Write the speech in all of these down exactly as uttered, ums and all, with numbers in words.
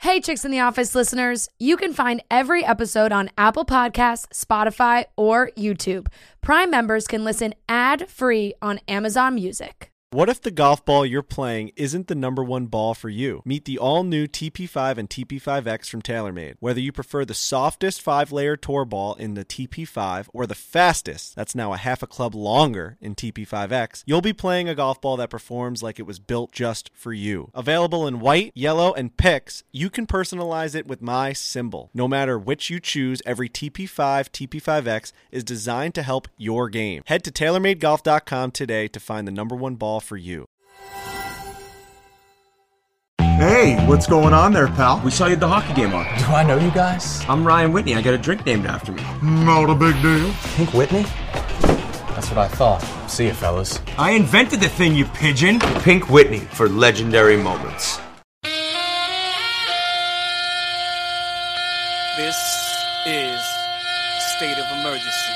Hey, Chicks in the Office listeners, you can find every episode on Apple Podcasts, Spotify, or YouTube. Prime members can listen ad-free on Amazon Music. What if the golf ball you're playing isn't the number one ball for you? Meet the all-new T P five and T P five X from TaylorMade. Whether you prefer the softest five-layer tour ball in the T P five or the fastest, that's now a half a club longer, in T P five X, you'll be playing a golf ball that performs like it was built just for you. Available in white, yellow, and picks, you can personalize it with my symbol. No matter which you choose, every T P five, T P five X is designed to help your game. Head to tailor made golf dot com today to find the number one ball for you. Hey, what's going on there, pal? We saw you at the hockey game on. Do I know you guys? I'm Ryan Whitney. I got a drink named after me. Not a big deal. Pink Whitney? That's what I thought. See you, fellas. I invented the thing, you pigeon. Pink Whitney for legendary moments. This is State of Emergency.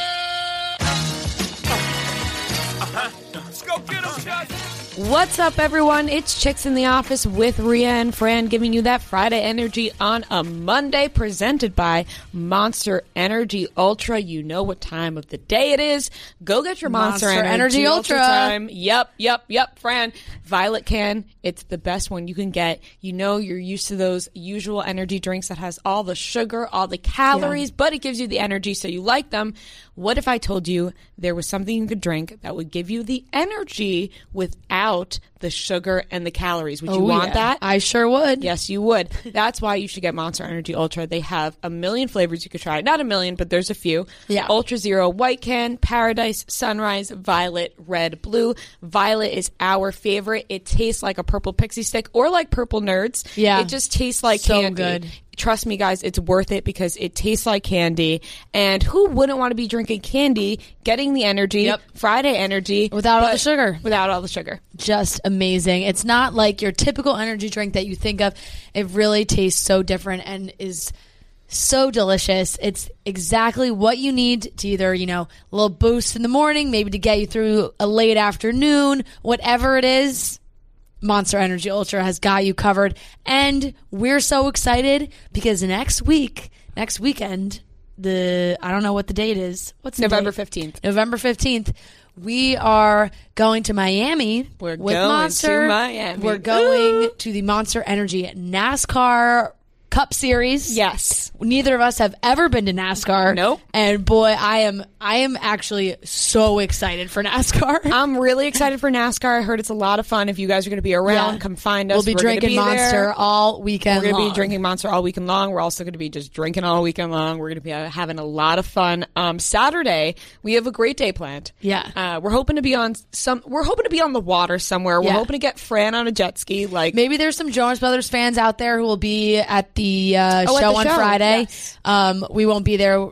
Uh-huh. Let's go get 'em, guys. What's up, everyone? It's Chicks in the Office with Rhea and Fran, giving you that Friday energy on a Monday, presented by Monster Energy Ultra. You know what time of the day it is. Go get your Monster, Monster Energy, Energy Ultra. Ultra time. Yep, yep, yep, Fran. Violet can. It's the best one you can get. You know you're used to those usual energy drinks that has all the sugar, all the calories, yeah. but it gives you the energy, so you like them. What if I told you there was something you could drink that would give you the energy without the sugar and the calories? Would you oh, want yeah. that? I sure would. Yes, you would. That's why you should get Monster Energy Ultra. They have a million flavors you could try. Not a million, but there's a few. Yeah. Ultra Zero White Can, Paradise, Sunrise, Violet, Red, Blue. Violet is our favorite. It tastes like a purple pixie stick or like purple nerds. Yeah. It just tastes like so candy. Good. Trust me, guys, it's worth it because it tastes like candy. And who wouldn't want to be drinking candy, getting the energy, yep. Friday energy. Without all the sugar. Without all the sugar. Just amazing. It's not like your typical energy drink that you think of. It really tastes so different and is so delicious. It's exactly what you need to either, you know, a little boost in the morning, maybe to get you through a late afternoon, whatever it is. Monster Energy Ultra has got you covered. And we're so excited because next week, next weekend, the, I don't know what the date is. What's the November date? fifteenth. November fifteenth. We are going to Miami. We're with going Monster. to Miami. We're going Ooh. to the Monster Energy NASCAR Cup Series. Yes. Neither of us have ever been to NASCAR. Nope. And boy, I am I am actually so excited for NASCAR. I'm really excited for NASCAR. I heard it's a lot of fun. If you guys are going to be around, yeah. come find us. We'll be We're drinking be Monster there. all weekend We're going to long. be drinking Monster all weekend long. We're also going to be just drinking all weekend long. We're going to be uh, having a lot of fun. Um, Saturday, we have a great day planned. Yeah. Uh, we're hoping to be on some. We're hoping to be on the water somewhere. We're yeah. hoping to get Fran on a jet ski. Like maybe there's some Jonas Brothers fans out there who will be at the uh, oh, show at the on show. Friday. Yes. Um, we won't be there,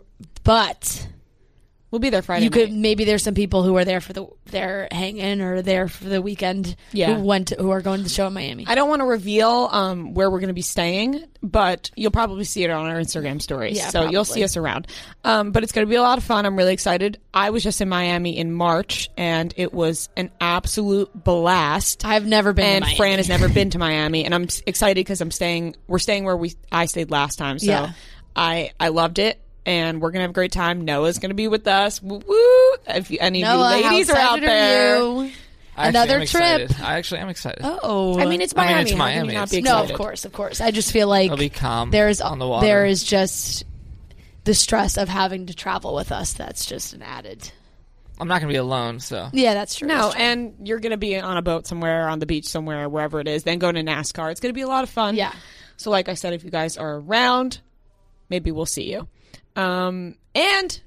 but we'll be there Friday. You night. could maybe there's some people who are there for the they're hanging or there for the weekend. Yeah. who went to, who are going to the show in Miami. I don't want to reveal um, where we're going to be staying, but you'll probably see it on our Instagram stories. Yeah, so probably. You'll see us around. Um, but it's going to be a lot of fun. I'm really excited. I was just in Miami in March, and it was an absolute blast. I've never been. And to Miami. Fran has never been to Miami, and I'm excited because I'm staying. We're staying where we I stayed last time. So yeah. I I loved it. And we're going to have a great time. Noah's going to be with us. Woo woo. If you, any Noah, of you ladies are out there. You? I Another am trip. Excited. I actually am excited. Oh. I mean, it's Miami. I mean, it's How can you Miami. not be It's- excited? No, of course, of course. I just feel like It'll be calm there's, on the water. there is just the stress of having to travel with us. That's just an added. I'm not going to be alone, so. Yeah, that's true. No, that's true. and you're going to be on a boat somewhere, on the beach somewhere, wherever it is, then go to NASCAR. It's going to be a lot of fun. Yeah. So like I said, if you guys are around, maybe we'll see you. Um, and,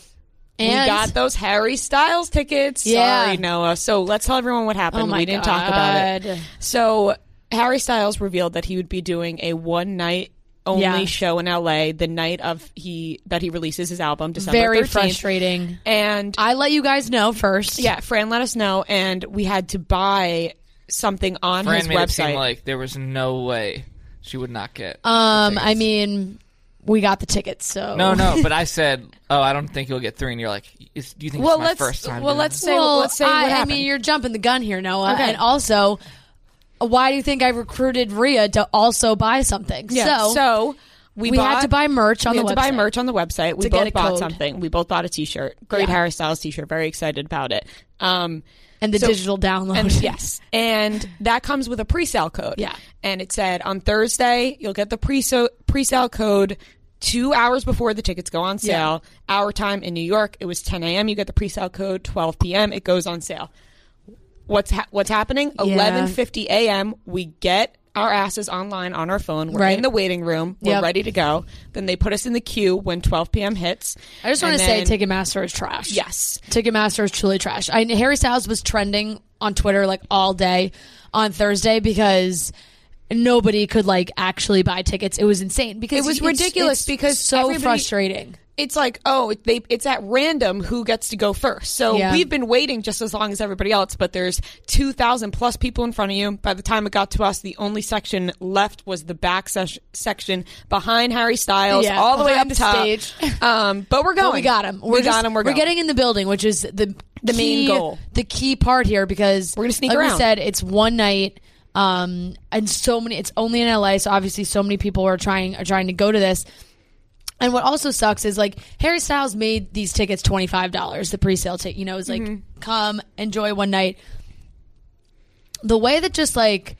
and we got those Harry Styles tickets. Yeah. Sorry, Noah. So let's tell everyone what happened. Oh my we didn't God. talk about it. So Harry Styles revealed that he would be doing a one night only Yeah. show in L A the night of he that he releases his album, December Very thirteenth. frustrating. And I let you guys know first. yeah, Fran let us know, and we had to buy something on Fran his made website. it seem like there was no way she would not get Um, the I tickets. mean, we got the tickets, so No, no, but I said, oh, I don't think you'll get three, and you're like, is, do you think Well, it's my let's- first time well, doing let's this? say- well, let's say what I, I happened. mean, you're jumping the gun here, Noah, Okay. and also why do you think I recruited Rhea to also buy something? Yeah. So, So we, we bought, had to buy merch on we the had website. to buy merch on the website. We to get both a bought code. something. We both bought a T-shirt. Great Yeah. Harry Styles T-shirt. Very excited about it. Um, and the so- digital download. And yes, and that comes with a pre-sale code. Yeah. And it said on Thursday you'll get the pre pre-sale code two hours before the tickets go on sale. Our time in New York, it was ten a.m. You get the pre-sale code. twelve p.m. it goes on sale. What's ha- what's happening? Yeah. eleven fifty a.m. we get our asses online on our phone. We're Right. in the waiting room. We're Yep. ready to go. Then they put us in the queue when twelve p.m. hits. I just want And to say then- Ticketmaster is trash. Yes. Ticketmaster is truly trash. I, Harry Styles was trending on Twitter like all day on Thursday because nobody could like actually buy tickets. It was insane because It was it's- ridiculous it's because so everybody- frustrating. It's like, oh, they it's at random who gets to go first. So Yeah. we've been waiting just as long as everybody else, but there's two thousand plus people in front of you. By the time it got to us, the only section left was the back ses- section behind Harry Styles, Yeah, all the way up behind the top. stage. Um, but we're going. But we got him. We're we just, got him. We're, we're going. getting in the building, which is the The main key- goal. the key part here because We're gonna sneak like around. we said, it's one night, um, and so many. It's only in L A, so obviously, so many people are trying are trying to go to this. And what also sucks is like Harry Styles made these tickets twenty-five dollars, the pre-sale ticket. You know, it's like Mm-hmm. come enjoy one night. The way that just like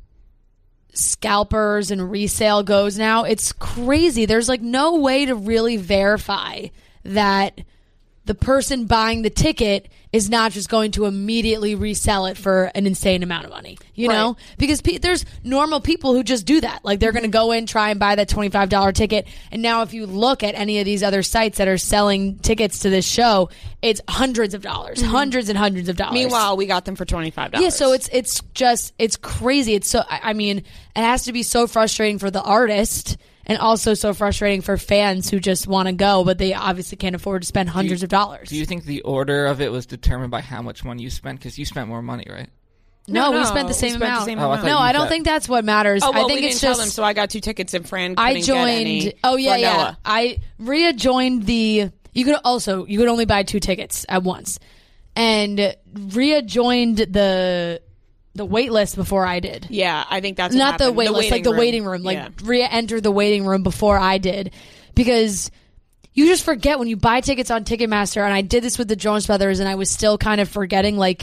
scalpers and resale goes now, it's crazy. There's like no way to really verify that the person buying the ticket is not just going to immediately resell it for an insane amount of money, you Right. know? Because pe- there's normal people who just do that. Like they're going to go in, try and buy that twenty-five dollars ticket. And now if you look at any of these other sites that are selling tickets to this show, it's hundreds of dollars, hundreds and hundreds of dollars. Meanwhile, we got them for twenty-five dollars. Yeah, so it's it's just it's crazy. It's so I I mean, it has to be so frustrating for the artist and also so frustrating for fans who just want to go, but they obviously can't afford to spend hundreds of dollars. Do you think the order of it was determined by how much money you spent? Because you spent more money, right? no, No, we no, spent the we same spent the amount. same Oh, I amount. thought No, you I don't said- think that's what matters. Oh well, I think we it's didn't just tell them, so I got two tickets, and Fran couldn't I get joined. any Oh yeah, for yeah. Noah. I Rhea joined the. You could also you could only buy two tickets at once, and Rhea joined the the wait list before I did. Yeah, I think that's what Not the happened. wait list, like the waiting room. Like Yeah. Rhea entered the waiting room before I did because you just forget when you buy tickets on Ticketmaster. And I did this with the Jonas Brothers, and I was still kind of forgetting like.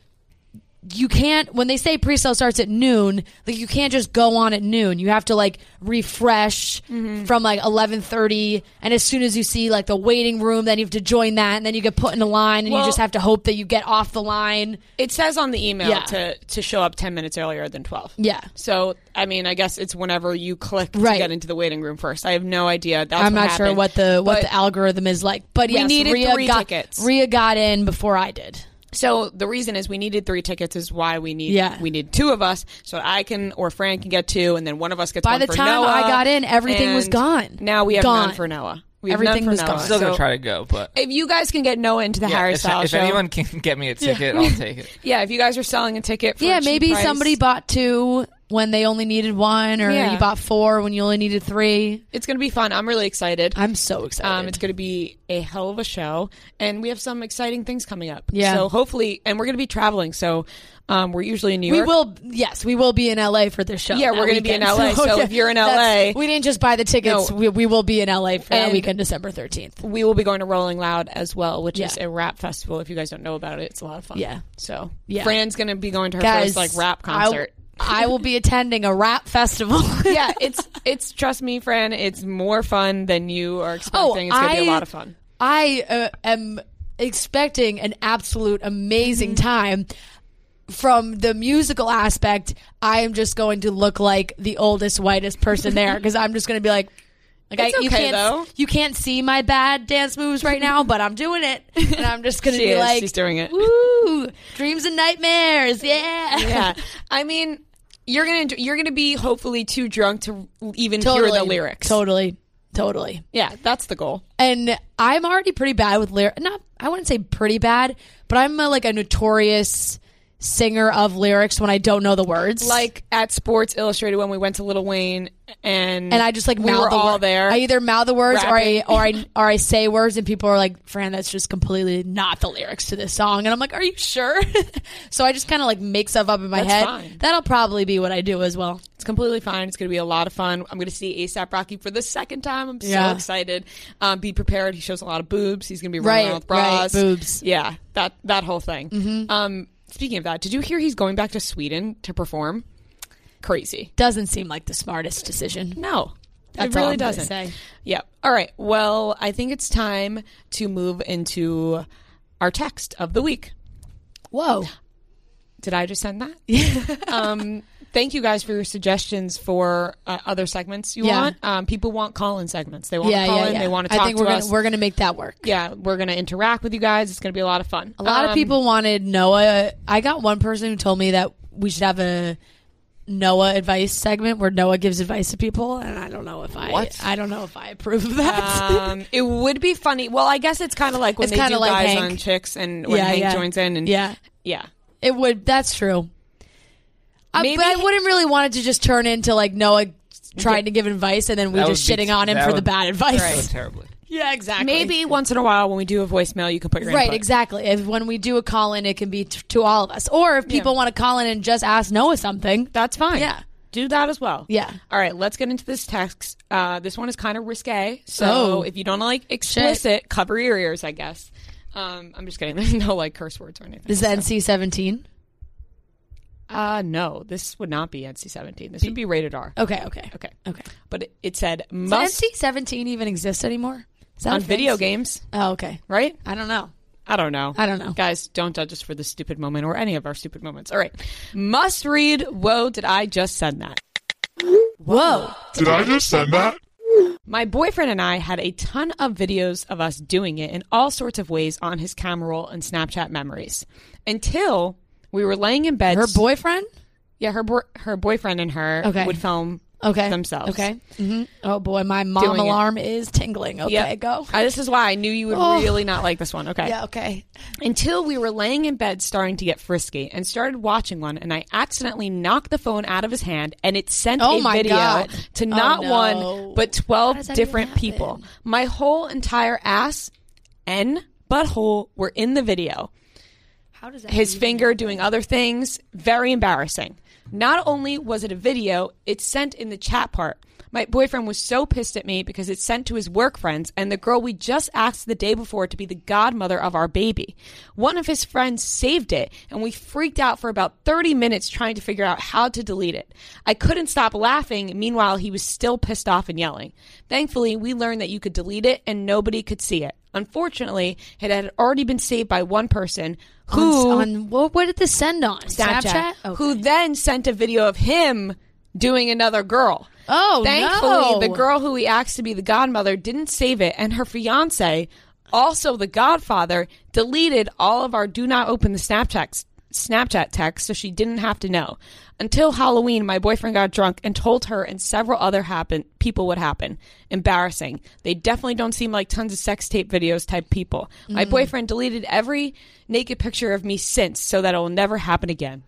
You can't, when they say pre-sale starts at noon, like you can't just go on at noon. You have to like refresh Mm-hmm. from like eleven thirty, and as soon as you see like the waiting room, then you have to join that, and then you get put in a line, and Well- you just have to hope that you get off the line. It says on the email Yeah. to to show up ten minutes earlier than twelve. Yeah. So I mean, I guess it's whenever you click Right. to get into the waiting room first. I have no idea. That's I'm what not sure happened. what the what But- the algorithm is like, but We yes, needed Rhea three got, tickets. Rhea got in before I did. So the reason is we needed three tickets is why we need Yeah. we need two of us so I can or Fran can get two, and then one of us gets By one the for time Noah, I got in, everything was and gone. Now we have Gone. none for Noah. We have Everything none for was Noah. gone. I'm still So gonna try to go, but if you guys can get Noah into the yeah, Harry if, Styles if show, anyone can get me a ticket, I'll take it. yeah, if you guys are selling a ticket, for Yeah, a cheap maybe price, somebody bought two when they only needed one, or Yeah. you bought four when you only needed three. It's going to be fun. I'm really excited. I'm so excited. Um, it's going to be a hell of a show, and we have some exciting things coming up. Yeah. So hopefully, and we're going to be traveling. So um, we're usually in New we York. will, yes, we will be in L A for this show. Yeah, that we're gonna be in weekend. L A, so if you're in L A that's- we didn't just buy the tickets. No. We, we will be in L A for that And- weekend, December thirteenth. We will be going to Rolling Loud as well, which is Yeah. a rap festival. If you guys don't know about it, it's a lot of fun. Yeah. So Yeah. Fran's going to be going to her Guys, first like rap I- concert. I will be attending a rap festival. yeah, it's it's trust me, Fran, it's more fun than you are expecting. it's going to be a lot of fun. I uh, am expecting an absolute amazing Mm-hmm. time. From the musical aspect, I am just going to look like the oldest, whitest person there because I'm just going to be like, like It's I, you okay, can't, though. you can't see my bad dance moves right now, but I'm doing it, and I'm just going to She be is. like, She's doing it. Woo, dreams and nightmares, yeah, Yeah, I mean, you're gonna enjoy, you're gonna be hopefully too drunk to even totally, hear the lyrics. totally, totally. Yeah, that's the goal. And I'm already pretty bad with lyrics. Not, I wouldn't say pretty bad, but I'm a, like a notorious singer of lyrics when I don't know the words. Like at Sports Illustrated when we went to Lil Wayne and and I just like we mouth were the all word. there. I either mouth the words or I rapping. or I or I say words and people are like, Fran, that's just completely not the lyrics to this song. And I'm like, are you sure? So I just kind of like make stuff up in my That's head. fine. That'll probably be what I do as well. It's completely fine. It's going to be a lot of fun. I'm going to see ASAP Rocky for the second time. I'm Yeah. so excited. Um, be prepared. He shows a lot of boobs. He's going to be running Right, around with bras. right, boobs. Yeah, that that whole thing. Mm-hmm. Um, speaking of that, did you hear he's going back to Sweden to perform? Crazy. Doesn't seem like the smartest decision. No. That's it all really I'm gonna doesn't. say. Yeah. All right. Well, I think it's time to move into our text of the week. Whoa. Did I just send that? um, thank you guys for your suggestions for uh, other segments you Yeah. want. Um, people want call-in segments. They want Yeah, to call yeah, in. yeah. They want to talk I think to we're us. gonna we're gonna make that work. yeah, we're going to interact with you guys. It's going to be a lot of fun. A lot of Um, people wanted Noah. I got one person who told me that we should have a Noah advice segment where Noah gives advice to people, and I don't know if I What? I don't know if I approve of that. um, it would be funny. Well, I guess it's kind of like when It's they kinda do like guys Hank. on Chicks and when Yeah, Hank yeah. joins in. And yeah, yeah. it would. That's true. I, Maybe- but I wouldn't really want it to just turn into like Noah trying to give advice and then we That just would be- shitting on him that for the would- bad advice. That would terribly. Yeah, exactly. Maybe once in a while when we do a voicemail, you can put your Right, input. exactly. If when we do a call in, it can be t- to all of us, or if people Yeah. want to call in and just ask Noah something. That's fine. Yeah. Do that as well. Yeah. All right, let's get into this text. Uh, this one is kind of risque. So Oh. if you don't like explicit, cover your ears, I guess. Um, I'm just kidding. There's no like curse words or anything. This is N C seventeen. Uh, no, this would not be N C seventeen. This would be rated R. Okay, okay, Okay. okay. But it, it said Does N must C seventeen even exist anymore? Is that on a video thing? games, Oh, okay. right? I don't know. I don't know. I don't know. Guys, don't judge us for this stupid moment or any of our stupid moments. All right. Must read. Whoa, did I just send that? Whoa. Did I just send that? My boyfriend and I had a ton of videos of us doing it in all sorts of ways on his camera roll and Snapchat memories. Until we were laying in bed. Her boyfriend? Yeah, her bo- her boyfriend and her Okay. would film Okay. themselves. Okay. hmm Oh boy, my mom Doing it. alarm is tingling. Okay, Yep. go. Uh, this is why I knew you would Oh. really not like this one. Okay. Yeah, okay. Until we were laying in bed starting to get frisky and started watching one, and I accidentally knocked the phone out of his hand and it sent Oh a my video God. to Oh, not no. one but How twelve does that even different happen? people. My whole entire ass and butthole were in the video. How does that His even finger happen? doing other things. Very embarrassing. Not only was it a video, it's sent in the chat part. My boyfriend was so pissed at me because it's sent to his work friends and the girl we just asked the day before to be the godmother of our baby. One of his friends saved it and we freaked out for about thirty minutes trying to figure out how to delete it. I couldn't stop laughing. Meanwhile, he was still pissed off and yelling. Thankfully, we learned that you could delete it and nobody could see it. Unfortunately, it had already been saved by one person who on, on what, what did this send on? Snapchat, Okay. who then sent a video of him doing another girl. Oh, Thankfully, no. the girl who he asked to be the godmother didn't save it, and her fiance, also the godfather, deleted all of our do not open the Snapchat Snapchat text so she didn't have to know. Until Halloween, my boyfriend got drunk and told her and several other happen people what happened. Embarrassing. They definitely don't seem like tons of sex tape videos type people. My Mm. boyfriend deleted every naked picture of me since so that it will never happen again.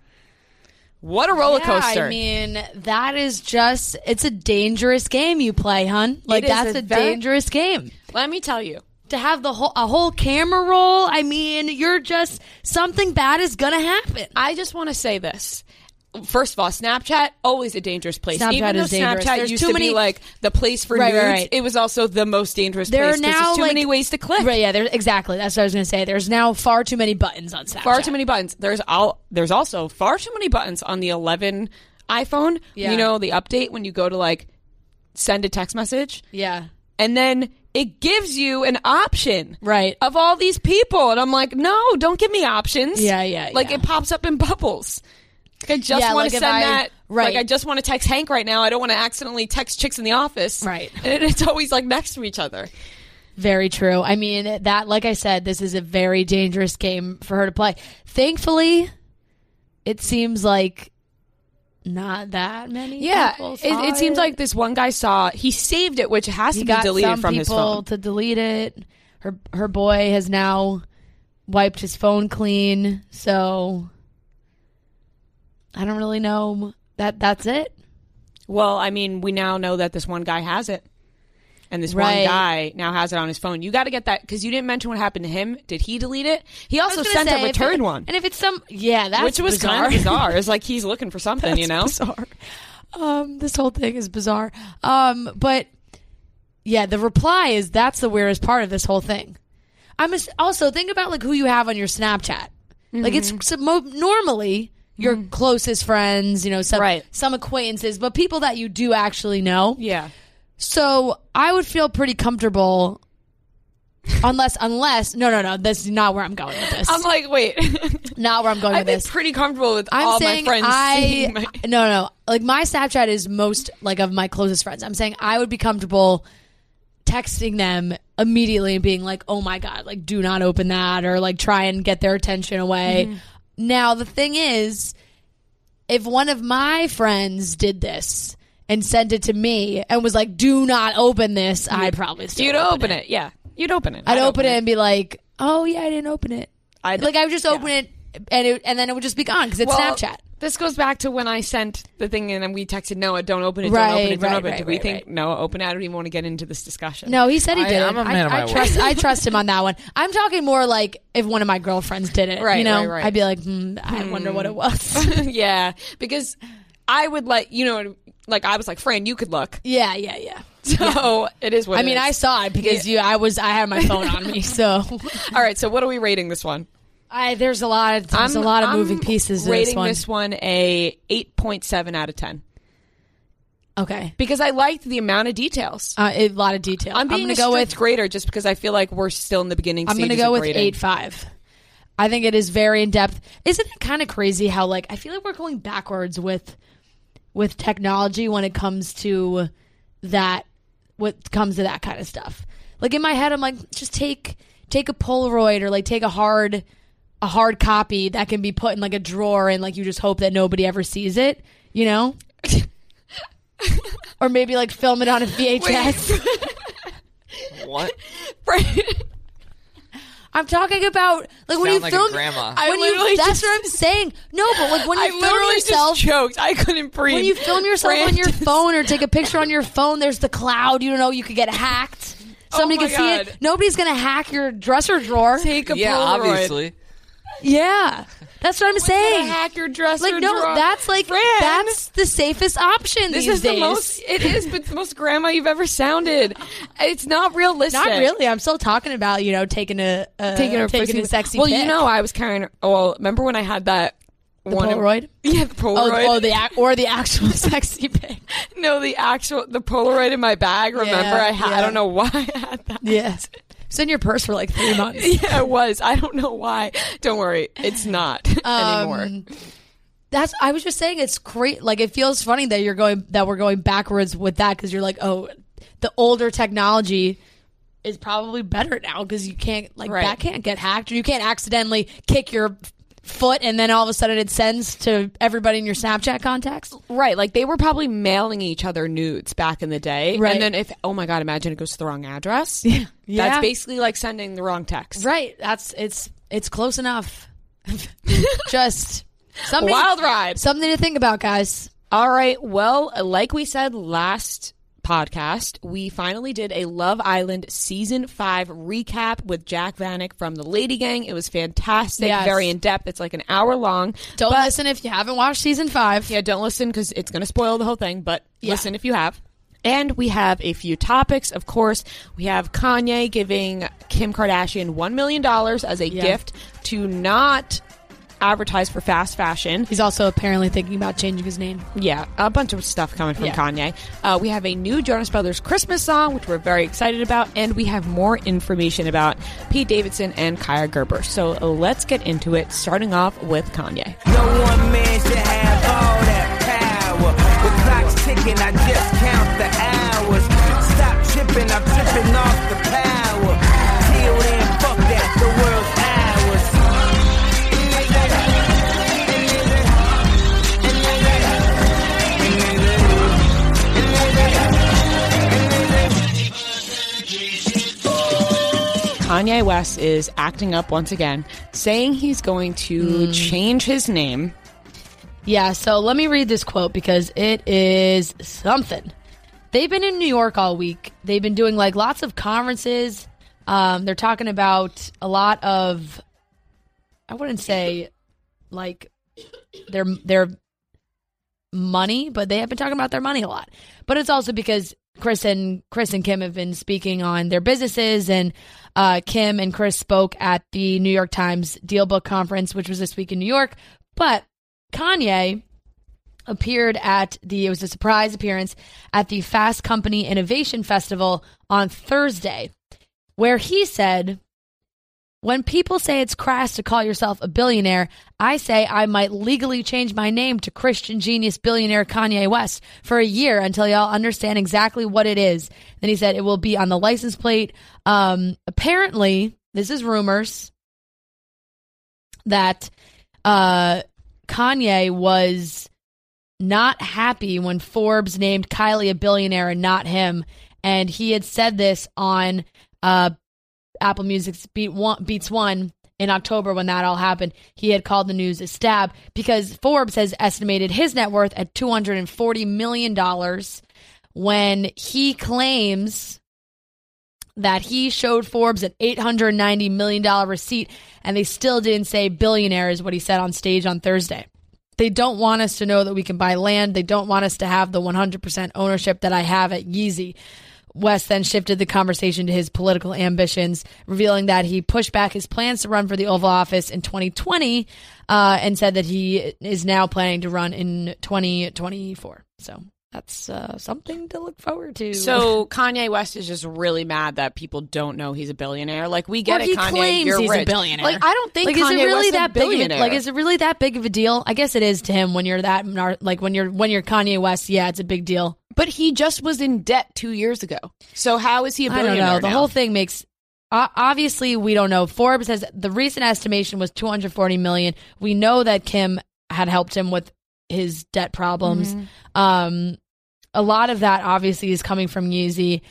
What a roller coaster. Yeah, I mean, that is just, it's a dangerous game you play, hun. Like, is that's a a, very- dangerous game. Let me tell you. To have the whole, a whole camera roll, I mean, you're just, something bad is gonna happen. I just want to say this. First of all, Snapchat, always a dangerous place. Snapchat Even though is dangerous. Snapchat There's used too to many- be like the place for Right, nudes, right, right. it was also the most dangerous There place are 'cause now there's too like, many ways to click. Right, yeah, there's exactly. That's what I was gonna say. There's now far too many buttons on Snapchat. Far too many buttons. There's all. There's also far too many buttons on the eleven iPhone. Yeah. You know the update when you go to like send a text message, Yeah. and then it gives you an option, Right. of all these people, and I'm like, no, don't give me options. Yeah, yeah, Like yeah. it pops up in bubbles. Like, I just Yeah, want like to if send I- that. right. Like I just want to text Hank right now. I don't want to accidentally text chicks in the office. Right. And it's always like next to each other. Very true. I mean, that, like I said, this is a very dangerous game for her to play. Thankfully, it seems like not that many Yeah, people it, saw it seems it. like this one guy saw. He saved it, which has he to be got deleted some from people his phone. to delete it. Her her boy has now wiped his phone clean. So I don't really know that that's it. Well, I mean, we now know that this one guy has it. And this Right. one guy now has it on his phone. You got to get that, because you didn't mention what happened to him. Did he delete it? He I was also gonna sent say, a if return it- one. And if it's some, yeah, that's Which was bizarre. kind of bizarre. It's like he's looking for something, you know? Bizarre. Um, this whole thing is bizarre. Um, but yeah, the reply is that's the weirdest part of this whole thing. I'm as- also think about like who you have on your Snapchat. Like it's so mo- normally your closest friends, you know, some Right. some acquaintances, but people that you do actually know. Yeah. So I would feel pretty comfortable. Unless, unless, no, no, no, that's not where I'm going with this. I'm like, wait. Not where I'm going I've with been this. pretty comfortable with I'm all saying my friends I seeing my... no no like my Snapchat is most like of my closest friends. I'm saying I would be comfortable texting them immediately and being like, oh my god, like do not open that, or like try and get their attention away. Mm-hmm. Now the thing is, if one of my friends did this and sent it to me and was like, do not open this, I'd probably still You'd open, open it. Yeah. You'd open it. I'd, open, it and be like, oh yeah, I didn't open it. I'd- like I would just yeah. open it and it, and then it would just be gone because it's Well, Snapchat. This goes back to when I sent the thing and then we texted Noah, don't open it, don't Right, open it, don't right, open it. right, Do we right, think right. Noah open it? I don't even want to get into this discussion. No, he said he I- did. I'm a man of my I word. trust. I trust him on that one. I'm talking more like if one of my girlfriends did it. Right, you know, right, right. I'd be like, hmm, I wonder what it was. Yeah, because I would like, you know, like I was like, Fran, you could look. yeah, yeah, yeah. So it is what I it mean, is. I saw it because you. I was. I had my phone on me, so All right, so what are we rating this one? I. There's a lot. Of, there's a lot of I'm moving pieces. To this rating one. this one a eight point seven out of ten. Okay, Because I liked the amount of details. uh, a lot of detail. I'm being gonna a go strict with. grader just because I feel like we're still in the beginning I'm stages going to go of with grading. eight five. I think it is very in depth. Isn't it kind of crazy how like I feel like we're going backwards with with technology when it comes to that what comes to that kind of stuff. Like in my head I'm like just take take a Polaroid or like take a hard a hard copy that can be put in like a drawer and like you just hope that nobody ever sees it, you know? Or maybe like film it on a V H S. What? I'm talking about like when Sound you like a film. grandma. I When you, literally that's just- what I'm saying. No, but like when you I film literally yourself, just choked. I couldn't breathe. when you film yourself Fran on your just- phone or take a picture on your phone, there's the cloud. You don't know you could get hacked. Somebody Oh my can see it. God. Nobody's gonna hack your dresser drawer. Take a Yeah, Polaroid. obviously. Yeah, that's what I'm Gonna saying. hack your dresser Like no, drawer. that's like Fran, that's the safest option This these is days. the most. It is, but it's the most grandma you've ever sounded. It's not realistic. Not really. I'm still talking about you know taking a uh, Taking a, taking pussy- a sexy. Well, pic. you know, I was carrying. Well, remember when I had that the one Polaroid. Yeah, the Oh, Polaroid. oh, the ac- or the actual sexy pic. no, the actual the Polaroid in my bag. Remember, Yeah, I had. I yeah. don't know why I had that. Yes, it's in your purse for like three months. Yeah, it was. I don't know why. Don't worry, it's not anymore. Um, That's. I was just saying it's great. Like it feels funny that you're going that we're going backwards with that because you're like, oh, the older technology is probably better now because you can't like Right. that can't get hacked or you can't accidentally kick your foot and then all of a sudden it sends to everybody in your Snapchat contacts. Right, like they were probably mailing each other nudes back in the day. Right. And then if, oh my God, imagine it goes to the wrong address. Yeah. Yeah. That's basically like sending the wrong text. Right. That's it's it's close enough. Just something Wild ride. something to think about, guys. All right. Well, like we said last podcast, we finally did a Love Island season five recap with Jack Vanek from the Lady Gang. It was fantastic, Yes. very in depth. It's like an hour long. Don't But- listen if you haven't watched season five. Yeah, don't listen because it's going to spoil the whole thing, but Yeah. listen if you have. And we have a few topics, of course. We have Kanye giving Kim Kardashian one million dollars as a Yeah. gift to not advertise for fast fashion. He's also apparently thinking about changing his name. Yeah, a bunch of stuff coming from Yeah. Kanye. Uh, we have a new Jonas Brothers Christmas song, which we're very excited about, and we have more information about Pete Davidson and Kaya Gerber. So uh, let's get into it, starting off with Kanye. No one man should have all that power. The clock's ticking, I just count the hours. Stop tripping, I'm tripping off the power. Till then, fuck that, the world's ours. Kanye West is acting up once again, saying he's going to change his name Yeah, so let me read this quote because it is something. They've been in New York all week. They've been doing like lots of conferences. Um, they're talking about a lot of, I wouldn't say like their their money, but they have been talking about their money a lot. But it's also because Chris and Chris and Kim have been speaking on their businesses, and uh, Kim and Chris spoke at the New York Times Deal Book Conference, which was this week in New York. But Kanye appeared at the, it was a surprise appearance at the Fast Company Innovation Festival on Thursday, where he said, when people say it's crass to call yourself a billionaire, I say I might legally change my name to Christian genius billionaire Kanye West for a year until y'all understand exactly what it is. Then he said it will be on the license plate. Um, apparently, this is rumors that uh, Kanye was not happy when Forbes named Kylie a billionaire and not him. And he had said this on uh, Apple Music's Beat one, Beats One in October when that all happened. He had called the news a stab because Forbes has estimated his net worth at two hundred forty million dollars when he claims that he showed Forbes an eight hundred ninety million dollars receipt, and they still didn't say billionaire is what he said on stage on Thursday. They don't want us to know that we can buy land. They don't want us to have the one hundred percent ownership that I have at Yeezy. West then shifted the conversation to his political ambitions, revealing that he pushed back his plans to run for the Oval Office in twenty twenty uh, and said that he is now planning to run in twenty twenty-four. So that's uh, something to look forward to. So Kanye West is just really mad that people don't know he's a billionaire. Like, we get or it, he Kanye, claims you're he's rich. a billionaire. Like, I don't think like, Kanye is it really West that a big of a, billionaire. like, is it really that big of a deal? I guess it is to him when you're that nar- like when you're when you're Kanye West. Yeah, it's a big deal. But he just was in debt two years ago. So how is he a billionaire? I don't know. The now? whole thing makes. Uh, obviously, we don't know. Forbes says the recent estimation was two hundred forty million dollars. We know that Kim had helped him with his debt problems. Mm-hmm. Um, a lot of that obviously is coming from Yeezy.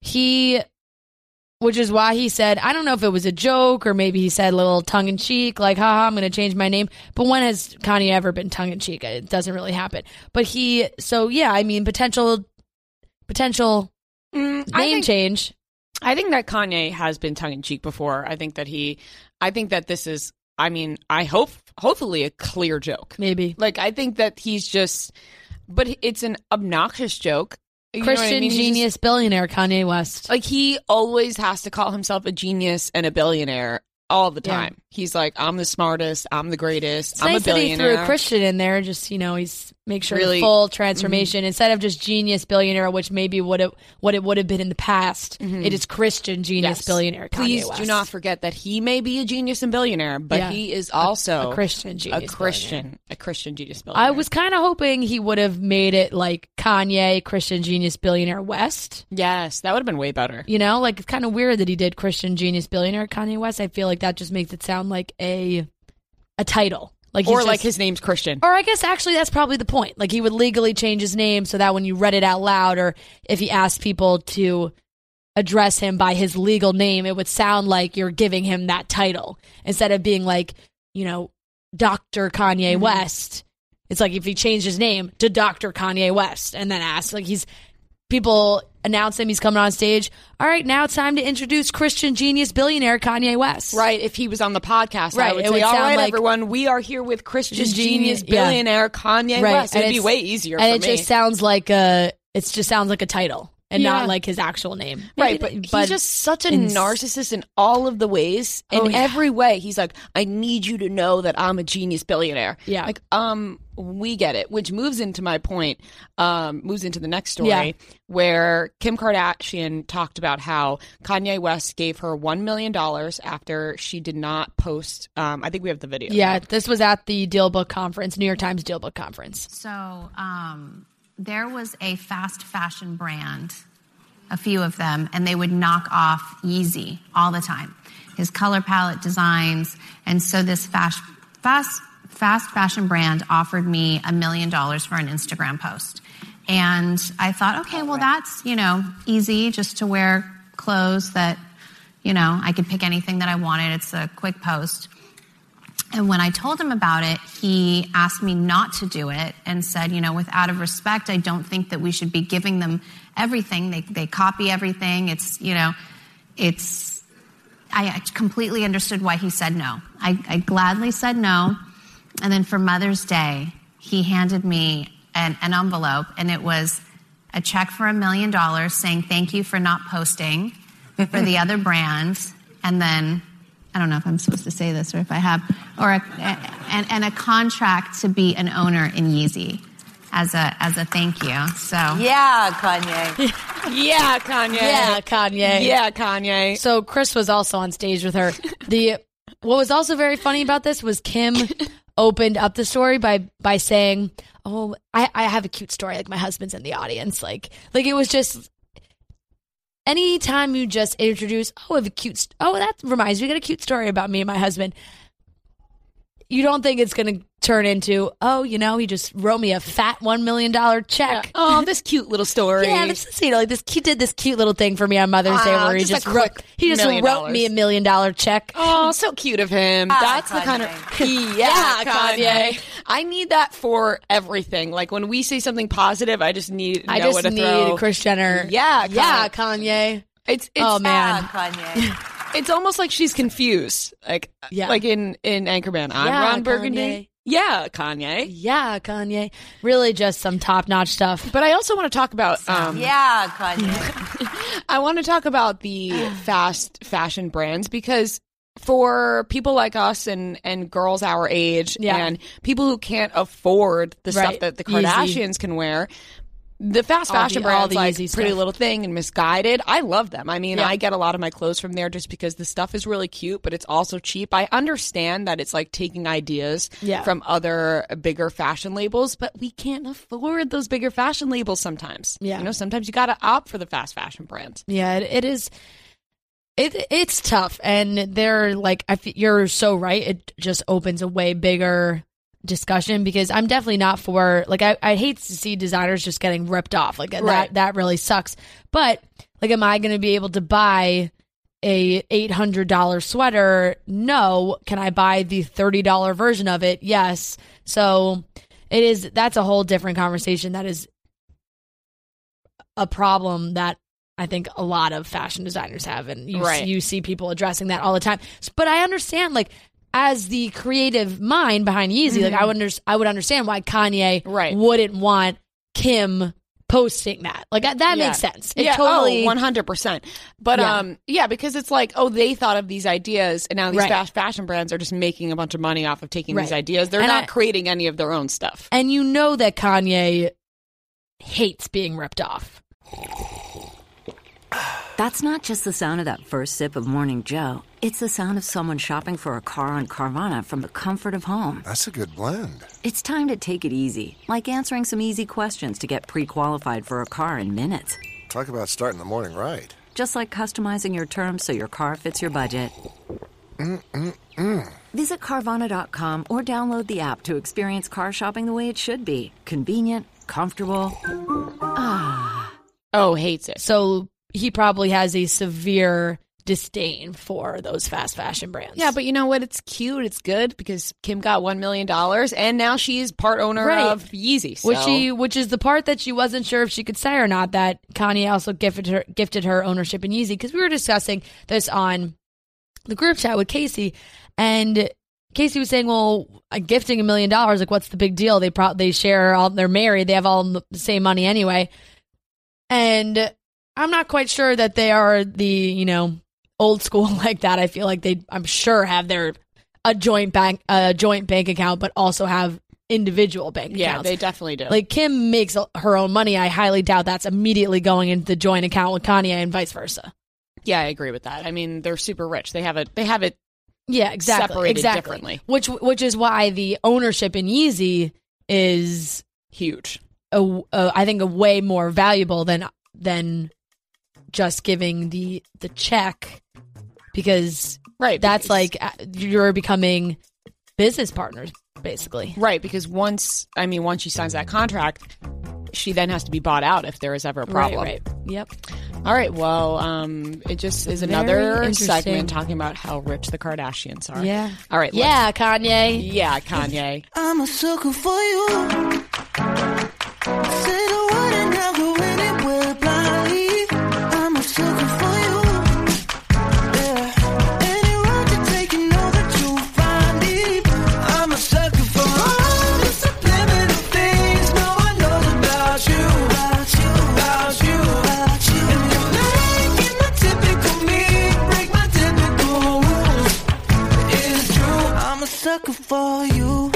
He, which is why he said, I don't know if it was a joke or maybe he said a little tongue in cheek, like, haha, I'm going to change my name. But when has Kanye ever been tongue in cheek? It doesn't really happen. But he, so yeah, I mean, potential, potential mm, name I think, change. I think that Kanye has been tongue in cheek before. I think that he, I think that this is, I mean, I hope, hopefully a clear joke. Maybe. Like, I think that he's just, but it's an obnoxious joke. You Christian know what I mean? genius just, billionaire Kanye West. Like, he always has to call himself a genius and a billionaire all the time. Yeah. He's like, I'm the smartest, I'm the greatest, it's I'm nice a billionaire. That he threw a Christian in there, just, you know, he's make sure really, the full transformation mm-hmm. instead of just genius billionaire, which maybe would have what it would have been in the past. Mm-hmm. It is Christian genius yes. billionaire. Kanye Please West. do not forget that he may be a genius and billionaire, but yeah. he is also a, a Christian genius, a Christian, billionaire. a Christian genius billionaire. I was kind of hoping he would have made it like Kanye, Christian genius billionaire West. Yes, that would have been way better. You know, like it's kind of weird that he did Christian genius billionaire Kanye West. I feel like that just makes it sound like a a title. Like or just, like his name's Christian. Or I guess actually that's probably the point. Like he would legally change his name so that when you read it out loud or if he asked people to address him by his legal name, it would sound like you're giving him that title instead of being like, you know, Doctor Kanye mm-hmm. West. It's like if he changed his name to Doctor Kanye West and then asked, like he's, people announce him, he's coming on stage. All right, now it's time to introduce Christian genius billionaire Kanye West. Right, if he was on the podcast, right, I would it say, would all right, like, everyone, we are here with Christian genius, genius billionaire yeah. Kanye right. West. It would be it's, way easier and for it me. just sounds like a, it just sounds like a title. And yeah. not like his actual name. Right, Maybe, but, but he's just such a in, narcissist in all of the ways. In oh, yeah. every way. He's like, I need you to know that I'm a genius billionaire. Yeah. Like, um, we get it. Which moves into my point, um, moves into the next story yeah. where Kim Kardashian talked about how Kanye West gave her one million dollars after she did not post, um, I think we have the video. Yeah, now. This was at the Deal Book Conference, New York Times Deal Book Conference. So, um... there was a fast fashion brand, a few of them, and they would knock off Yeezy all the time. His color palette designs. And so this fast, fast, fast fashion brand offered me a million dollars for an Instagram post. And I thought, okay, well, that's, you know, easy just to wear clothes that, you know, I could pick anything that I wanted. It's a quick post. And when I told him about it, he asked me not to do it and said, you know, with out of respect, I don't think that we should be giving them everything. They they copy everything. It's, you know, it's, I completely understood why he said no. I, I gladly said no. And then for Mother's Day, he handed me an, an envelope, and it was a check for a million dollars saying thank you for not posting for the other brands. And then, I don't know if I'm supposed to say this or if I have, or a, and, and a contract to be an owner in Yeezy as a as a thank you. So yeah, Kanye. yeah, Kanye. Yeah, Kanye. Yeah, Kanye. So Chris was also on stage with her. The what was also very funny about this was Kim opened up the story by by saying, "Oh, I, I have a cute story. Like my husband's in the audience." Like like it was just. Anytime you just introduce, oh, I have a cute, st- oh, that reminds me, I got a cute story about me and my husband. You don't think it's going to turn into, oh, you know, he just wrote me a fat one million dollars check. Yeah. Oh, this cute little story. Yeah, this is, you know, like this, he did this cute little thing for me on Mother's Day where he just just, a wrote, quick he just million wrote dollars. me a million dollar check. Oh, so cute of him. Ah, That's the kind of, yeah, Yeah, Kanye. Kanye. I need that for everything. Like when we say something positive, I just need to I know just what to need throw. Kris Jenner. Yeah, Kanye. Yeah, Kanye. It's, it's Oh, man. Ah, Kanye. It's almost like she's confused. Like, Yeah. like in, in Anchorman. I'm Yeah, Ron Burgundy. Kanye. Yeah, Kanye. Yeah, Kanye. Really just some top-notch stuff. But I also want to talk about, um, Yeah, Kanye. I want to talk about the fast fashion brands because for people like us and, and girls our age Yeah. and people who can't afford the stuff Right. that the Yeezy. Kardashians can wear, the fast All fashion the- all brands the like Yeezy Pretty stuff. Little Thing and Misguided, I love them. I mean, Yeah. I get a lot of my clothes from there just because the stuff is really cute, but it's also cheap. I understand that it's like taking ideas Yeah. from other bigger fashion labels, but we can't afford those bigger fashion labels sometimes. Yeah. You know, sometimes you got to opt for the fast fashion brands. Yeah, it, it is. It it's tough, and they're like, I fe- you're so right. It just opens a way bigger discussion because I'm definitely not for like I I hate to see designers just getting ripped off like Right. that. That really sucks. But like, am I going to be able to buy a eight hundred dollar sweater? No. Can I buy the thirty dollar version of it? Yes. So it is. That's a whole different conversation. That is a problem that I think a lot of fashion designers have, and you Right. you see people addressing that all the time. But I understand, like, as the creative mind behind Yeezy, like I would under, I would understand why Kanye Right. wouldn't want Kim posting that. Like that, that Yeah. makes sense. It yeah, totally oh, one hundred percent. But Yeah. um, yeah, because it's like, oh, they thought of these ideas, and now these Right. fast fashion brands are just making a bunch of money off of taking these Right. ideas. They're And not I- creating any of their own stuff. And you know that Kanye hates being ripped off. That's not just the sound of that first sip of Morning Joe. It's the sound of someone shopping for a car on Carvana from the comfort of home. That's a good blend. It's time to take it easy, like answering some easy questions to get pre-qualified for a car in minutes. Talk about starting the morning right. Just like customizing your terms so your car fits your budget. Mm-mm-mm. Visit Carvana dot com or download the app to experience car shopping the way it should be. Convenient, comfortable. Ah. Oh, hates it. So he probably has a severe disdain for those fast fashion brands. Yeah, but you know what? It's cute. It's good because Kim got one million dollars, and now she's part owner Right. of Yeezy. So. Which she, which is the part that she wasn't sure if she could say or not. That Kanye also gifted her, gifted her ownership in Yeezy, because we were discussing this on the group chat with Casey, and Casey was saying, "Well, uh, gifting a million dollars, like, what's the big deal? They pro- they share all, they're married, they have all the same money anyway." And I'm not quite sure that they are the, you know, old school like that. I feel like they, I'm sure, have their a joint bank, a joint bank account, but also have individual bank yeah, accounts. they definitely do. Like, Kim makes her own money. I highly doubt that's immediately going into the joint account with Kanye and vice versa. yeah, I agree with that. I mean, they're super rich. They have it. They have it. Yeah, exactly. Separated exactly. differently. Which which is why the ownership in Yeezy is huge. A, a, I think a way more valuable than than just giving the the check, because right that's because, like uh, you're becoming business partners basically. Right, because once I mean once she signs that contract, she then has to be bought out if there is ever a problem. Right, right. Yep. All right. Well, um, it just is Very another interesting. segment talking about how rich the Kardashians are. Yeah. All right. Yeah, let's- Kanye. Yeah, Kanye. I'm a sucker for you. Say the word and I'll go anywhere blindly. I'm a sucker for you. Yeah. Any road to take, you know that you'll find me. I'm a sucker for all the subliminal things no one knows about you. About you, about you, about you. And you're making my typical me break my typical rules. It's true. I'm a sucker for you.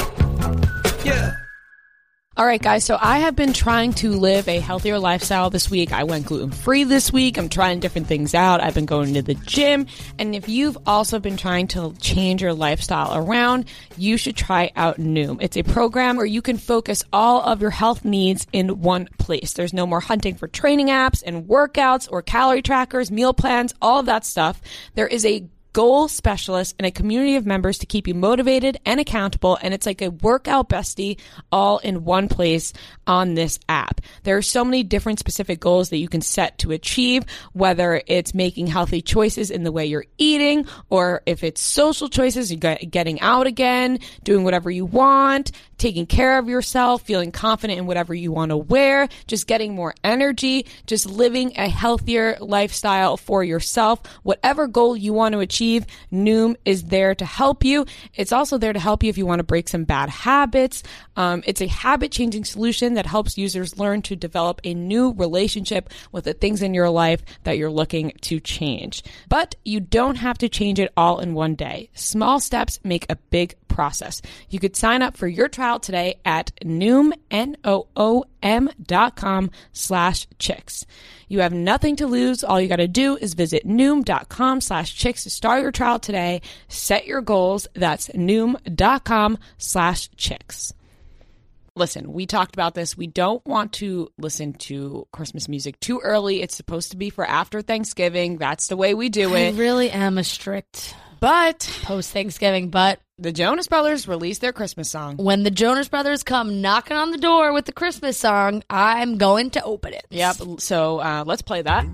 Yeah. All right, guys. So I have been trying to live a healthier lifestyle this week. I went gluten-free this week. I'm trying different things out. I've been going to the gym. And if you've also been trying to change your lifestyle around, you should try out Noom. It's a program where you can focus all of your health needs in one place. There's no more hunting for training apps and workouts or calorie trackers, meal plans, all of that stuff. There is a goal specialist and a community of members to keep you motivated and accountable. And it's like a workout bestie all in one place on this app. There are so many different specific goals that you can set to achieve, whether it's making healthy choices in the way you're eating, or if it's social choices, you get getting out again, doing whatever you want, taking care of yourself, feeling confident in whatever you want to wear, just getting more energy, just living a healthier lifestyle for yourself. Whatever goal you want to achieve, Noom is there to help you. It's also there to help you if you want to break some bad habits. Um, it's a habit-changing solution that helps users learn to develop a new relationship with the things in your life that you're looking to change. But you don't have to change it all in one day. Small steps make a big process. You could sign up for your trial today at Noom, N O O M dot com slash chicks. You have nothing to lose. All you got to do is visit Noom dot com slash chicks to start your trial today. Set your goals. That's Noom dot com slash chicks. Listen, we talked about this. We don't want to listen to Christmas music too early. It's supposed to be for after Thanksgiving. That's the way we do it. I really am a strict But post-Thanksgiving, but the Jonas Brothers released their Christmas song. when the Jonas Brothers come knocking on the door with the Christmas song, I'm going to open it. Yep. So uh, let's play that.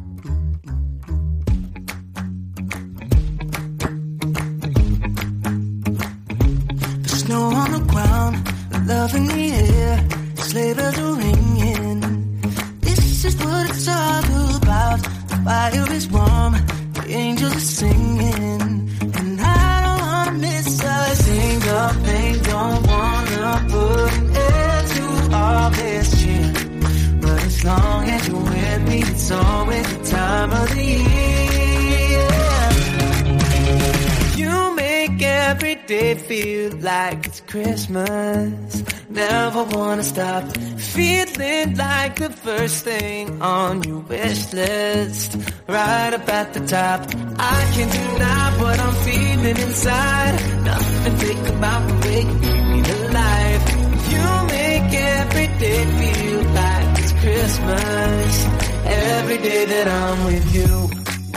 The snow on the ground, love in the air, sleigh bells are ringing. This is what it's all about. The fire is warm, the angels are singing, and I don't wanna miss a single thing. Don't wanna put an end to all this cheer, but as long as you're with me, it's always the time of the year. You make every day feel like it's Christmas. Never wanna stop feeling like the first thing on your wish list, right up at the top. I can't deny what I'm feeling inside. Nothing fake about the way you keep me alive. You make every day feel like it's Christmas. Every day that I'm with you.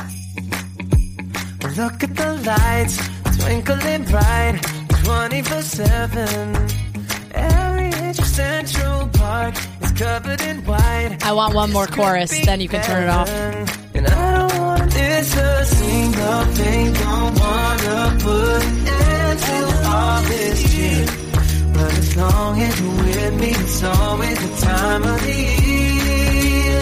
Look at the lights twinkling bright, twenty-four seven. Every inch of Central Park is covered in white. I want one more chorus, then you can turn it off. And I don't want to miss a single thing. Don't wanna put an end to all this cheer, but as long as you're with me, it's always the time of the year.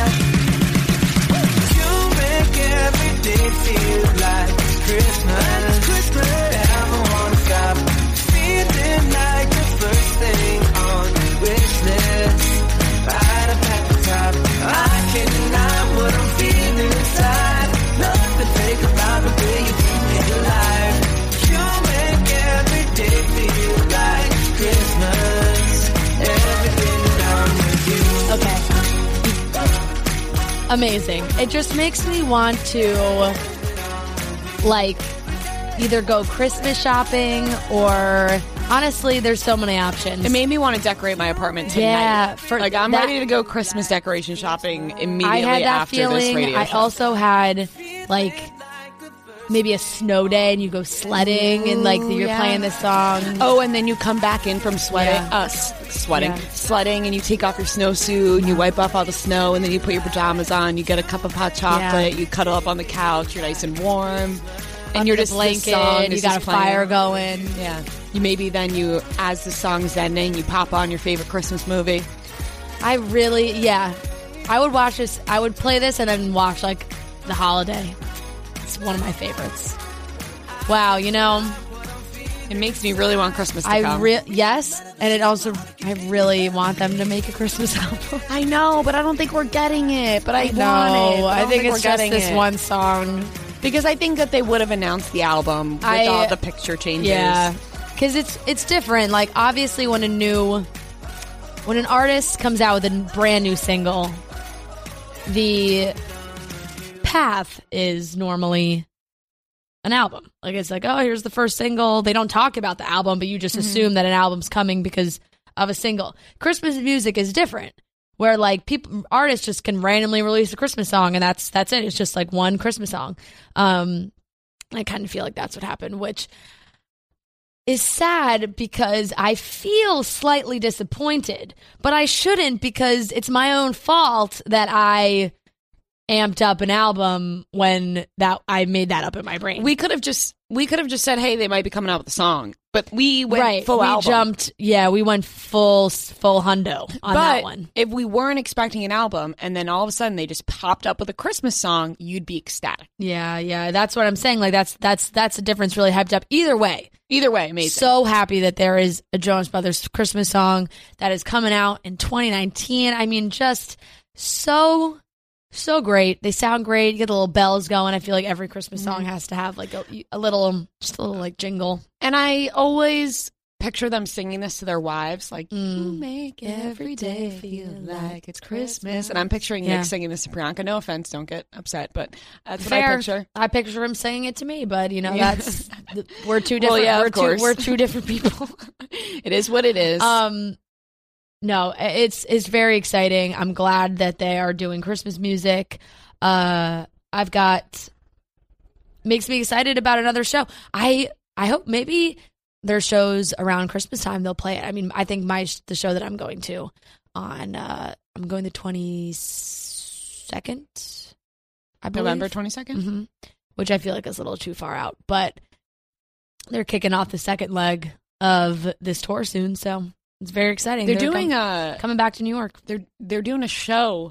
You make every day feel like it's Christmas. It's Christmas. Never wanna stop feeling like the first thing on your wish list, right up at the top. I can't deny what I'm feeling inside. Nothing fake about the way you keep me alive. You make every day feel like Christmas. Every day that I'm with you. Okay. Amazing. It just makes me want to, like, either go Christmas shopping or, honestly, there's so many options. It made me want to decorate my apartment tonight. Yeah, for like I'm that- ready to go Christmas decoration shopping I immediately had that after this feeling. radio I show. also had, like, maybe a snow day and you go sledding and like you're yeah. playing this song. Oh, and then you come back in from sweating, Yeah. uh, s- sweating, Yeah. sledding, and you take off your snowsuit, and you wipe off all the snow, and then you put your pajamas on, you get a cup of hot chocolate, Yeah. you cuddle up on the couch, you're nice and warm, and Under you're the just the blanket, song you is got just a fire playing. going. Yeah, you maybe then you, as the song's ending, you pop on your favorite Christmas movie. I really, yeah. I would watch this, I would play this and then watch like The Holiday. It's one of my favorites. Wow, you know, It makes me really want Christmas to I come. re- yes, and it also, I really want them to make a Christmas album. I know, but I don't think we're getting it. But I, I want it. know. but I, I don't think we're it's just getting this it. one song. Because I think that they would have announced the album with I- all the picture changes. Yeah, because it's it's different. Like obviously, when a new when an artist comes out with a brand new single, the path is normally an album. Like it's like, oh, here's the first single. They don't talk about the album, but you just Mhm. assume that an album's coming because of a single. Christmas music is different. Where like people, artists just can randomly release a Christmas song and that's that's it. It's just like one Christmas song. Um, I kind of feel like that's what happened, which is sad because I feel slightly disappointed, but I shouldn't because it's my own fault that I amped up an album when that I made that up in my brain. We could have just we could have just said, hey, they might be coming out with a song, but we went right, full we album. jumped. Yeah, we went full full hundo on but that one. if we weren't expecting an album and then all of a sudden they just popped up with a Christmas song, you'd be ecstatic. Yeah, yeah, that's what I'm saying. Like that's that's that's a difference really hyped up. Either way, Either way, amazing. so happy that there is a Jonas Brothers Christmas song that is coming out in twenty nineteen. I mean, just so so great. They sound great. You get the little bells going. I feel like every Christmas song Mhm. has to have like a, a little, just a little like jingle. And I always picture them singing this to their wives, like, you Mm. make every day feel like it's Christmas. And I'm picturing Yeah. Nick singing this to Priyanka. No offense, don't get upset, but that's what I Fair. picture. I picture him singing it to me, but you know Yeah. that's we're two Well, different. yeah, of we're two course. we're two different people. It is what it is. Um, no, it's it's very exciting. I'm glad that they are doing Christmas music. Uh, I've got makes me excited about another show. I I hope maybe their shows around Christmas time they'll play it. I mean, I think my the show that I'm going to on uh, I'm going the twenty-second. I believe. November twenty-second? hmm Which I feel like is a little too far out, but they're kicking off the second leg of this tour soon, so it's very exciting. They're, doing com- a coming back to New York. they're they're doing a show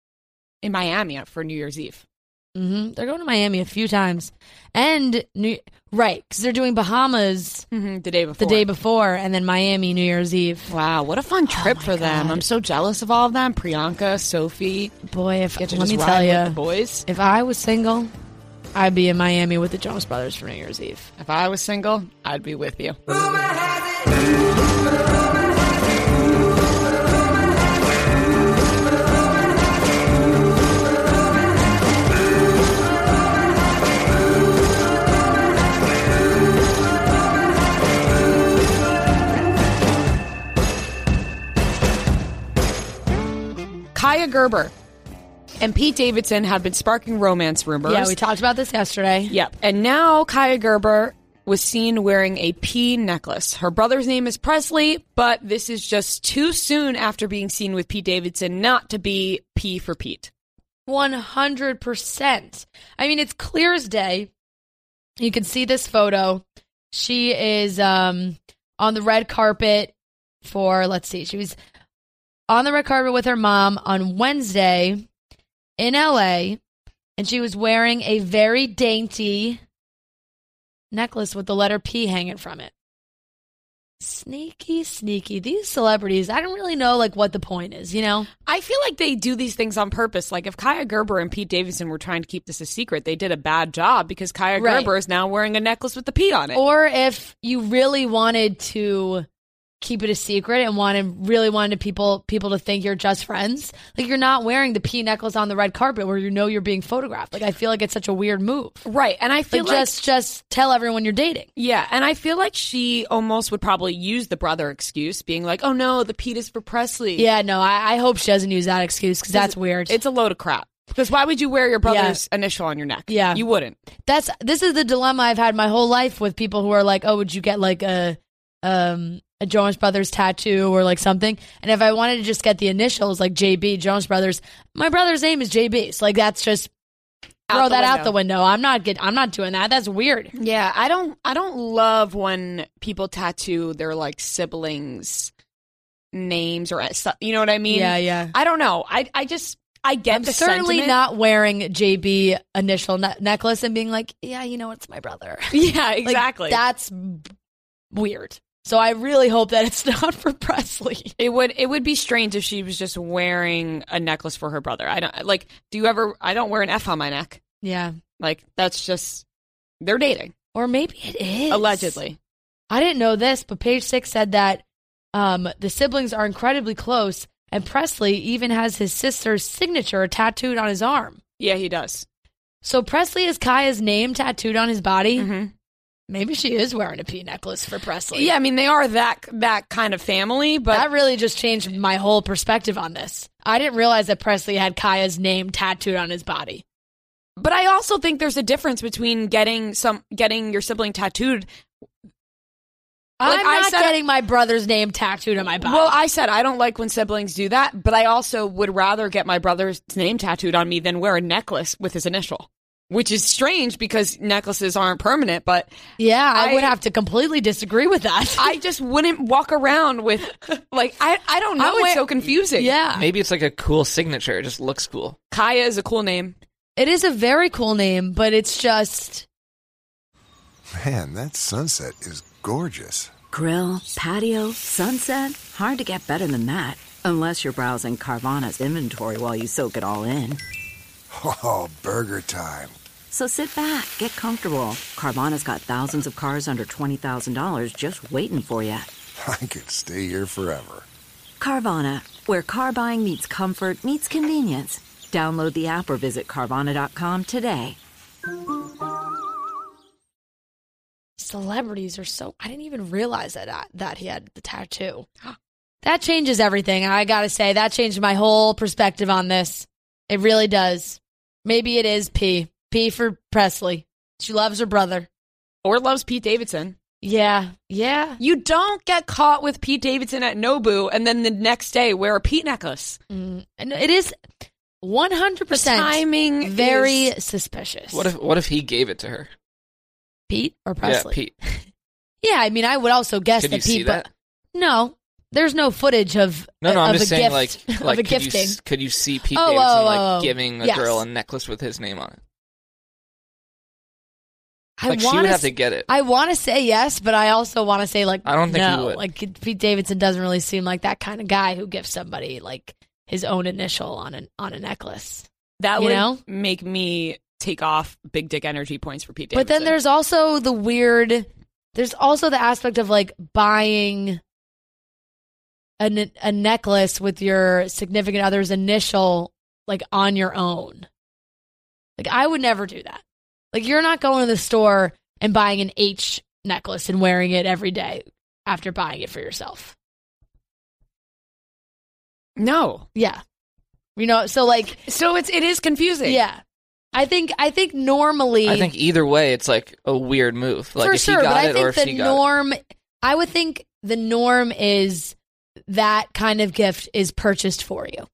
in Miami for New Year's Eve. hmm They're going to Miami a few times, and New right because they're doing Bahamas Mm-hmm, the day before. the day before, and then Miami New Year's Eve. Wow, what a fun trip for them! God. I'm so jealous of all of them. Priyanka, Sophie. Boy, if Get to let just me ride tell with you, the boys. if I was single, I'd be in Miami with the Jonas Brothers for New Year's Eve. If I was single, I'd be with you. Kaya Gerber and Pete Davidson have been sparking romance rumors. Yeah, we talked about this yesterday. Yep. And now Kaya Gerber was seen wearing a P necklace. Her brother's name is Presley, but this is just too soon after being seen with Pete Davidson not to be P for Pete. one hundred percent. I mean, it's clear as day. You can see this photo. She is um, on the red carpet for, let's see, she was on the red carpet with her mom on Wednesday in L A, and she was wearing a very dainty necklace with the letter P hanging from it. Sneaky, sneaky. These celebrities, I don't really know like what the point is, you know? I feel like they do these things on purpose. Like if Kaya Gerber and Pete Davidson were trying to keep this a secret, they did a bad job because Kaya Right. Gerber is now wearing a necklace with the P on it. Or if you really wanted to keep it a secret and wanted really wanted people people to think you're just friends, like you're not wearing the P necklace on the red carpet where you know you're being photographed. Like I feel like it's such a weird move. Right. And I feel Like like just just tell everyone you're dating. Yeah, and I feel like she almost would probably use the brother excuse, being like, "Oh no, the Pete is for Presley." Yeah, no, I, I hope she doesn't use that excuse because that's weird. It's a load of crap. Because why would you wear your brother's yeah. initial on your neck? Yeah. You wouldn't. That's This is the dilemma I've had my whole life with people who are like, oh, would you get like a um a Jonas Brothers tattoo or like something? And if I wanted to just get the initials like J B, Jonas Brothers, my brother's name is J B. So like that's just throw out that window. out the window. I'm not get, I'm not doing that. That's weird. Yeah, I don't I don't love when people tattoo their like siblings' names or you know what I mean? Yeah, yeah. I don't know. I I just I get I'm the certainly sentiment. not wearing J B initial ne- necklace and being like, yeah, you know, it's my brother. Yeah, exactly. Like, that's b- weird. So I really hope that it's not for Presley. It would it would be strange if she was just wearing a necklace for her brother. I don't like. Do you ever? I don't wear an F on my neck. Yeah, like that's just they're dating, or maybe it is allegedly. I didn't know this, but Page Six said that um, the siblings are incredibly close, and Presley even has his sister's signature tattooed on his arm. Yeah, he does. So Presley has Kaya's name tattooed on his body. Mm-hmm. Maybe she is wearing a P necklace for Presley. Yeah, I mean, they are that that kind of family, but... That really just changed my whole perspective on this. I didn't realize that Presley had Kaya's name tattooed on his body. But I also think there's a difference between getting some getting your sibling tattooed... Like, I'm I not said, getting my brother's name tattooed on my body. Well, I said I don't like when siblings do that, but I also would rather get my brother's name tattooed on me than wear a necklace with his initial. Which is strange because necklaces aren't permanent, but... Yeah, I, I would have to completely disagree with that. I just wouldn't walk around with, like, I, I don't know, I would, it's so confusing. Yeah. Maybe it's like a cool signature, it just looks cool. Kaya is a cool name. It is a very cool name, but it's just... Man, that sunset is gorgeous. Grill, patio, sunset, hard to get better than that. Unless you're browsing Carvana's inventory while you soak it all in. Oh, burger time. So sit back, get comfortable. Carvana's got thousands of cars under twenty thousand dollars just waiting for you. I could stay here forever. Carvana, where car buying meets comfort, meets convenience. Download the app or visit Carvana dot com today. Celebrities are so... I didn't even realize that, that he had the tattoo. That changes everything, I gotta say. That changed my whole perspective on this. It really does. Maybe it is P. P for Presley. She loves her brother. Or loves Pete Davidson. Yeah. Yeah. You don't get caught with Pete Davidson at Nobu and then the next day wear a Pete necklace. Mm. And it is one hundred percent the timing very is... suspicious. What if what if he gave it to her? Pete or Presley? Yeah, Pete. Yeah, I mean, I would also guess Could that you Pete... see that? But no. There's no footage of no, no. of I'm a just saying, gift, like, of like a could gifting. you could you see Pete oh, Davidson oh, like oh, giving a yes. girl a necklace with his name on it? I Like she wanna would have s- to get it. I want to say yes, but I also want to say like I don't think no. he would. Like Pete Davidson doesn't really seem like that kind of guy who gives somebody like his own initial on an on a necklace. That you would know? make me take off big dick energy points for Pete But Davidson. then there's also the weird. There's also the aspect of like buying a ne- a necklace with your significant other's initial like on your own. Like I would never do that. Like you're not going to the store and buying an H necklace and wearing it every day after buying it for yourself. No. Yeah. You know, so like so it's it is confusing. Yeah. I think I think normally I think either way it's like a weird move. Like for if sure, he got but I it think or if the she got norm I would think the norm is that kind of gift is purchased for you.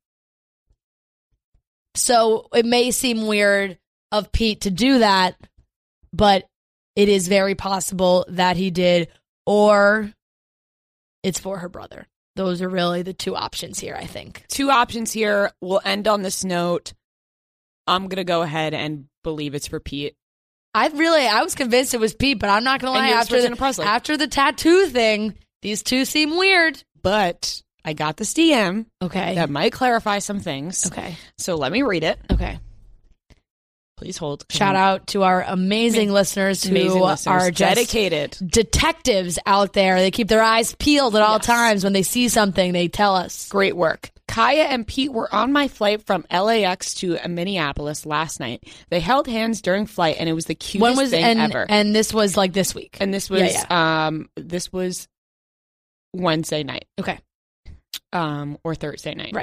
So it may seem weird of Pete to do that, but it is very possible that he did, or it's for her brother. Those are really the two options here, I think. Two options here. We'll end on this note. I'm going to go ahead and believe it's for Pete. I really, I was convinced it was Pete, but I'm not going to And lie. you were After switching the, to Presley. after the tattoo thing, these two seem weird. But I got this D M. Okay. That might clarify some things. Okay. So let me read it. Okay. Please hold. Shout out to our amazing Ma- listeners who amazing listeners. are just dedicated detectives out there. They keep their eyes peeled at all Yes. times. When they see something, they tell us. Great work. Kaya and Pete were on my flight from L A X to Minneapolis last night. They held hands during flight, and it was the cutest When was thing and, ever. and this was like this week. And this was Yeah, um this was Wednesday night. Okay. Um or Thursday night. Right.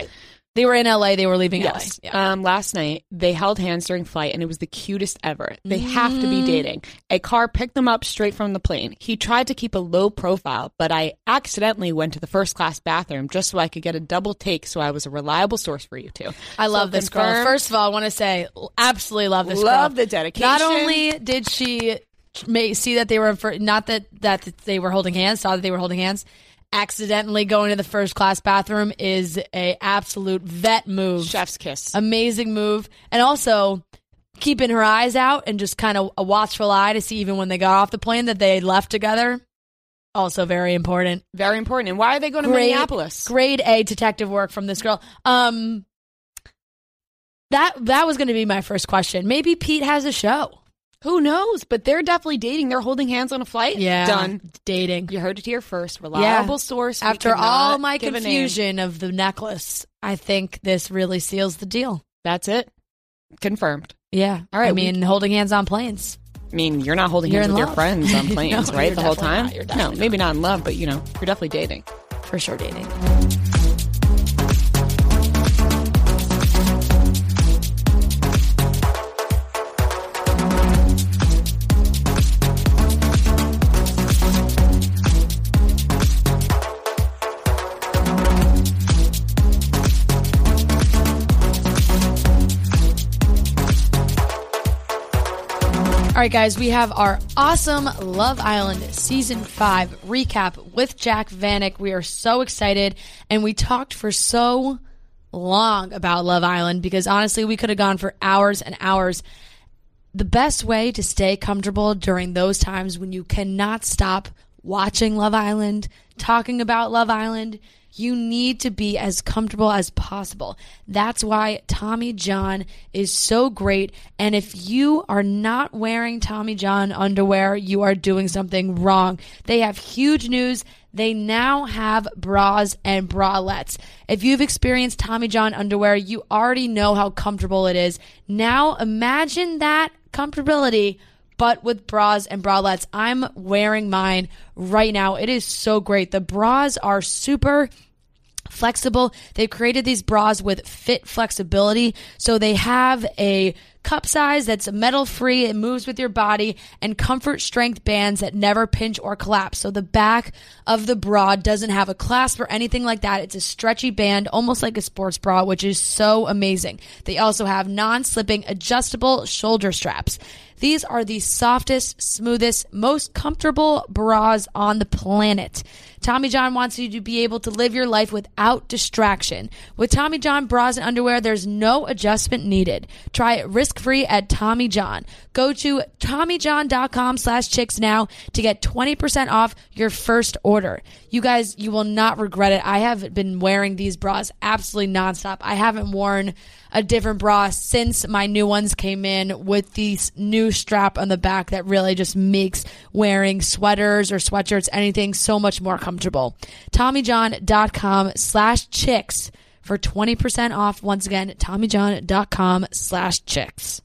They were in L A. They were leaving Yes. L A. Yeah. Um, last night, they held hands during flight, and it was the cutest ever. They have to Mm. be dating. A car picked them up straight from the plane. He tried to keep a low profile, but I accidentally went to the first class bathroom just so I could get a double take, so I was a reliable source for you two. I love So this girl. confirmed. First of all, I want to say, absolutely love this girl. Love the dedication. Not only did she may see that they were, for, not that, that they were holding hands, saw that they were holding hands, accidentally going to the first class bathroom is a absolute vet move. Chef's kiss. Amazing move. And also keeping her eyes out and just kind of a watchful eye to see even when they got off the plane that they left together. Also very important. Very important. And why are they going to Grade- Minneapolis? Grade A detective work from this girl. Um, that that was going to be my first question. Maybe Pete has a show. Who knows? But they're definitely dating. They're holding hands on a flight. Yeah. Done. Dating. You heard it here first. Reliable source. We After cannot all my give a name. confusion of the necklace, I think this really seals the deal. That's it. Confirmed. Yeah. All right, I we- mean, holding hands on planes. I mean, you're not holding You're hands in with your love. friends on planes, No, right? you're The whole definitely time? not. You're No, definitely maybe not in love, but, you know, you're definitely dating. For sure dating. All right, guys, we have our awesome Love Island Season five recap with Jack Vanek. We are so excited, and we talked for so long about Love Island because, honestly, we could have gone for hours and hours. The best way to stay comfortable during those times when you cannot stop watching Love Island, talking about Love Island, you need to be as comfortable as possible. That's why Tommy John is so great. And if you are not wearing Tommy John underwear, you are doing something wrong. They have huge news. They now have bras and bralettes. If you've experienced Tommy John underwear, you already know how comfortable it is. Now imagine that comfortability, but with bras and bralettes. I'm wearing mine right now. It is so great. The bras are super flexible. They've created these bras with fit flexibility. So they have a cup size that's metal free. It moves with your body, and comfort strength bands that never pinch or collapse. So the back of the bra doesn't have a clasp or anything like that. It's a stretchy band, almost like a sports bra, which is so amazing. They also have non-slipping adjustable shoulder straps. These are the softest, smoothest, most comfortable bras on the planet. Tommy John wants you to be able to live your life without distraction. With Tommy John bras and underwear, there's no adjustment needed. Try it risk-free at Tommy John. Go to TommyJohn.com slash chicks now to get twenty percent off your first order. You guys, you will not regret it. I have been wearing these bras absolutely nonstop. I haven't worn a different bra since my new ones came in with this new strap on the back that really just makes wearing sweaters or sweatshirts, anything, so much more comfortable. TommyJohn.com slash chicks for twenty percent off. Once again, TommyJohn.com slash chicks.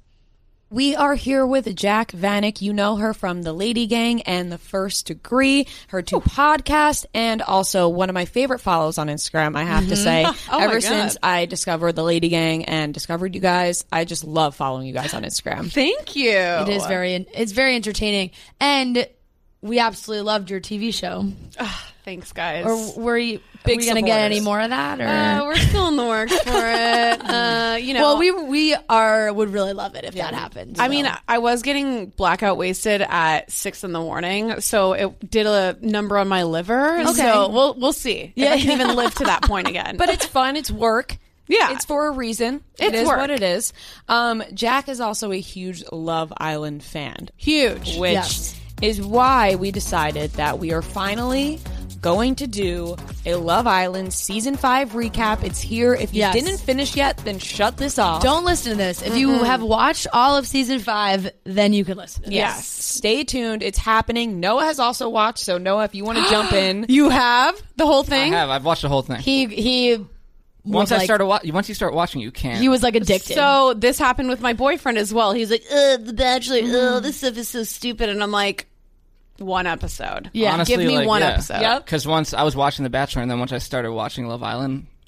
We are here with Jack Vanek. You know her from The Lady Gang and The First Degree, her two podcasts, and also one of my favorite follows on Instagram, I have to Mhm. say. Oh my Ever God. since I discovered The Lady Gang and discovered you guys, I just love following you guys on Instagram. Thank you. It is very, it's very entertaining. And we absolutely loved your T V show. Thanks, guys. Or were you, Big are we going to get supporters. any more of that? Or? Uh, we're still in the works for it. Uh, you know, well, we we are would really love it if that happens. I mean, I was getting blackout wasted at six in the morning, so it did a number on my liver. Okay. So we'll we'll see Yeah. if I can even live to that point again. But it's fun. It's work. Yeah. It's for a reason. It's it is work. what it is. Um, Jack is also a huge Love Island fan. Huge. Which Yes. is why we decided that we are finally going to do a Love Island Season five recap. It's here. If you Yes. didn't finish yet, then shut this off. Don't listen to this. If you Mm-mm. have watched all of season five, then you can listen to this. Yes. Stay tuned. It's happening. Noah has also watched, so Noah, if you want to jump in. You have the whole thing? I have. I've watched the whole thing. He he once was I like- started wa- once you start watching, you can't. He was like addicted. So this happened with my boyfriend as well. He's like, Ugh, The Bachelor, Mm-hmm. ugh, this stuff is so stupid. And I'm like, one episode. Honestly, Give me like, one yeah. episode. Because once I was watching The Bachelor, and then once I started watching Love Island,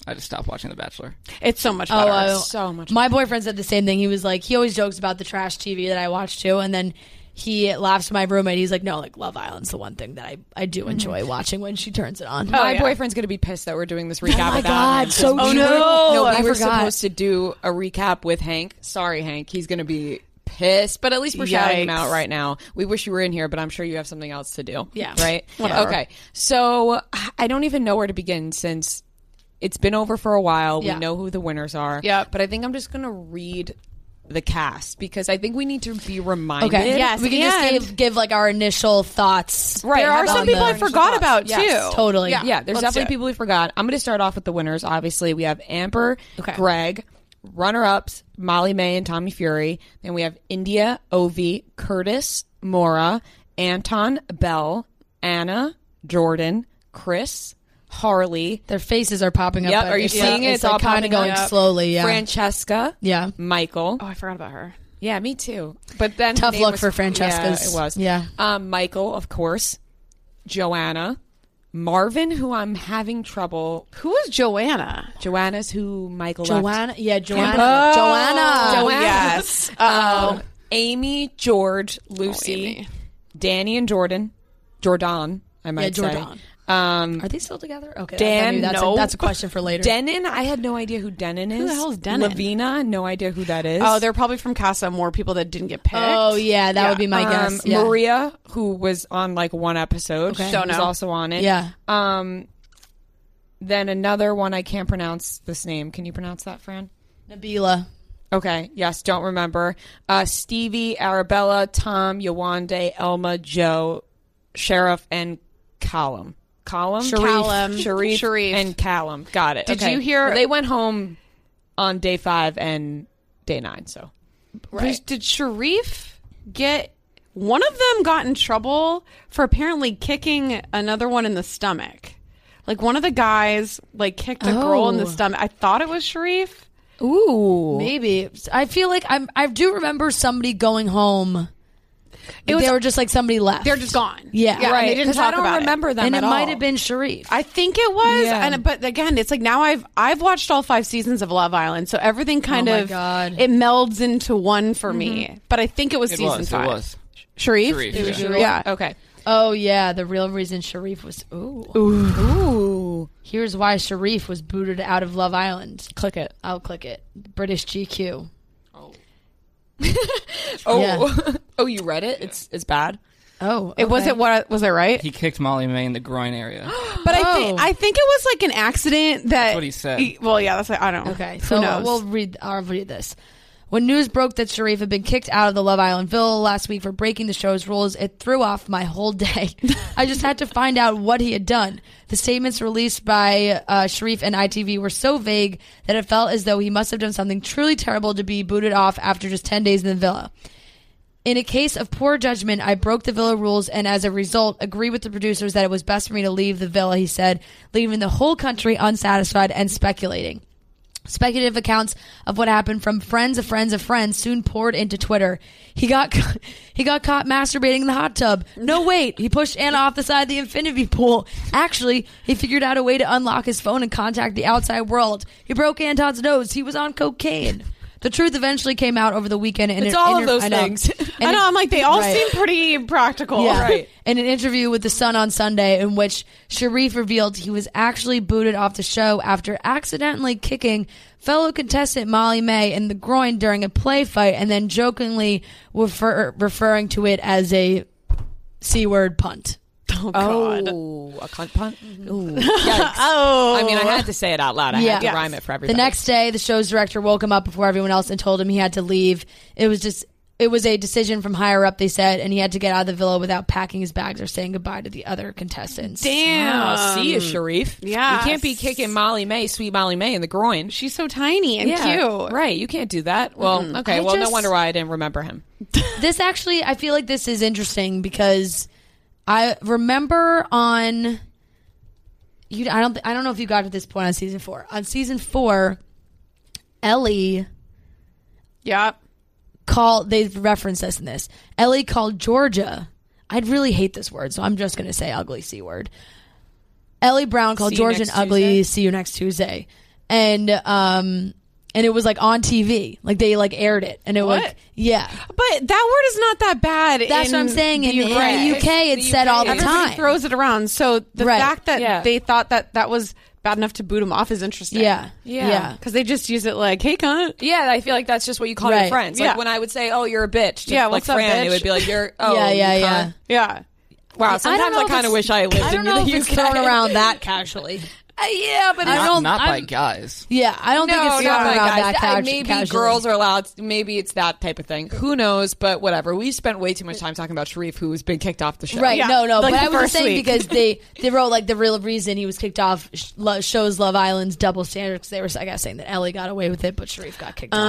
I just stopped watching The Bachelor. It's so much Oh, better. uh, so much. My boyfriend said the same thing. He was like, he always jokes about the trash T V that I watch too, and then he laughs at my roommate. He's like, no, like Love Island's the one thing that I, I do enjoy watching when she turns it on. My Oh, yeah. boyfriend's going to be pissed that we're doing this recap Oh my without God, him. so Oh, true. no. No, I we were forgot. supposed to do a recap with Hank. Sorry, Hank. He's going to be pissed, but at least we're shouting him Yikes. out right now. We wish you were in here, but I'm sure you have something else to do. Yeah. Right? Whatever. Okay. So I don't even know where to begin since it's been over for a while. Yeah. We know who the winners are. Yep. But I think I'm just going to read the cast because I think we need to be reminded. Okay. Yes, we can and- just give, give like our initial thoughts. Right. There are How some about people the I forgot initial about thoughts? Yes. too. Totally. Yeah, Yeah, there's let's do definitely it. people we forgot. I'm going to start off with the winners. Obviously, we have Amber, Okay. Greg, runner-ups, Molly May and Tommy Fury. Then we have India, Ovi, Curtis, Mora, Anton, Belle, Anna, Jordan, Chris, Harley. Their faces are popping up. Yep, but are you it's, seeing it? It's, It's like all kind of popping going up. slowly. Yeah. Francesca, yeah. Michael. Oh, I forgot about her. Yeah, me too. But then Tough her name look was- for Francesca's. Yeah, it was. Yeah. Um, Michael, of course. Joanna. Marvin, who I'm having trouble. Who is Joanna? Joanna's who Michael left. Joanna. Yeah, Joanna. Oh, Joanna. Joanna. Yes. Um, Amy, George, Lucy, Amy. Danny, and Jordan. Jordan, I might Yeah, say. Jordan. Um, Are they still together? Okay. Dan, that's, no. a, that's a question for later. Denon, I had no idea who Denon is. Who the hell is Denon? Lavina, no idea who that is. Oh, they're probably from Casa More people that didn't get picked. Oh, yeah, that would be my Um, guess. Yeah. Maria, who was on like one episode, Okay. Don't was know. also on it. Yeah. Um, then another one I can't pronounce this name. Can you pronounce that, Fran? Nabila. Okay. Yes. Don't remember. Uh, Stevie, Arabella, Tom, Yawande, Elma, Joe, Sheriff, and Callum. Callum? Sharif. Callum. Sharif. Sharif. And Callum. Got it. Did Okay. you hear- Well, they went home on day five and day nine, so. Right. Did Sharif get... One of them got in trouble for apparently kicking another one in the stomach. Like, one of the guys, like, kicked a girl in the Oh. stomach. I thought it was Sharif. Ooh. Maybe. I feel like I'm, I do remember somebody going home. It was- they were just like somebody left. They're just gone. Yeah. and Right. they didn't 'Cause talk I don't about remember it. them and at it might all. have been Sharif. I think it was, Yeah. and but again, it's like now I've I've watched all five seasons of Love Island, so everything kind Oh my of God. it melds into one for me. But I think it was It season was. five. It was. Sharif. Sharif, It was yeah. Sharif. Yeah. Okay. Oh yeah, the real reason Sharif was. Ooh. Ooh. Here's why Sharif was booted out of Love Island. Click it. I'll click it. British G Q. Oh. Yeah. Oh, you read it? It's it's bad. Oh, It was okay. it what was it right? He kicked Molly May in the groin area. But I Oh. think I think it was like an accident that. That's what he said. Well, yeah, that's like, I don't know. Okay, Who so knows? we'll read. I'll read this. When news broke that Sharif had been kicked out of the Love Island villa last week for breaking the show's rules, it threw off my whole day. I just had to find out what he had done. The statements released by uh, Sharif and I T V were so vague that it felt as though he must have done something truly terrible to be booted off after just ten days in the villa. In a case of poor judgment, I broke the villa rules and as a result agree with the producers that it was best for me to leave the villa, he said, leaving the whole country unsatisfied and speculating. Speculative accounts of what happened from friends of friends of friends soon poured into Twitter. He got he got caught masturbating in the hot tub. No, wait. He pushed Anna off the side of the infinity pool. Actually, he figured out a way to unlock his phone and contact the outside world. He broke Anton's nose. He was on cocaine. The truth eventually came out over the weekend. In It's an all of inter- those I know. things. I know. I'm like they all Right. seem pretty practical. Yeah. Right. In an interview with The Sun on Sunday, in which Sharif revealed he was actually booted off the show after accidentally kicking fellow contestant Molly May in the groin during a play fight and then jokingly refer- referring to it as a C word punt. Oh God. Oh, a cunt punt? Ooh. Yikes. Oh. I mean, I had to say it out loud. I Yeah. had to Yes. rhyme it for The everybody. next day, the show's director woke him up before everyone else and told him he had to leave. It was just, it was a decision from higher up, they said, and he had to get out of the villa without packing his bags or saying goodbye to the other contestants. Damn. Oh, see you, Sharif. Yeah. You can't be kicking Molly May, sweet Molly May, in the groin. She's so tiny and Yeah, cute. Right. You can't do that. Well, Mm-mm. okay. I well, just- no wonder why I didn't remember him. This actually, I feel like this is interesting because I remember on you. I don't. th- I don't know if you got to this point on season four. On season four, Ellie Yeah. called. They referenced this in this. Ellie called Georgia. I'd really hate this word, so I'm just going to say ugly c word. Ellie Brown called See you Georgia an next ugly. Tuesday? See you next Tuesday. and um and it was like on T V, like they like aired it, and it What? was yeah. But that word is not that bad. That's in what I'm saying. In, the in U K. the U K, it's said all the Everybody time. throws it around. So the Right. fact that Yeah. they thought that that was bad enough to boot him off is interesting. Yeah. Yeah. Yeah. Because they just use it like, hey, cunt. Yeah, I feel like that's just what you call Right. your friends. Like Yeah. when I would say, "Oh, you're a bitch," just Yeah, like what's up, Fran, bitch? it would be like, "You're oh, Yeah, yeah, you yeah. cunt." Yeah. Wow, I sometimes don't know I, if kind of it's- wish I lived I don't in know the if it's U K. thrown around that casually. Uh, yeah, but I it's don't- Not by I'm- guys. Yeah, I don't no, think it's not thrown by around guys. that That- casually. maybe casually. girls are allowed. Maybe it's that type of thing. Who knows? But whatever. We spent way too much time talking about Sharif, who's been kicked off the show. Right, Yeah, no, no, like but the I was just first saying week. because they, they wrote like the real reason he was kicked off sh- lo- shows Love Island's double standards. 'Cause they were, I guess, saying that Ellie got away with it, but Sharif got kicked off.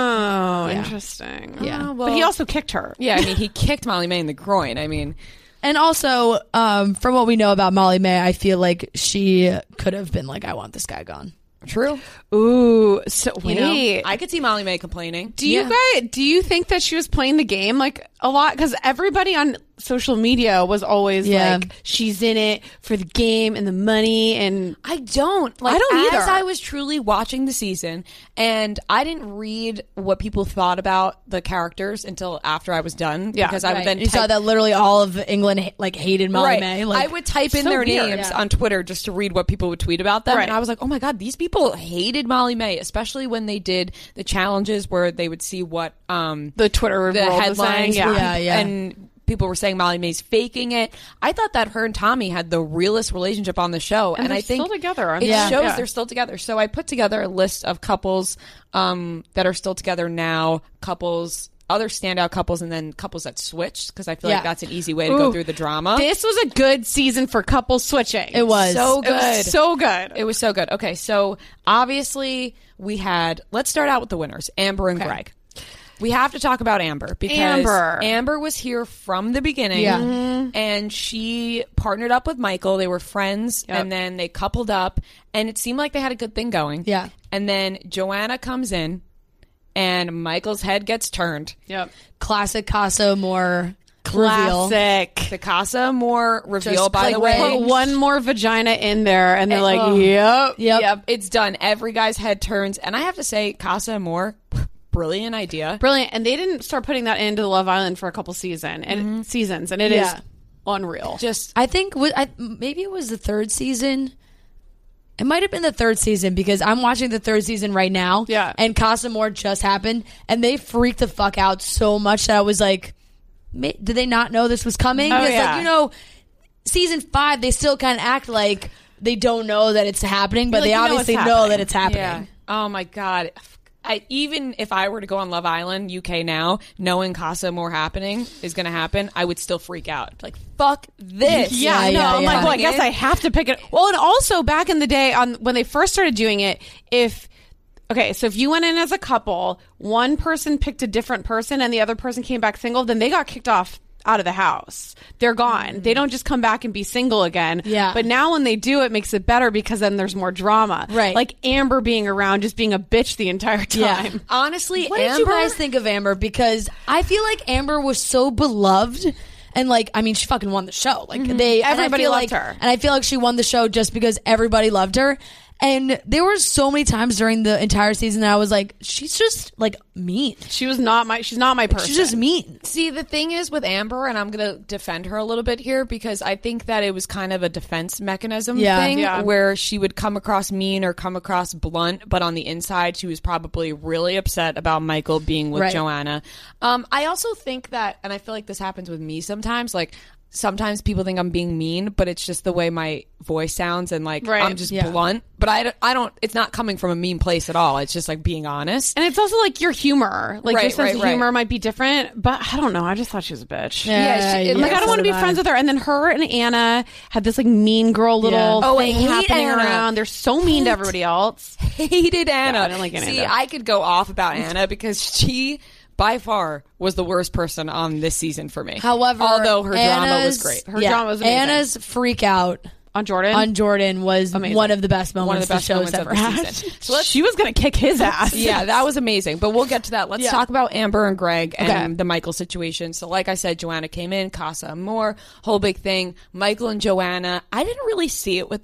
Oh, Yeah. interesting. Yeah. but he also kicked her. Yeah, I mean, he kicked Molly May in the groin. I mean, And also, um, from what we know about Molly May, I feel like she could have been like, I want this guy gone. true. Ooh, so You wait. know, I could see Molly May complaining. do you guys, do you think that she was playing the game like a lot? Because everybody on social media was always Yeah. like, she's in it for the game and the money. And I don't. Like, I don't as either. I was truly watching the season, and I didn't read what people thought about the characters until after I was done. Yeah, because I would Right. then you saw type- that literally all of England ha- like hated Molly right. May. Like, I would type in so their weird. names Yeah. on Twitter just to read what people would tweet about them, Right. and I was like, oh my god, these people hated Molly May, especially when they did the challenges where they would see what um the Twitter the world was headlines saying, were, yeah. Yeah, yeah. and people were saying Molly May's faking it. I thought that her and Tommy had the realest relationship on the show, And and, they're I think still together, aren't It they? shows Yeah. they're still together. So I put together a list of couples um, that are still together now, couples, other standout couples, and then couples that switched because I feel Yeah. like that's an easy way to go Ooh. through the drama. This was a good season for couple switching. It was. so It good. was so good. It was so good. Okay, so obviously we had. Let's start out with the winners, Amber and Okay. Greg. We have to talk about Amber because Amber. Amber was here from the beginning, Yeah. Mm-hmm. and she partnered up with Michael. They were friends, Yep. and then they coupled up, and it seemed like they had a good thing going. Yeah. And then Joanna comes in, and Michael's head gets turned. Yep. classic Casa Moore reveal. Classic. The Casa Moore reveal, Just by the click way. Put one more vagina in there, and they're like, oh. yep. Yep. Yep, it's done. Every guy's head turns, and I have to say, Casa Moore, brilliant idea. Brilliant. And they didn't start putting that into the Love Island for a couple season and seasons, and it is Yeah. unreal. Just I think wa- I, maybe it was the third season. It might have been the third season because I'm watching the third season right now. Yeah. And Casa Moore just happened, and they freaked the fuck out so much that I was like, "Ma- did they not know this was coming? Oh, Because, yeah. like, you know, season five, they still kind of act like they don't know that it's happening, but like, they you know obviously it's know happening. that it's happening. Yeah. Oh my god. I, even if I were to go on Love Island U K now, knowing Casa More happening is going to happen, I would still freak out. Like, fuck this. Yeah, Yeah, no, yeah, I'm yeah. like, well, I guess I have to pick it. Well, and also back in the day, on when they first started doing it, if okay, so if you went in as a couple, one person picked a different person, and the other person came back single, then they got kicked off out of the house. They're gone. They don't just come back and be single again. Yeah. But now when they do, it makes it better because then there's more drama. Right. Like Amber being around, just being a bitch the entire time. Yeah. Honestly, What Amber, did you guys think of Amber? Because I feel like Amber was so beloved. And like, I mean, she fucking won the show. Like they, and I Everybody feel loved like, her. and I feel like she won the show just because everybody loved her. And there were so many times during the entire season that I was like, she's just like mean. She was not my. She's not my person. She's just mean. See, the thing is with Amber, and I'm going to defend her a little bit here because I think that it was kind of a defense mechanism Yeah. thing Yeah. where she would come across mean or come across blunt, but on the inside, she was probably really upset about Michael being with Right. Joanna. Um, I also think that, and I feel like this happens with me sometimes, like, sometimes people think I'm being mean, but it's just the way my voice sounds and like Right. I'm just Yeah. blunt. But I, don't- I don't, it's not coming from a mean place at all. It's just like being honest. And it's also like your humor. Like your Right, sense right, of right. humor might be different, but I don't know. I just thought she was a bitch. Yeah, she- Like Yeah, I don't so want to be did I. friends with her. And then her and Anna had this like mean girl little Yeah. Oh, I thing hate happening Anna. around. They're so mean to everybody else. Hated Anna. Yeah, I didn't like Anna See, either. I could go off about Anna because she, by far, was the worst person on this season for me. However, although her drama was Anna's- great. Her drama was amazing. Anna's freak out On Jordan, on Jordan was Amazing. one of the best moments One of the best the show's moments of ever the had. season. So let's she was gonna kick his ass. Yeah, that was amazing. But we'll get to that. Let's Yeah. talk about Amber and Greg and Okay. the Michael situation. So like I said, Joanna came in, Casa Amor, whole big thing. Michael and Joanna, I didn't really see it with them.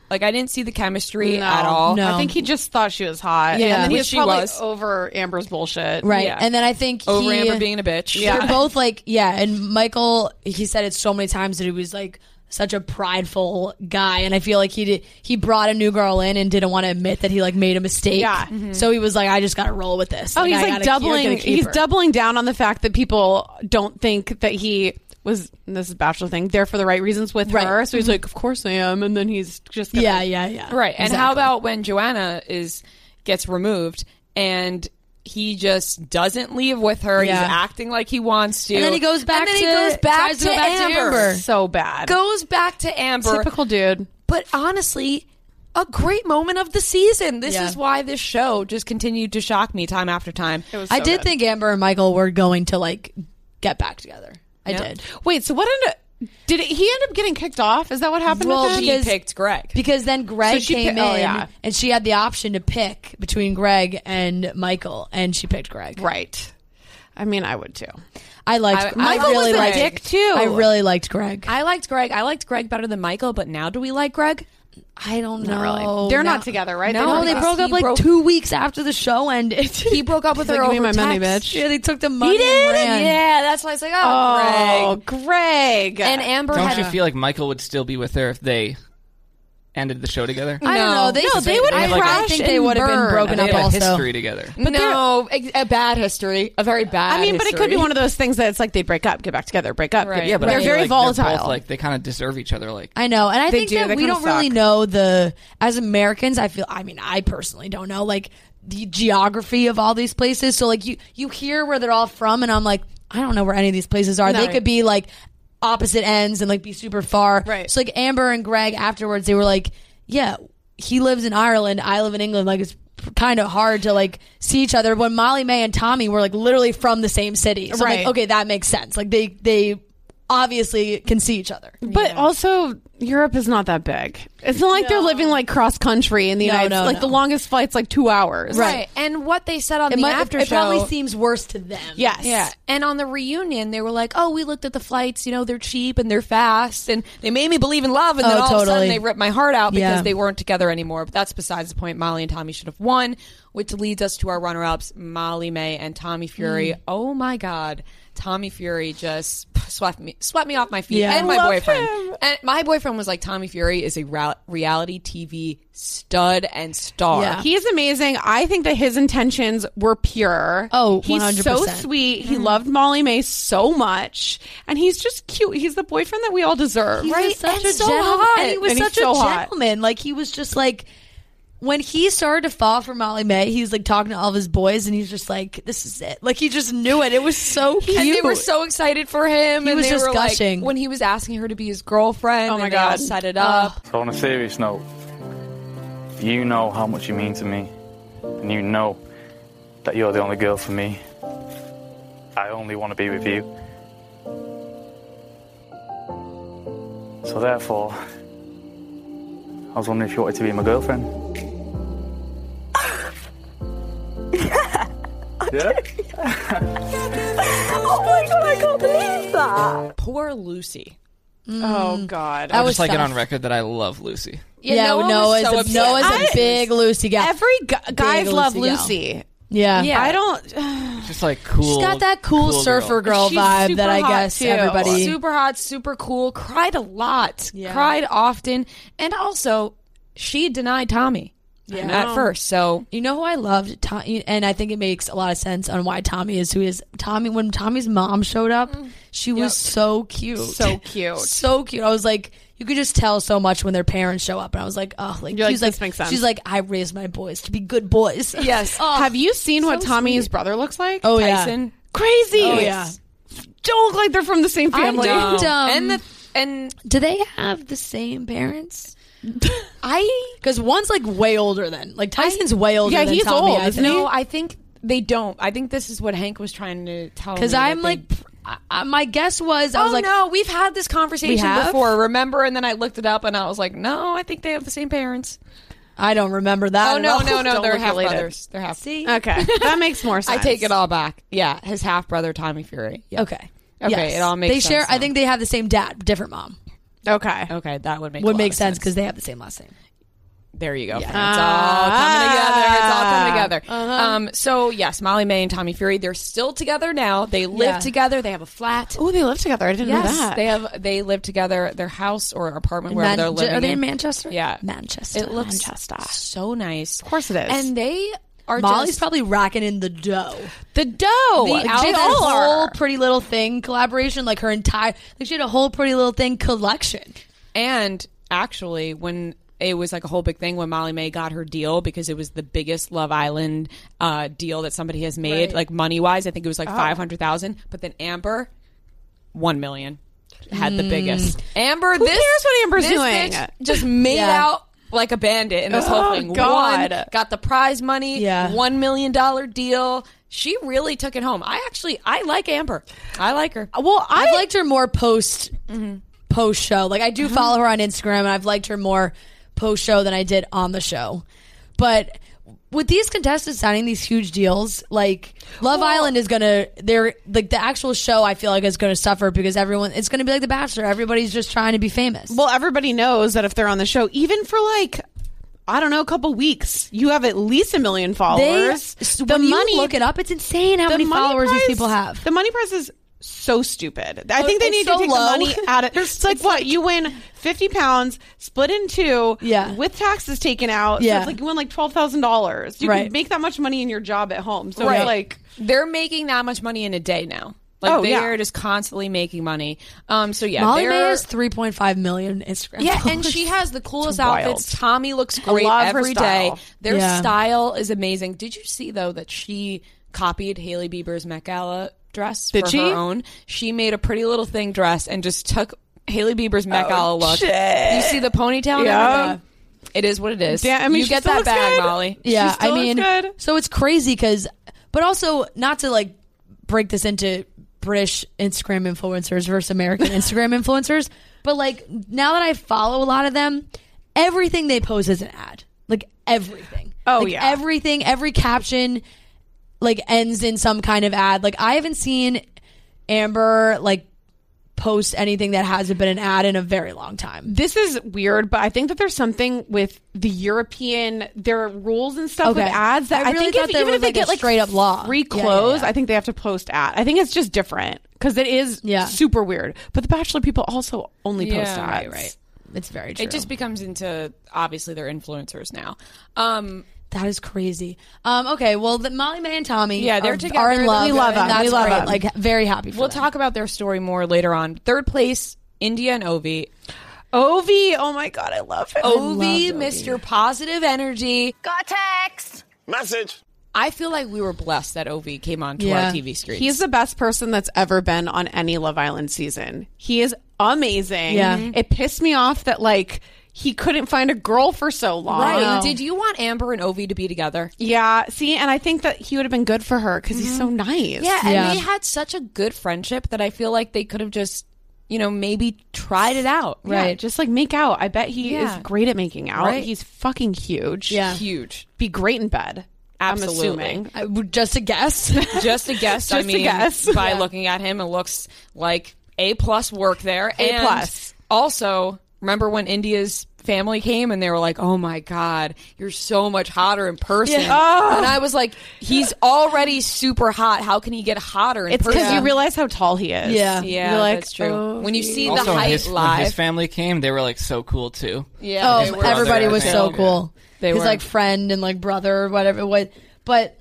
Like, I didn't see the chemistry No. at all. I think he just thought she was hot. Yeah. And then he Which was she probably was. over Amber's bullshit. Right. Yeah. And then I think Over he, Amber being a bitch. They're both like, yeah. And Michael, he said it so many times that he was like such a prideful guy. And I feel like he did, he brought a new girl in and didn't want to admit that he like made a mistake. Yeah. Mm-hmm. So he was like, I just got to roll with this. Oh, he's I like gotta- doubling. I gotta keep He's her. doubling down on the fact that people don't think that he was. This is Bachelor thing. There for the right reasons with Right. her. So he's like, of course I am. And then he's just gonna, Yeah, yeah, yeah. Right. And how Exactly. about when Joanna is gets removed and he just doesn't leave with her. Yeah. He's acting like he wants to. And then he goes back and then to- he goes back tries to, to go back to Amber. Amber. So bad. Goes back to Amber. Typical dude. But honestly, a great moment of the season. This Yeah. is why this show just continued to shock me time after time. It was I so did good. think Amber and Michael were going to like get back together. I Yeah. did. Wait, so what ended did it, he end up getting kicked off? Is that what happened Well, with him? She because- picked Greg. Because then Greg So she came pi- oh, in yeah. and she had the option to pick between Greg and Michael, and she picked Greg. Right. I mean, I would too. I liked. I- I, Michael really was a liked dick, too. I really liked Greg. I liked Greg. I liked Greg better than Michael, but now do we like Greg? I don't know. Not really. They're Now- not together, right? No, No, broke they up. broke up He like broke- two weeks after the show ended. He broke up with He's her like, "Give over me my money, text. bitch." Yeah, they took the money. He did? and ran. Yeah, that's why I was like, oh, Oh, Greg. Greg. And Amber Don't had you feel like Michael would still be with her if they ended the show together? I don't know. They, No, they would I, have, like, I crash think they and would have been burn. broken They up have a also. history together. no, a, a bad history, a very bad. I mean, but it could be history. one of those things that it's like they break up, get back together, break up. Right. Get, Yeah, but they're I feel very like volatile. They're both, like they kind of deserve each other. Like I know, and I They think do. that They we kinda don't really suck. know the as Americans. I feel. I mean, I personally don't know like the geography of all these places. So like you you hear where they're all from, and I'm like, I don't know where any of these places are. No. They could be like opposite ends and like be super far. Right. So like Amber and Greg afterwards, they were like, yeah, he lives in Ireland, I live in England. Like it's kind of hard to like see each other. When Molly May and Tommy were like literally from the same city, so I'm Right. like, okay, that makes sense. Like they they obviously can see each other. But also, Europe is not that big. It's not like they're living like cross country in the No, United no, States. Like no. the longest flight's like two hours. right. And what they said on It, the might, after it show. probably seems worse to them. Yes. Yeah, and on the reunion, they were like, "Oh, we looked at the flights. You know, they're cheap and they're fast, and they made me believe in love." And then Oh, all of a sudden, totally. they ripped my heart out because Yeah. they weren't together anymore. But that's besides the point. Molly and Tommy should have won, which leads us to our runner-ups: Molly May and Tommy Fury. Mm. Oh my God, Tommy Fury just swept me, swept me off my feet, Yeah. and my Love boyfriend. him. And my boyfriend was like, "Tommy Fury is a ra- reality T V stud and star." Yeah. He is amazing. I think that his intentions were pure. Oh, he's one hundred so percent. sweet. He loved Molly May so much, and he's just cute. He's the boyfriend that we all deserve. He Right, was such and a so gentleman. hot. And he was And he's such a so hot. gentleman. Like he was just like when he started to fall for Molly May, he was like talking to all of his boys, and he's just like, "This is it." Like he just knew it. It was so cute. And they were so excited for him. He and was they just were like- gushing. when he was asking her to be his girlfriend. Oh my and they all God. set it up. So on a serious note, you know how much you mean to me, and you know that you're the only girl for me. I only want to be with you. So therefore, I was wondering if you wanted to be my girlfriend. Yeah? Oh my god, I can't believe that. Poor Lucy. Oh God. I would was just like it tough. on record that I love Lucy. Yeah, Noah Noah was is so a, upset. Noah's a I- big Lucy gal. Every gu- guys love Lucy gal. Lucy. Yeah, Yeah. I don't. It's just like cool. She's got that cool, surfer girl, She's vibe super that I hot, guess too. everybody. Super hot, super cool. Cried a lot. Yeah. Cried often. And also, she denied Tommy Yeah. at first. So You know who I loved, Tommy, and I think it makes a lot of sense on why Tommy is who he is. Tommy, when Tommy's mom showed up, she was Yep. so cute, So cute. so cute. I was like, you could just tell so much when their parents show up, and I was like, oh, like You're like, she's like, this makes sense. she's like, I raised my boys to be good boys. yes. Oh, Have you seen what so Tommy's sweet. brother looks like? Oh Tyson. Crazy. yeah, oh yeah. Don't look like they're from the same family. I know. Um, and the and Do they have the same parents? I Because one's like way older than like Tyson's way older. Yeah, than he's Tommy, old, I isn't think. no, I think they don't. I think this is what Hank was trying to tell me. Because that I'm they- like, I, I, my guess was I oh was like, no, we've had this We conversation have? before. Remember? And then I looked it up, and I was like, no, I think they have the same parents. I don't remember that. Oh at no, all. no, no, Don't they're look half related. brothers. They're half. See, Okay, that makes more I sense. take it all back. Yeah, his half brother Tommy Fury. Yeah. okay, Okay, Yes. it all makes They sense share. I now. think they have the same dad, different mom. Okay. Okay, that would make Would a lot make of sense because they have the same last name. There you go. Yeah. It's all coming together. It's all coming together. Uh-huh. Um, so yes, Molly May and Tommy Fury, they're still together now. They live Yeah. together. They have a flat. Oh, they live together. I didn't Yes, know that. they have. They live together. Their house or apartment, In wherever Man- they're living. Are they in Manchester? Yeah, Manchester. It looks Manchester. so nice. Of course it is. And they are. Molly's just, probably racking in the dough. the dough. The Like, out- they that all whole are. Pretty Little Thing collaboration, like her entire, like she had a whole Pretty Little Thing collection. And actually, when it was like a whole big thing when Molly May got her deal because it was the biggest Love Island uh, deal that somebody has made, Right. like money wise. I think it was like Oh. five hundred thousand. But then Amber, one million, had the Mm. biggest. Amber, Who this cares what Amber's this doing? bitch just made Yeah. out like a bandit in this whole Oh, thing. God. Won, got the prize money. Yeah. one million dollar deal. She really took it home. I actually, I like Amber. I like her. Well, I I've liked her more post post show. Like I do Uh-huh. follow her on Instagram, and I've liked her more post show than I did on the show. But with these contestants signing these huge deals, like Love Well- Island is gonna, they're like the actual show. I feel like is gonna suffer because everyone, it's gonna be like The Bachelor. Everybody's just trying to be famous. Well, everybody knows that if they're on the show, even for like, I don't know, a couple weeks, you have at least a million they, followers. when you look it up, it's insane how the many money followers prize- these people have. The money prize is so stupid. I Oh, think they it's need so to take low. the money out of It's like what? You win fifty pounds, split in two, Yeah. with taxes taken out. So Yeah. it's like you win like twelve thousand dollars. You Right. can make that much money in your job at home. So Right. it's like, They're making that much money in a day now. Like Oh, they yeah. are just constantly making money. Um, so yeah, Molly they're, May has three point five million Instagram. yeah, followers. and she has the coolest It's wild. outfits. Tommy looks I great love her every day. style. Their Yeah. style is amazing. Did you see though that she copied Hailey Bieber's Met Gala dress Did for she? her own? She made a Pretty Little Thing dress and just took Hailey Bieber's Met Oh, Gala look. shit. You see the ponytail and Yeah. everything? It is what it is. Damn, I mean, you she get still that looks bag, good. Molly. Yeah, She still I looks mean, good. so it's crazy because, but also not to like break this into British Instagram influencers versus American Instagram influencers, but like now that I follow a lot of them, everything they post is an ad. Like everything. Oh, Like, yeah. everything, every caption like ends in some kind of ad. Like I haven't seen Amber like post anything that hasn't been an ad in a very long time. This is weird, but I think that there's something with the European, their rules and stuff Okay. with ads that I I, really think thought if, there even was, if they like, a get like straight up law. free Yeah, yeah, clothes, yeah. I think they have to post ad. I think it's just different because it is Yeah. super weird. But the Bachelor people also only post Yeah, ads. right, right. It's very true. It just becomes into obviously they're influencers now. Um, That is crazy. Um, okay, well, the Molly May and Tommy Yeah, they're are, together. are in love. We love and them. That's We love great. them. Like, very happy for we'll them. talk about their story more later on. Third place, India and Ovi. Ovi, oh my god, I love him. Ovi, Mister Positive Energy. Got text. Message. I feel like we were blessed that Ovi came onto Yeah. our T V screens. He's the best person that's ever been on any Love Island season. He is amazing. Yeah. It pissed me off that like he couldn't find a girl for so long. right. Did you want Amber and Ovi to be together? Yeah. See, and I think that he would have been good for her because he's so nice. Yeah, and they had such a good friendship that I feel like they could have just, you know, maybe tried it out. Right. Just like make out. I bet he Yeah. is great at making out. Right. He's fucking huge. Yeah. Huge. Be great in bed. Absolutely. I'm assuming. I would- just a guess. Just a guess. I Just a mean, guess. by Yeah. looking at him, it looks like A plus work there. A And plus. Also, remember when India's family came and they were like, "Oh my god, you're so much hotter in person." Yeah. Oh. And I was like, "He's already super hot. How can he get hotter in It's person?" because you realize how tall he is. Yeah. Yeah, You're like, that's true. oh, when you see Also, the when height his, when live, his family came, they were like so cool too. yeah, Oh, they were- everybody was so Yeah. cool. They His were. like friend and like brother or whatever it was. But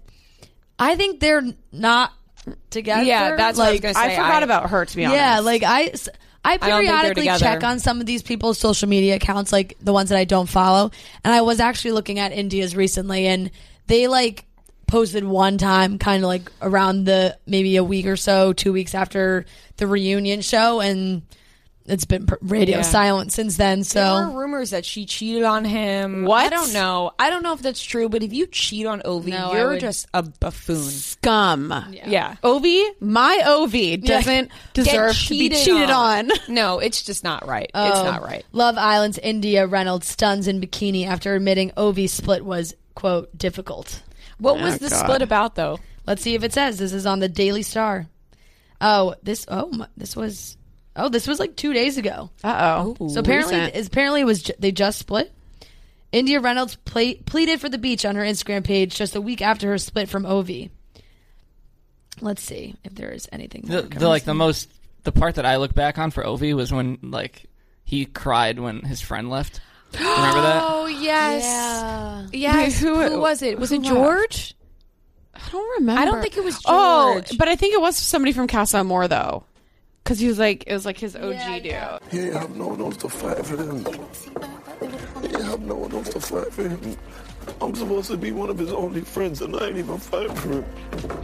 I think they're not together. Yeah, that's what I was like gonna say. I forgot I- about her, to be honest. yeah, like I. s- I don't think they're periodically together. check on some of these people's social media accounts, like the ones that I don't follow. And I was actually looking at India's recently, and they like posted one time, kind of like around the maybe a week or so, two weeks after the reunion show, and it's been pr- radio Yeah. silent since then. There So were rumors that she cheated on him. What? I don't know. I don't know if that's true, but if you cheat on Ovi, No, I you're would- just a buffoon. Scum. Yeah. Ovi, my Ovi doesn't deserve to be cheated on. No, it's just not right. it's Oh, not right. Love Island's India Reynolds stuns in bikini after admitting Ovi's split was, quote, difficult. What Oh, was the God. split about, though? Let's see if it says. This is on the Daily Star. Oh, this, oh, my, this was, oh, this was like two days ago. Uh oh. So apparently, it's, apparently it was, ju- they just split. India Reynolds ple- pleaded for the beach on her Instagram page just a week after her split from Ovi. Let's see if there is anything. The, the like the most the part that I look back on for Ovi was when like he cried when his friend left. Remember that? Oh yes, yeah, yes. Who- Who, was it? Was who it left? George? I don't remember. I don't think it was George. Oh, but I think it was somebody from Casa Amor though, because he was like it was like his O G Yeah, dude. yeah. Yeah, I have no one else to fight for him. Yeah, I have no one else to fight for him. I'm supposed to be one of his only friends, and I ain't even fighting for him.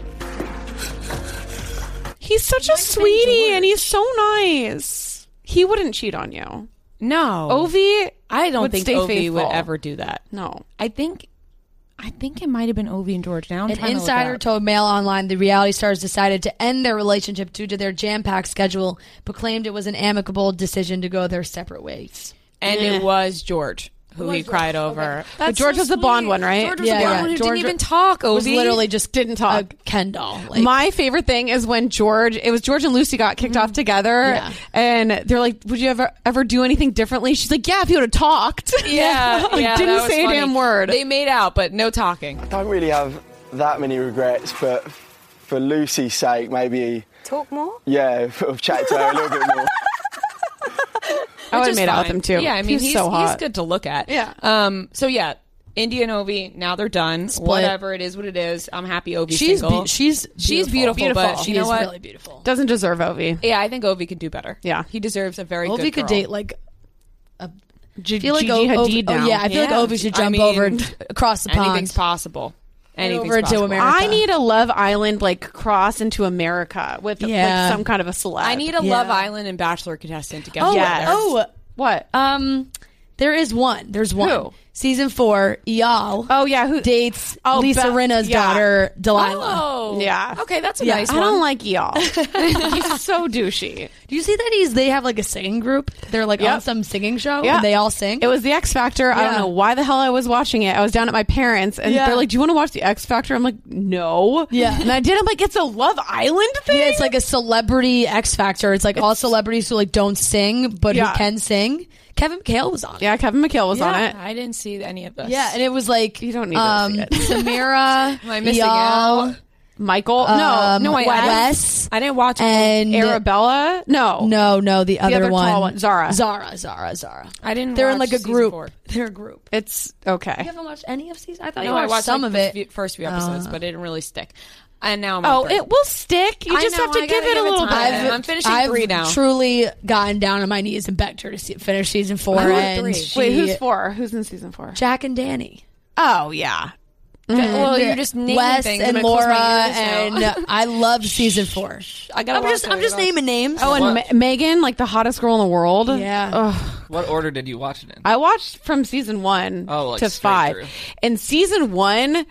He's such a sweetie, and he's so nice. He wouldn't cheat on you. No, Ovi, I don't would think stay Ovi faithful. would ever do that. No, I think, I think it might have been Ovi and George. Now I'm An trying to look insider it up. told Mail Online the reality stars decided to end their relationship due to their jam-packed schedule, but claimed it was an amicable decision to go their separate ways. and Eh. it was George who was he cried George. over. Okay. but George so was the blonde sweet. one, right? George was Yeah, the blonde yeah. one who George didn't even talk. Ovi Was literally just didn't talk. a Ken doll. Like, My favorite thing is when George, it was George and Lucy got kicked off together, Yeah. and they're like, "Would you ever ever do anything differently?" She's like, "Yeah, if you would have talked." yeah, like, yeah, didn't that was say funny. a damn word. They made out, but no talking. I don't really have that many regrets, but for Lucy's sake, maybe, Talk more? yeah, I've chatted to her a little bit more. I would Which have is made out with fine. him too. Yeah, I mean he's, he's, so hot. he's good to look at. Yeah. Um. So yeah, India and Ovi, now they're done. Split. Whatever it is, what it is. I'm happy Ovi's she's single. be- she's she's beautiful, beautiful. but She you know is what? really beautiful. Doesn't deserve Ovi. Yeah, I think Ovi could do better. Yeah. he deserves a very Ovi good could girl. date like a. G- I feel like Gigi O- Hadid Ovi, now. oh yeah, I feel Yeah. like Ovi should I jump mean, over and across the pond. Anything's possible. Anything's over to possible. America. I need a Love Island like cross into America with Yeah. like some kind of a celeb. I need a Yeah. Love Island and Bachelor contestant to get Oh, Yes. together. oh, What? um, there is one. There's one. Who? Season four. Eyal Oh yeah, who dates Oh, Lisa Be- Rinna's yeah. daughter Delilah. Oh, Yeah. Okay, that's a Yeah. nice I one. don't like y'all. He's so douchey. Do you see that he's? They have like a singing group. They're like Yep. on some singing show, Yeah. and they all sing. It was the X Factor. I don't Yeah. know why the hell I was watching it. I was down at my parents, and Yeah. they're like, "Do you want to watch the X Factor?" I'm like, "No." Yeah. and I did. I'm like, "It's a Love Island thing." Yeah, it's like a celebrity X Factor. It's like all celebrities who like don't sing but Yeah. who can sing. Kevin McHale was on it. yeah, Kevin McHale was on Yeah, it. I didn't see any of this. Yeah, and it was like You don't need to um, see it. Samira, Am I missing Eyal, out? Michael, um, no, no, wait, Wes, I didn't- Wes, I didn't watch it. and Arabella, no, no, no, the other, other one, tall one, Zara. Zara, Zara, Zara. I didn't. They're in watch like a season group. four. They're a group. It's okay. You haven't watched any of season? I thought No, you watched, I watched some like, of the it. few- first few episodes, Uh. but it didn't really stick. And now I'm on Oh, three. it will stick. You I just know, have to I give gotta it a give it little time. bit. I'm finishing I've three now. truly gotten down on my knees and begged her to see, finish season four. Who are and three? she- Wait, who's four? Who's in season four? Jack and Danny. Oh yeah. Well, And you're just naming Wes things. and I'm gonna close Laura, my ears now. and I loved season four. I gotta I'm watch just, it. I'm just I gotta- naming names. Oh, and Ma- Megan, like the hottest girl in the world. Yeah. Ugh. What order did you watch it in? I watched from season one Oh, like to straight five, through. and season one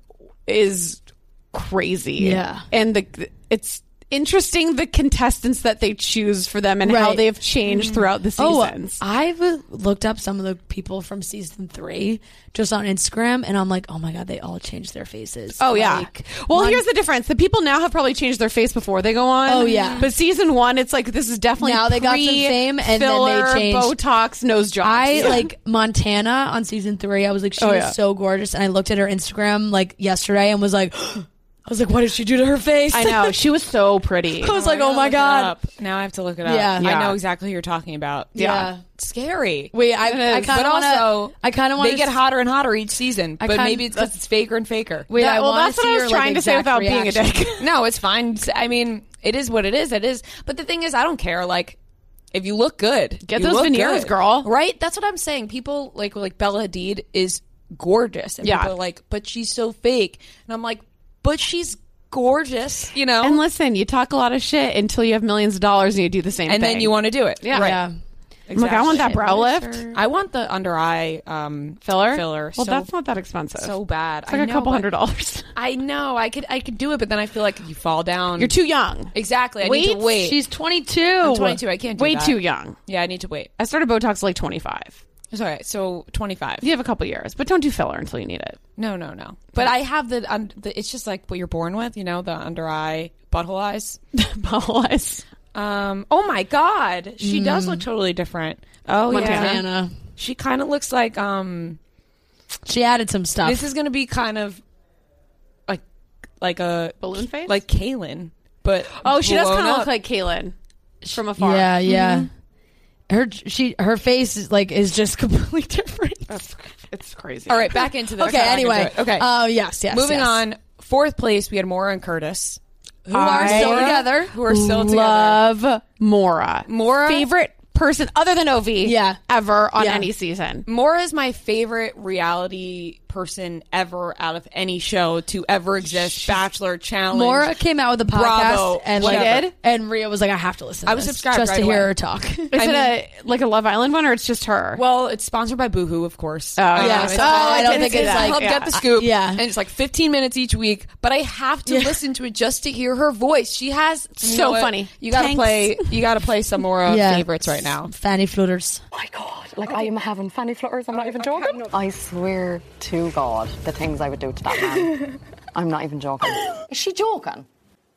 is crazy. Yeah. and the it's interesting the contestants that they choose for them and how Right. they've changed throughout the Oh, seasons. I've looked up some of the people from season three just on Instagram, and I'm like, oh my god, they all changed their faces. Oh yeah. Like, Well, one- here's the difference. The people now have probably changed their face before they go on. Oh, yeah. But season one, it's like this is definitely Now they got some fame, and then they filler, changed. Botox, nose jobs. I like Montana on season three. I was like, she Oh, was yeah. so gorgeous, and I looked at her Instagram like yesterday and was like, I was like, what did she do to her face? I know she was so pretty. I was like, I oh gotta my look it god. up. Now I have to look it up. Yeah. I Yeah. know exactly who you're talking about. Yeah. Scary. Wait, I, It I is. kind But of want also, I kind of want they get hotter and hotter each season. I But kinda- maybe it's because it's faker and faker. Wait, That- I well, wanna that's what see I was her, trying like, to say exact without being a reaction. dick. No, it's fine. I mean, it is what it is. It is. But the thing is, I don't care. Like, if you look good, Get you those look veneers, good. girl. Right? That's what I'm saying. People like like Bella Hadid is gorgeous, and Yeah. people are like, but she's so fake. And I'm like, but she's gorgeous. You know. And listen, you talk a lot of shit until you have millions of dollars and you do the same and thing. then you want to do it. Yeah. Right. Yeah. I'm like, I want that brow What is lift. her- I want the under eye um, Filler? Filler. Well, so, that's not that expensive. so bad. It's like I a know, couple but- hundred dollars. I know. I could. I could do it, but then I feel like you fall down. You're too young. exactly. I Wait, need to wait. She's twenty-two. I'm twenty-two. I can't do Way that. too young. Yeah, I need to wait. I started Botox at like twenty-five. It's all right. So twenty-five. You have a couple years, but don't do filler until you need it. No, no, no. But I have the, un- the. It's just like what you're born with. You know, the under eye, butthole eyes. Butthole eyes. Um. Oh my God, she does look totally different. Oh Montana. Montana. She kind of looks like um, She added some stuff. This is going to be kind of like like a balloon face, like Kaylin, but oh, she does blown kind of up. look like Kaylin from afar. Yeah, yeah. Mm-hmm. Her she her face is like is just completely different. That's, it's crazy. All right, back into this. Okay, Back anyway. into it. Okay. Oh, yes, yes. Moving yes. on. Fourth place, we had Maura and Curtis, who are I still together. who are still together. Love Maura. Maura, favorite person other than Ovi, yeah. ever on Yeah. any season. Maura is my favorite reality person ever out of any show to ever exist. Bachelor, Challenge. Maura came out with a podcast Bravo, and whatever. like, did? and Rhea was like, I have to listen to I was this subscribed just right to away. hear her talk. Is I it mean- a like a Love Island one, or it's just her? Well, it's sponsored by Boohoo, of course. Oh, yeah. it's So all- I don't it's- think it's it's- like- I'll yeah. get the scoop. Yeah. And it's like fifteen minutes each week, but I have to listen to it just to hear her voice. She has you So know what? funny. You got to Thanks. play. You got to play some Maura Yeah. favorites right now. Fanny Floaters. My God, like I am having fanny flutters. I'm not even joking. I swear to God, the things I would do to that man. I'm not even joking. Is she joking?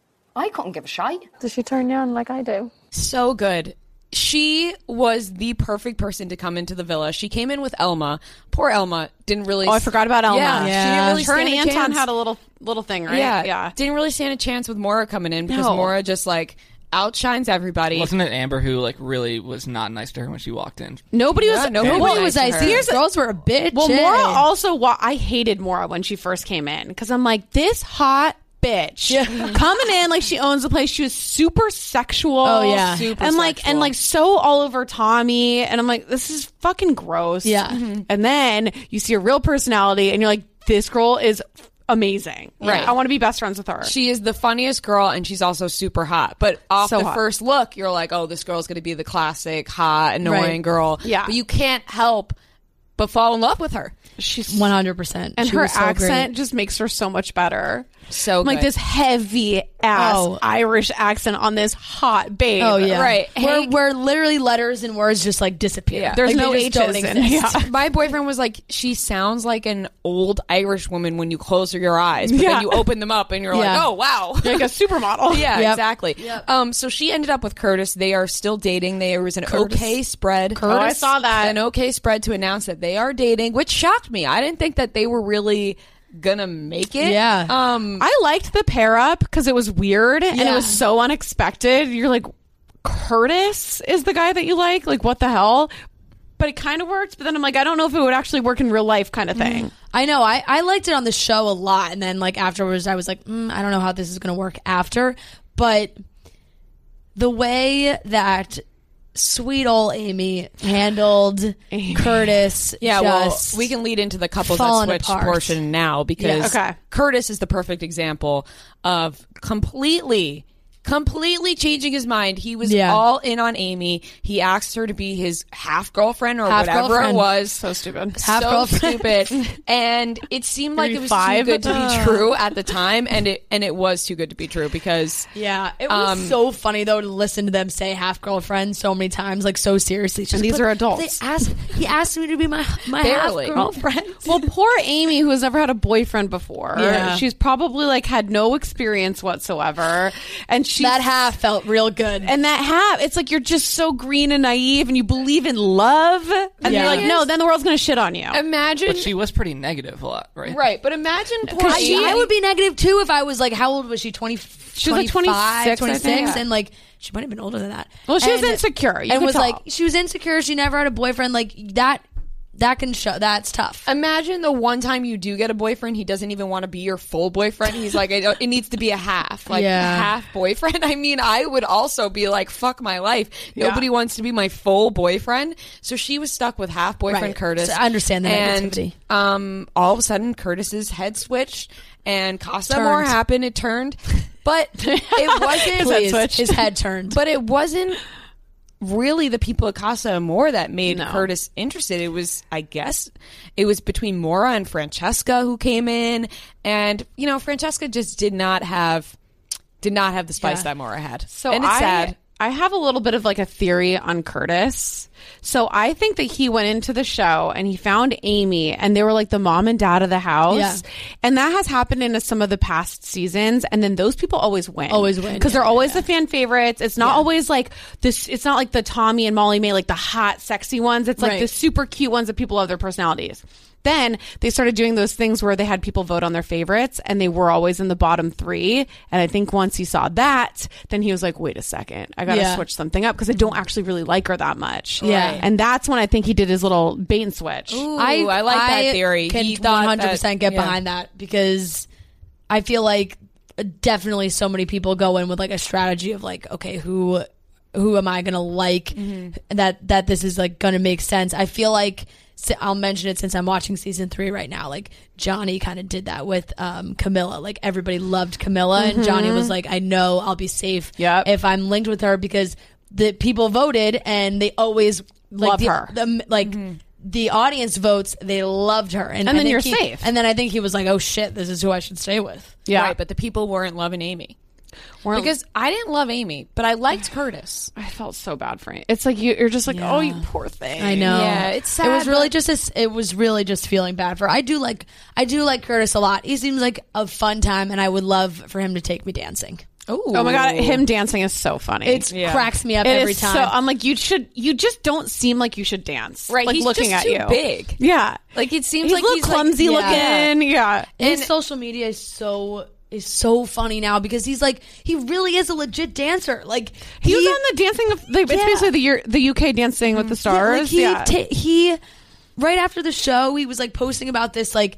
I couldn't give a shite. Does she turn you on like I do? So good. She was the perfect person to come into the villa. She came in with Elma. Poor Elma didn't really. Oh, I forgot about Elma. Yeah, Yeah. she didn't really Her and stand a Anton chance. had a little little thing, right? Yeah, yeah. Didn't really stand a chance with Maura coming in because No. Maura just like outshines everybody. Wasn't it Amber who like really was not nice to her when she walked in? Nobody Yeah, was. nobody Nobody was was nice nice. to her. Here's the- Girls were a bitch. Well, Maura also. Wa- I hated Maura when she first came in because I'm like, this hot bitch coming in like she owns the place. She was super sexual. Oh, yeah. Super and like sexual. and like so all over Tommy. And I'm like, this is fucking gross. Yeah. Mhm. And then you see a real personality, and you're like, this girl is amazing. Right. I want to be best friends with her. She is the funniest girl, and she's also super hot. But off So the hot. first look, you're like, oh, this girl's going to be the classic, hot, annoying Right. girl. Yeah. But you can't help but fall in love with her. She's one hundred percent. and she her was so accent great. just makes her so much better. So like good. this heavy ass Oh. Irish accent on this hot babe. Oh yeah, Right. Where, Hank- where literally letters and words just like disappear. Yeah. There's Like, no they just don't H's in- exist. yeah. My boyfriend was like, she sounds like an old Irish woman when you close your eyes, but Yeah. then you open them up and you're Yeah. like, oh, wow. You're like a supermodel. Yeah, Yep. exactly. Um, so she ended up with Curtis. They are still dating. There was an Curtis. okay spread. Oh, I saw that. An okay spread to announce that they are dating, which shocked me. I didn't think that they were really gonna make it. Yeah. Um, I liked the pair up because it was weird and it Yeah. was so unexpected. You're like, Curtis is the guy that you like? Like, what the hell? But it kind of worked. But then I'm like, I don't know if it would actually work in real life, kind of thing. I know. I, I liked it on the show a lot, and then like afterwards, I was like, mm, I don't know how this is going to work after. But the way that sweet old Amy handled Curtis, yeah, just well, we can lead into the couples that falling switch apart. portion now because Yeah. Okay. Curtis is the perfect example of completely completely changing his mind. He was Yeah. all in on Amy. He asked her to be his half girlfriend or Half whatever girlfriend. it was. So stupid. Half so girlfriend. stupid. And it seemed like it was Five? too good to be Uh. true at the time, and it and it was too good to be true because Yeah, it was Um, so funny though to listen to them say half girlfriend so many times, like so seriously. It's And just, these but are adults. They asked, he asked me to be my my Barely. half girlfriend. Well, poor Amy, who has never had a boyfriend before. Yeah. She's probably like had no experience whatsoever. And she That half felt real good. And that half, it's like you're just so green and naive and you believe in love. And Yeah. you're like, no, then the world's going to shit on you. imagine But she was pretty negative a lot, right? right. But imagine poor Because Amy. I would be negative too if I was like, how old was she? twenty, She was like twenty-six, I think. and like she might have been older than that. Well, she was And- insecure. You and could was tell. like, she was insecure. She never had a boyfriend. Like that, that can show. That's tough. Imagine the one time you do get a boyfriend, he doesn't even want to be your full boyfriend. He's like, it, it needs to be a half, like Yeah. half boyfriend. I mean, I would also be like, fuck my life. Nobody wants to be my full boyfriend. So she was stuck with half boyfriend Right. Curtis. So I understand the and, negativity. Um, all of a sudden, Curtis's head switched and Casa Turned. Amor happened. It turned, but it wasn't. Please, switched. his head turned. But it wasn't really the people at Casa Amor that made No. Curtis interested. It was, I guess, it was between Maura and Francesca who came in, and you know, Francesca just did not have, did not have the spice Yeah. that Maura had. So and it's I, sad. I have a little bit of like a theory on Curtis. So I think that he went into the show and he found Amy and they were like the mom and dad of the house. Yeah. And that has happened in some of the past seasons. And then those people always win. Always win, Because yeah, they're always the fan favorites. It's not always like this. It's not like the Tommy and Molly May, like the hot, sexy ones. It's like Right. the super cute ones that people love their personalities. then they started doing those things where they had people vote on their favorites and they were always in the bottom three. And I think once he saw that, then he was like, wait a second, I got to Yeah. switch something up because I don't actually really like her that much. Yeah. And that's when I think he did his little bait and switch. Ooh, I, like that theory. Can He thought one hundred percent that- get yeah. behind that because I feel like definitely so many people go in with like a strategy of like, okay, who who am I gonna like Mm-hmm. that that this is like gonna make sense. I feel like si- I'll mention it since I'm watching season three right now. Like Johnny kind of did that with um, Camilla. Like everybody loved Camilla, and Johnny Mhm. was like, I know I'll be safe Yep. if I'm linked with her because the people voted and they always like, Love the- her. The, like. The audience votes, they loved her. And, And I then think you're he- safe. And then I think he was like, oh shit, this is who I should stay with. Yeah. Right, but the people weren't loving Amy. Weren't- Because I didn't love Amy, but I liked Curtis. I felt so bad for him. It's like you, you're just like, oh, you poor thing. I know. Yeah, it's sad, It was really but- just a, it was really just feeling bad for her. I do like I do like Curtis a lot. He seems like a fun time and I would love for him to take me dancing. Oh my god, him dancing is so funny. It cracks me up It every is time. So I'm like, you should, you just don't seem like you should dance. Right, like he's looking just at too you, big. Yeah, Like it seems he's like a little he's clumsy like, looking. Yeah, His social media is so is so funny now because he's like he really is a legit dancer. Like he, was on the dancing. Of, like, Yeah. It's basically the Euro- the U K Dancing with the Stars. Yeah, Yeah, like he, ta- he right after the show, he was like posting about this like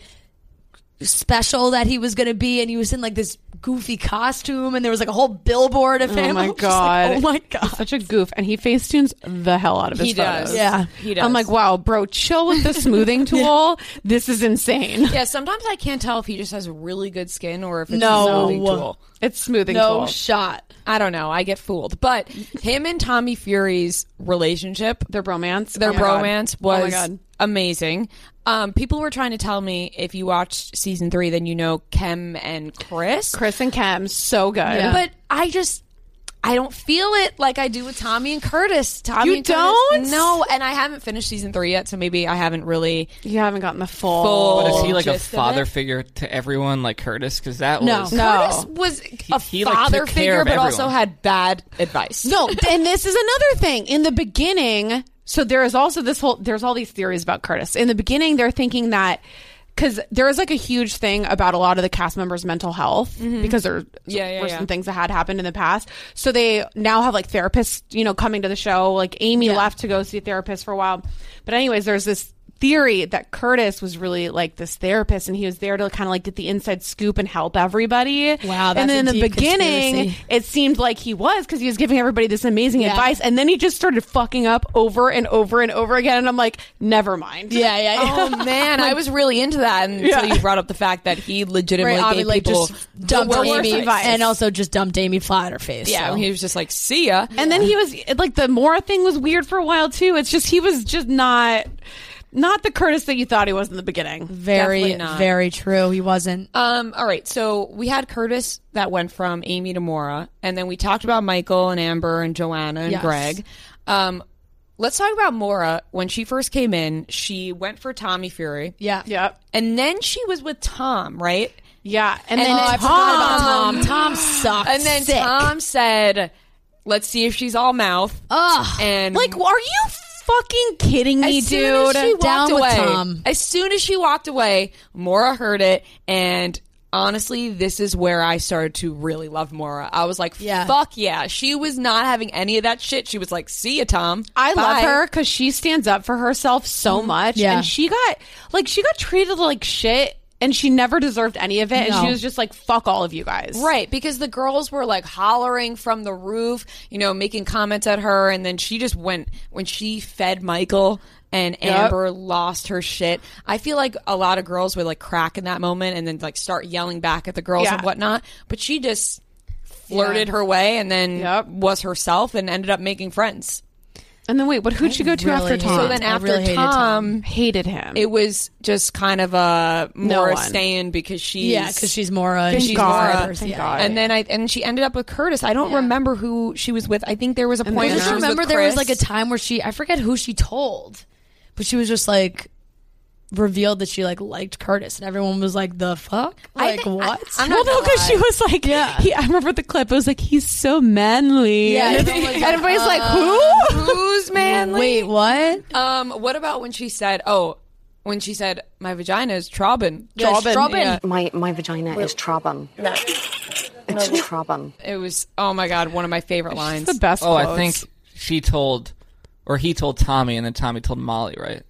special that he was going to be, and he was in like this goofy costume, and there was like a whole billboard of Oh him. I my was just like, god! oh my god! He's such a goof, and he facetunes the hell out of his He does. photos. Yeah. He does. I'm like, wow, bro, chill with the smoothing tool. This is insane. Yeah, sometimes I can't tell if he just has really good skin or if it's No. a smoothing tool. It's smoothing No tool. shot. I don't know. I get fooled. But him and Tommy Fury's relationship, Their bromance, their Oh my God. bromance Oh my was God. amazing. Um, people were trying to tell me if you watched season three, then you know Kem and Chris. Chris and Kem, so good. Yeah. But I just, I don't feel it like I do with Tommy and Curtis. Tommy You and Curtis- don't? No, and I haven't finished season three yet, so maybe I haven't really. You haven't gotten the full. Full- But is he like a gist of father it? figure to everyone like Curtis? Because that No. was No. Curtis was a he, like, father took care figure, of but also everyone. had bad advice. No, and this is another thing. In the beginning, so there is also this whole, there's all these theories about Curtis. In the beginning, they're thinking that, because there was like a huge thing about a lot of the cast members' mental health because there Yeah, yeah, were yeah. some things that had happened in the past. So they now have like therapists, you know, coming to the show. Like Amy Yeah. left to go see a therapist for a while. But anyways, there's this theory that Curtis was really like this therapist and he was there to kind of like get the inside scoop and help everybody. Wow, that's and then in a the deep beginning, conspiracy. it seemed like he was because he was giving everybody this amazing Yeah. advice. And then he just started fucking up over and over and over again. And I'm like, never mind. Yeah, yeah, yeah. Oh man, I was really into that until Yeah. you brought up the fact that he legitimately Right, Avi, gave like people just dumped the worst Amy advice. and also just dumped Amy flat on her face. Yeah, so. he was just like, "See ya." And then he was like, the Mora thing was weird for a while too. It's just, he was just not, not the Curtis that you thought he was in the beginning. very, Definitely not. very true. He wasn't. Um. All right. So we had Curtis that went from Amy to Mora, and then we talked about Michael and Amber and Joanna and Yes. Greg. Um. Let's talk about Mora. When she first came in, she went for Tommy Fury, Yeah. Yep. and then she was with Tom, right? Yeah. And, And then then Oh, I Tom, forgot about Tom. Tom sucked. And then Sick. Tom said, "Let's see if she's all mouth." Ugh. And like, are you fucking kidding me, as soon dude? as she walked Down with away, Tom. as soon as she walked away, Mora heard it, and honestly, this is where I started to really love Mora. I was like, Yeah. fuck yeah. She was not having any of that shit. She was like, see ya, Tom. I Bye." love her because she stands up for herself so much. Yeah. And she got, like, she got treated like shit and she never deserved any of it. No. And she was just like, fuck all of you guys. Right, because the girls were like hollering from the roof, you know, making comments at her, and then she just went, when she fed Michael and Yep. Amber lost her shit. I feel like a lot of girls would like crack in that moment and then like start yelling back at the girls Yeah. and whatnot, but she just flirted Yeah. her way and then Yep. was herself and ended up making friends. And then wait, what? Who'd she go to really after Tom? So then I after really hated Tom, Tom. hated him. it was just kind of a No Mora one. staying because she's Yeah, because she's Mora. and Thank she's God. Mora. Thank Yeah. God. And then I and she ended up with Curtis. I don't Yeah. remember who she was with. I think there was a And point then where I just she was remember with there was Chris. like a time where she, I forget who she told, but she was just like revealed that she like liked Curtis, and everyone was like, "The fuck? I Like think- what?" I- I'm well, not no, gonna because lie. she was like, Yeah. he, I remember the clip. It was like, he's so manly. Yeah, and everyone was like, everybody's like, Uh, who? Who's manly? Wait, what? Um, what about when she said, "Oh, when she said, my vagina is Trauben. Yeah, it's Trauben. Yeah. My my vagina is Trauben. No. It's Trauben. It was, oh my God, one of my favorite lines. the best Oh, quotes. I think she told, or he told Tommy, and then Tommy told Molly, right?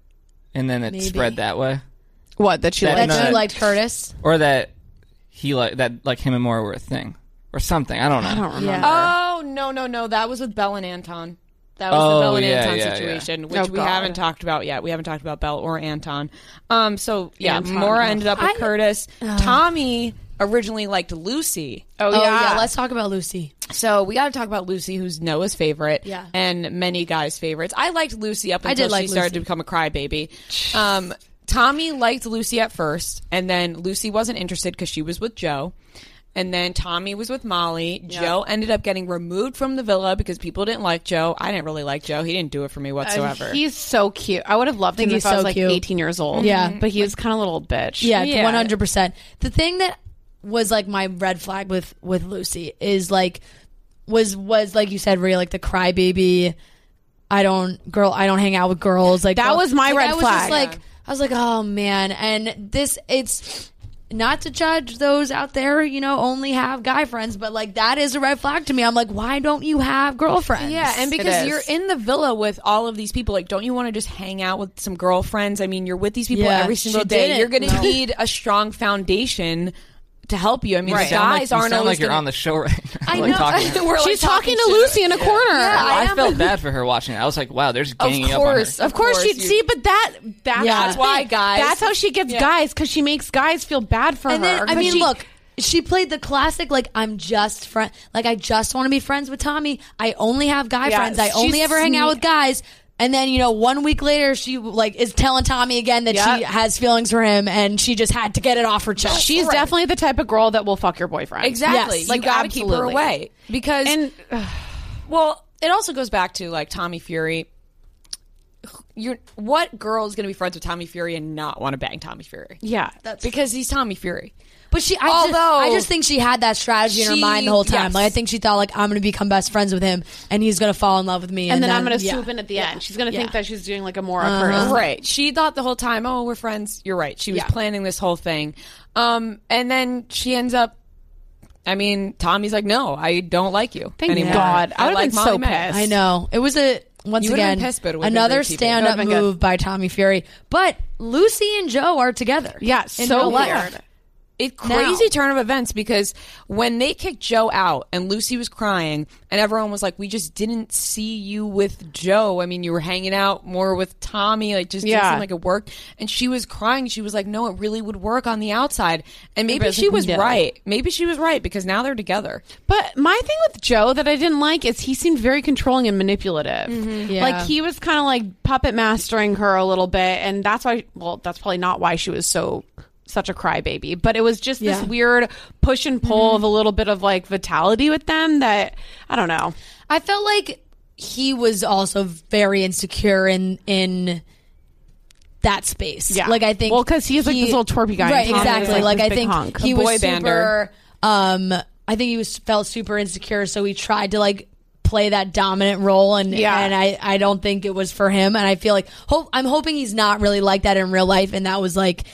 And then it Maybe. spread that way. What, that she That- liked That no, she liked Curtis. Or that he like that like him and Maura were a thing, or something. I don't know. I don't remember. Yeah. Oh, no, no, no. That was with Belle and Anton. That was Oh, the Belle and yeah, Anton yeah, situation, yeah. which Oh, we God. haven't talked about yet. We haven't talked about Belle or Anton. Um, so, yeah, Anton. Maura ended up with I- Curtis. uh. Tommy originally liked Lucy. Oh, Oh, yeah. yeah. Let's talk about Lucy. So we got to talk about Lucy, who's Noah's favorite, Yeah. and many guys' favorites. I liked Lucy up I until did like she started Lucy. to become a crybaby. Um, Tommy liked Lucy at first, and then Lucy wasn't interested because she was with Joe. And then Tommy was with Molly. Yeah. Joe ended up getting removed from the villa because people didn't like Joe. I didn't really like Joe. He didn't do it for me whatsoever. Uh, he's so cute. I would have loved think him he's if I was so like cute. eighteen years old. Yeah. But he was kind of a little bitch. Yeah, Yeah. one hundred percent. The thing that was like my red flag with with Lucy is like was was like you said, Rhea, like the crybaby. I don't girl. I don't hang out with girls. Like That girl- was my like, red I was flag. Just like I was like, oh man, and this it's. Not to judge those out there, you know, only have guy friends, but like that is a red flag to me. I'm like, why don't you have girlfriends? Yeah, and because is. you're in the villa with all of these people, like, don't you want to just hang out with some girlfriends? I mean, you're with these people Yeah, every single she day. didn't. You're going to No. need a strong foundation to help you. I mean, You the sound like, guys you aren't sound always like you're gonna- on the show right now. I like know. Talking. We're, like, She's talking to shit. Lucy in a corner. Yeah, I I am. felt bad for her watching it. I was like, wow, there's ganging Of course, up on her. Of course, course she'd you- see, but that that's, Yeah. that's why, guys. That's how she gets Yeah. guys, because she makes guys feel bad for And her. then, I 'Cause mean, she- look, she played the classic, like, I'm just friend, like, I just want to be friends with Tommy. I only have guy Yeah, friends. I only she's ever hang out sneak- with guys. And then, you know, one week later, she, like, is telling Tommy again that Yep. she has feelings for him and she just had to get it off her chest. she's definitely the type of girl that will fuck your boyfriend. Exactly. Yes, you like, got to keep her absolutely. away. Because, And well, it also goes back to, like, Tommy Fury. You're, what girl is going to be friends with Tommy Fury and not want to bang Tommy Fury? yeah, Because he's Tommy Fury. But she, I, Although- just, I just think she had that strategy in her She- mind the whole time. yes. Like, I think she thought, like, I'm going to become best friends with him and he's going to fall in love with me. and, And, then, I'm going to yeah. swoop in at the end. She's going to Yeah. think that she's doing like a Maura Uh-huh. Curtis. Right. She thought the whole time, oh, we're friends. You're right. She was Yeah. planning this whole thing. Um, and then she ends up, I mean, Tommy's like, no, I don't like you Thank anymore. God. I would've like been Molly so May. pissed. I know. It was a, once You would've again, been pissed, but it would've been another great T V. stand up Would've been good. move by Tommy Fury. But Lucy and Joe are together. Yeah, in so real life. weird. It crazy turn of events because when they kicked Joe out and Lucy was crying and everyone was like, we just didn't see you with Joe. I mean, you were hanging out more with Tommy. Like, just didn't Yeah. seem like it worked. And she was crying. She was like, no, it really would work on the outside. And maybe Everybody's she like, was no. right. Maybe she was right because now they're together. But my thing with Joe that I didn't like is he seemed very controlling and manipulative. Yeah. Like he was kind of like puppet mastering her a little bit, and that's why. Well, that's probably not why she was so such a crybaby. But it was just this Yeah. weird push and pull of a little bit of like vitality with them that I don't know. I felt like he was also very insecure in in that space. Yeah. Like I think Well, 'cause he's, like, this little twerpy guy, and Right, Tommy is, exactly. like, Like, this I big think hunk. he A was boy super um I think he was felt super insecure, so he tried to like play that dominant role and Yeah. and I I don't think it was for him, and I feel like hope I'm hoping he's not really like that in real life, and that was like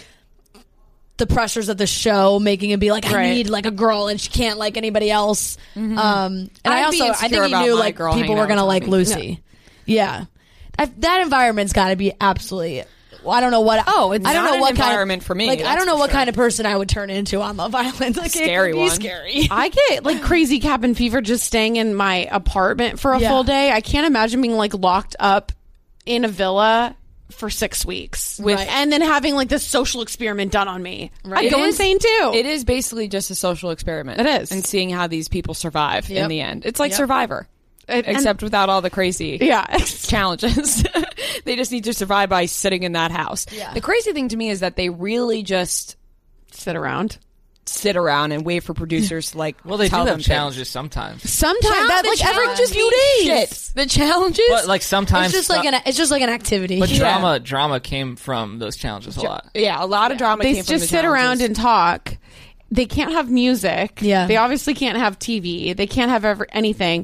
the pressures of the show making him be like, I Right. need like a girl and she can't like anybody else. Um, and I I'd be also, I insecure think he about knew my like girl people hanging were out gonna with like Tommy. Lucy. Yeah, that, that environment's got to be absolutely. well, I don't know what. Oh, it's I don't not know an what kind environment of, for me, Like I that's don't know for what sure. kind of person I would turn into on Love Island. Like Scary it could be one. scary. I get like crazy cabin fever just staying in my apartment for a Yeah. full day. I can't imagine being like locked up in a villa for six weeks with, Right. and then having like this social experiment done on me. Right. I'd It go is- insane too. It is basically just a social experiment. It is. And seeing how these people survive Yep. in the end. It's like Yep. Survivor. And- and- Except without all the crazy yeah. challenges. They just need to survive by sitting in that house. Yeah. The crazy thing to me is that they really just Sit around. sit around and wait for producers to like Well, they do tell have them challenges sometimes. Sometimes Challenge- that the like every challenges few mean days. shit. The challenges But like sometimes, It's just like an. It's just like an activity. but Yeah. drama, drama came from those challenges a lot. Yeah, a lot of drama They came from just the sit around challenges. and talk. They can't have music. Yeah. They obviously can't have T V. They can't have ever anything.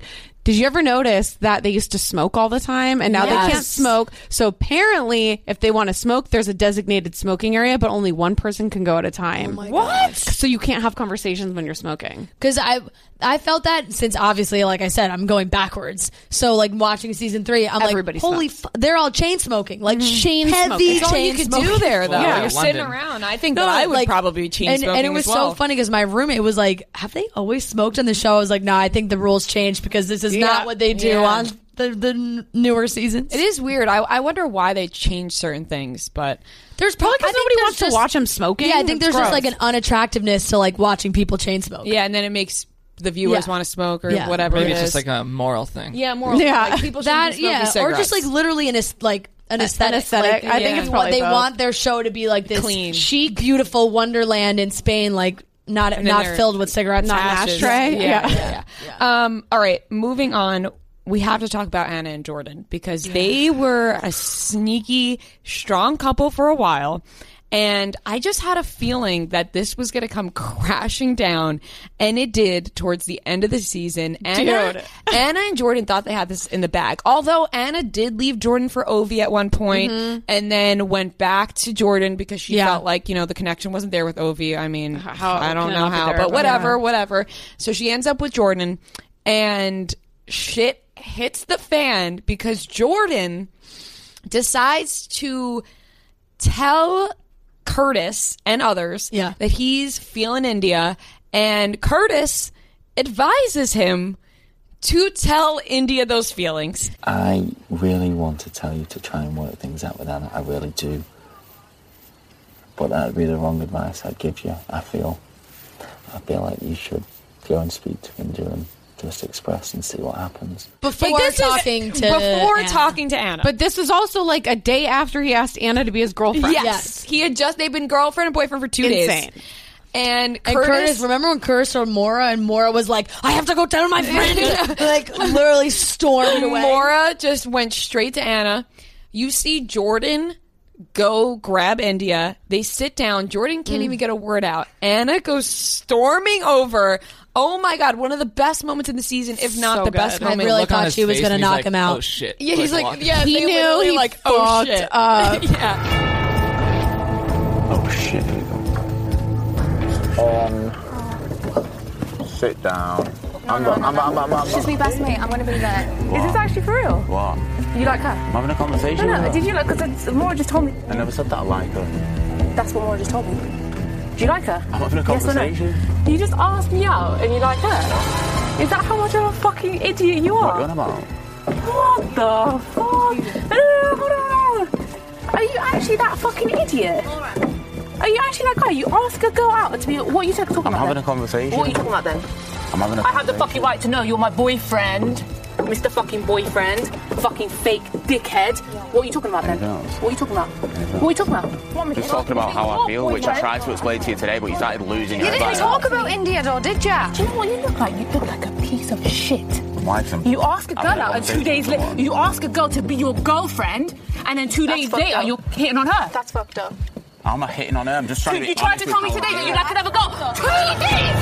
Did you ever notice that they used to smoke all the time and now Yes. they can't smoke? So apparently, if they want to smoke, there's a designated smoking area, but only one person can go at a time. my what? gosh. So you can't have conversations when you're smoking. Because I I felt that since obviously, like I said, I'm going backwards. So like watching season three, I'm Everybody like, holy, f- they're all chain smoking, like chain smoking. heavy It's all chain you could smoking. do there, though. Yeah. You're sitting London. around. I think No, that I would like- probably be chain and, smoking and it was as well. so funny because my roommate was like, have they always smoked on the show? I was like, no, I think the rules changed because this is Yeah. not what they do Yeah. on the, the n- newer seasons. It is weird. I, I wonder why they changed certain things, but There's probably because nobody wants to watch them smoking. Yeah, I think It's there's just gross. like an unattractiveness to like watching people chain smoke. yeah, and then it makes the viewers Yeah. want to smoke or Yeah. whatever Maybe it it's is. just like a moral thing. yeah, more Yeah. like people shouldn't That be smoking yeah, or cigarettes. just like literally an aes- like an aesthetic. aesthetic. Like, I think yeah. it's probably they both. want their show to be like this Clean. chic, beautiful wonderland in Spain, like not And then not they're filled with cigarettes, Not an ashes. ashtray. Yeah, Yeah. yeah, yeah. Um, all right, moving on. We have to talk about Anna and Jordan because they were a sneaky, strong couple for a while. And I just had a feeling that this was going to come crashing down, and it did towards the end of the season. Anna, Dude. Anna and Jordan thought they had this in the bag. Although Anna did leave Jordan for Ovi at one point, and then went back to Jordan because she Yeah. felt like, you know, the connection wasn't there with Ovi. I mean, How I don't can it know not be how, there, but but whatever, yeah. whatever. So she ends up with Jordan, and shit hits the fan because Jordan decides to tell Curtis and others Yeah. that he's feeling India, and Curtis advises him to tell India those feelings. I really want to tell you to try and work things out with Anna. I really do. But that'd be the wrong advice I'd give you, I feel. I feel like you should go and speak to India and just express and see what happens. before Like, this is- talking to before Anna. talking to Anna. But this was also like a day after he asked Anna to be his girlfriend. yes, Yes. he had just they've been girlfriend and boyfriend for two Insane. days. And And Curtis, Curtis, remember when Curtis told Mora and Mora was like, I have to go tell my friend. like literally stormed away. Mora just went straight to Anna. You see Jordan go grab India. They sit down. Jordan can't Mm. even get a word out. Anna goes storming over. Oh my God, one of the best moments in the season, if not So the good. best I moment. really Look on thought his she was face going to and he's knock like, him out. Oh shit! Yeah, he's like, walking. yeah, He they knew literally he like, oh fucked shit. up. yeah. Oh, shit. Um, sit down. I'm, no, I'm, no, I'm, no. I'm, I'm, I'm, She's my best mate. I'm going to be there. What? Is this actually for real? What? You like her? I'm having a conversation No, with no. her. Did you like? Because Maura just told me. I never said that I like her. That's what Maura just told me. Do you like her? I'm having a Yes or no? conversation. You just asked me out and you like her. Is that how much of a fucking idiot you What are? are you on about? What the fuck? No, no, no, hold on, hold on. Are you actually that fucking idiot? Are you actually that guy? You ask a girl out to be. What are you talking I'm about? having then? a conversation. What are you talking about then? I'm having a I have the fucking right to know you're my boyfriend, Mister Fucking Boyfriend, fucking fake dickhead. What are you talking about then? Anything else? What are you talking about? What are you talking about? What, Just talking about how I feel, which I tried to explain to you today, but you started losing You your didn't advice. talk about India though, did ya? Do you know what you look like? You look like a piece of shit. Why some- You ask a I'm girl having out and two conversation days with later, someone. you ask a girl to be your girlfriend, and then two days later you're hitting on her. That's fucked up. I'm not hitting on her, I'm just trying to be You tried honest to tell me with today how I that you feel. like another girl. Two days!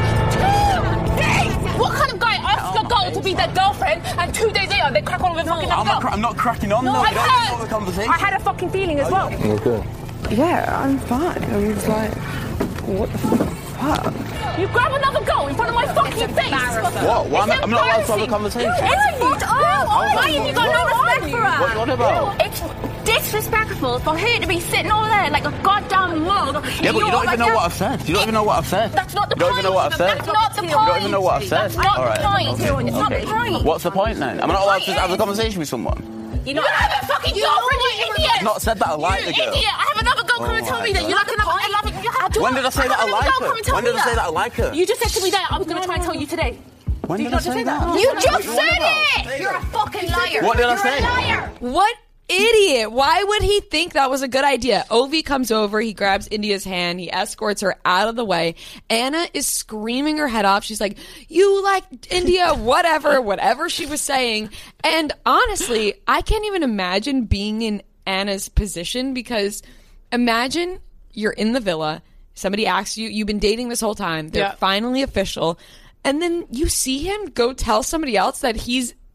Two days! What kind of guy asks a girl to be their girlfriend and two days later they crack on with a fucking I'm other not, girl? cra- I'm not cracking on, No, though. I You don't even know heard. the conversation. I had a fucking feeling as well. You're good. Yeah, I'm fine. I was like, what the fuck? You grab another girl in front of my fucking face. What? Why am I- I'm not allowed to have a conversation. It's fucked up. Why have you got no respect for her? What are you on about? It's disrespectful for her to be sitting over there like a goddamn mug. Yeah, but you don't even know what I've said. You don't even know what I've said. That's not the You don't even know what I've said. That's not the point. You don't even know what I've said. That's not All the right. point. Okay. It's not the Okay. point. What's the point then? Am I not allowed to have a conversation with someone? You know, I have a fucking girlfriend, you idiot. I've not said that I like you the girl. idiot. I have another girl come and Oh tell my me that you God. like another. I love it. You have to- When did I say that I have like another girl her? come and tell When me did I say that I like her? You just said to me that I was going to try and tell you today. When Did did you I not just say say that? that? What You are you just on said about? it. You're a fucking liar. What did I You're say? a liar. What idiot? Why would he think that was a good idea? Ovi comes over, he grabs India's hand, he escorts her out of the way. Anna is screaming her head off. She's like, you like India, whatever, whatever she was saying. And honestly, I can't even imagine being in Anna's position, because imagine you're in the villa, somebody asks you, you've been dating this whole time, they're Yeah. finally official, and then you see him go tell somebody else that he's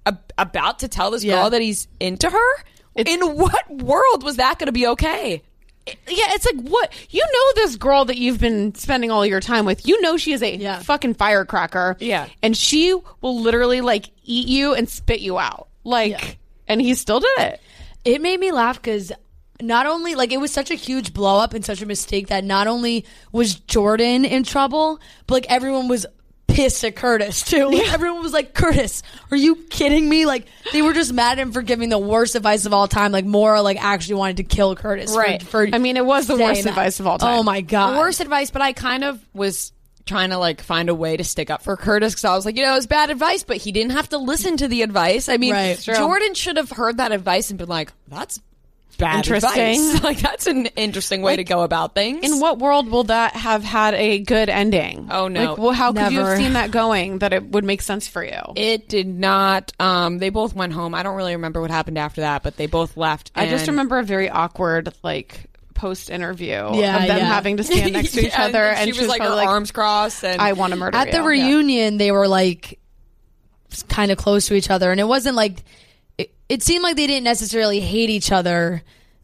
ab- about to tell this Yeah. girl that he's into her? In what world was that going to be okay? Yeah, it's like, what? You know this girl that you've been spending all your time with. You know she is a fucking firecracker. Yeah. And she will literally, like, eat you and spit you out. Like, and he still did it. It made me laugh because not only, like, it was such a huge blow up and such a mistake that not only was Jordan in trouble, but, like, everyone was pissed at Curtis too. Like, everyone was like, Curtis, are you kidding me? Like, they were just mad at him for giving the worst advice of all time. Like, Maura like actually wanted to kill Curtis. Right. For, for I mean, it was the worst saying that. advice of all time. Oh my god, Worst advice, but I kind of was trying to like find a way to stick up for Curtis because I was like, you know, it was bad advice, but he didn't have to listen to the advice. I mean, Right. True. Jordan should have heard that advice and been like, that's bad Interesting. advice. Like, that's an interesting way to go about things. In what world will that have had a good ending? Oh, no. Like, well, how could you Never. have seen that going that it would make sense for you? It did not. Um, they both went home. I don't really remember what happened after that, but they both left. I just and- remember a very awkward, like, post interview Yeah, of them yeah. having to stand next to each Yeah, other, and and she was like, probably her arms crossed, and I want to murder at you. the reunion they were like kind of close to each other, and it wasn't like it, it seemed like they didn't necessarily hate each other,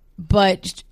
but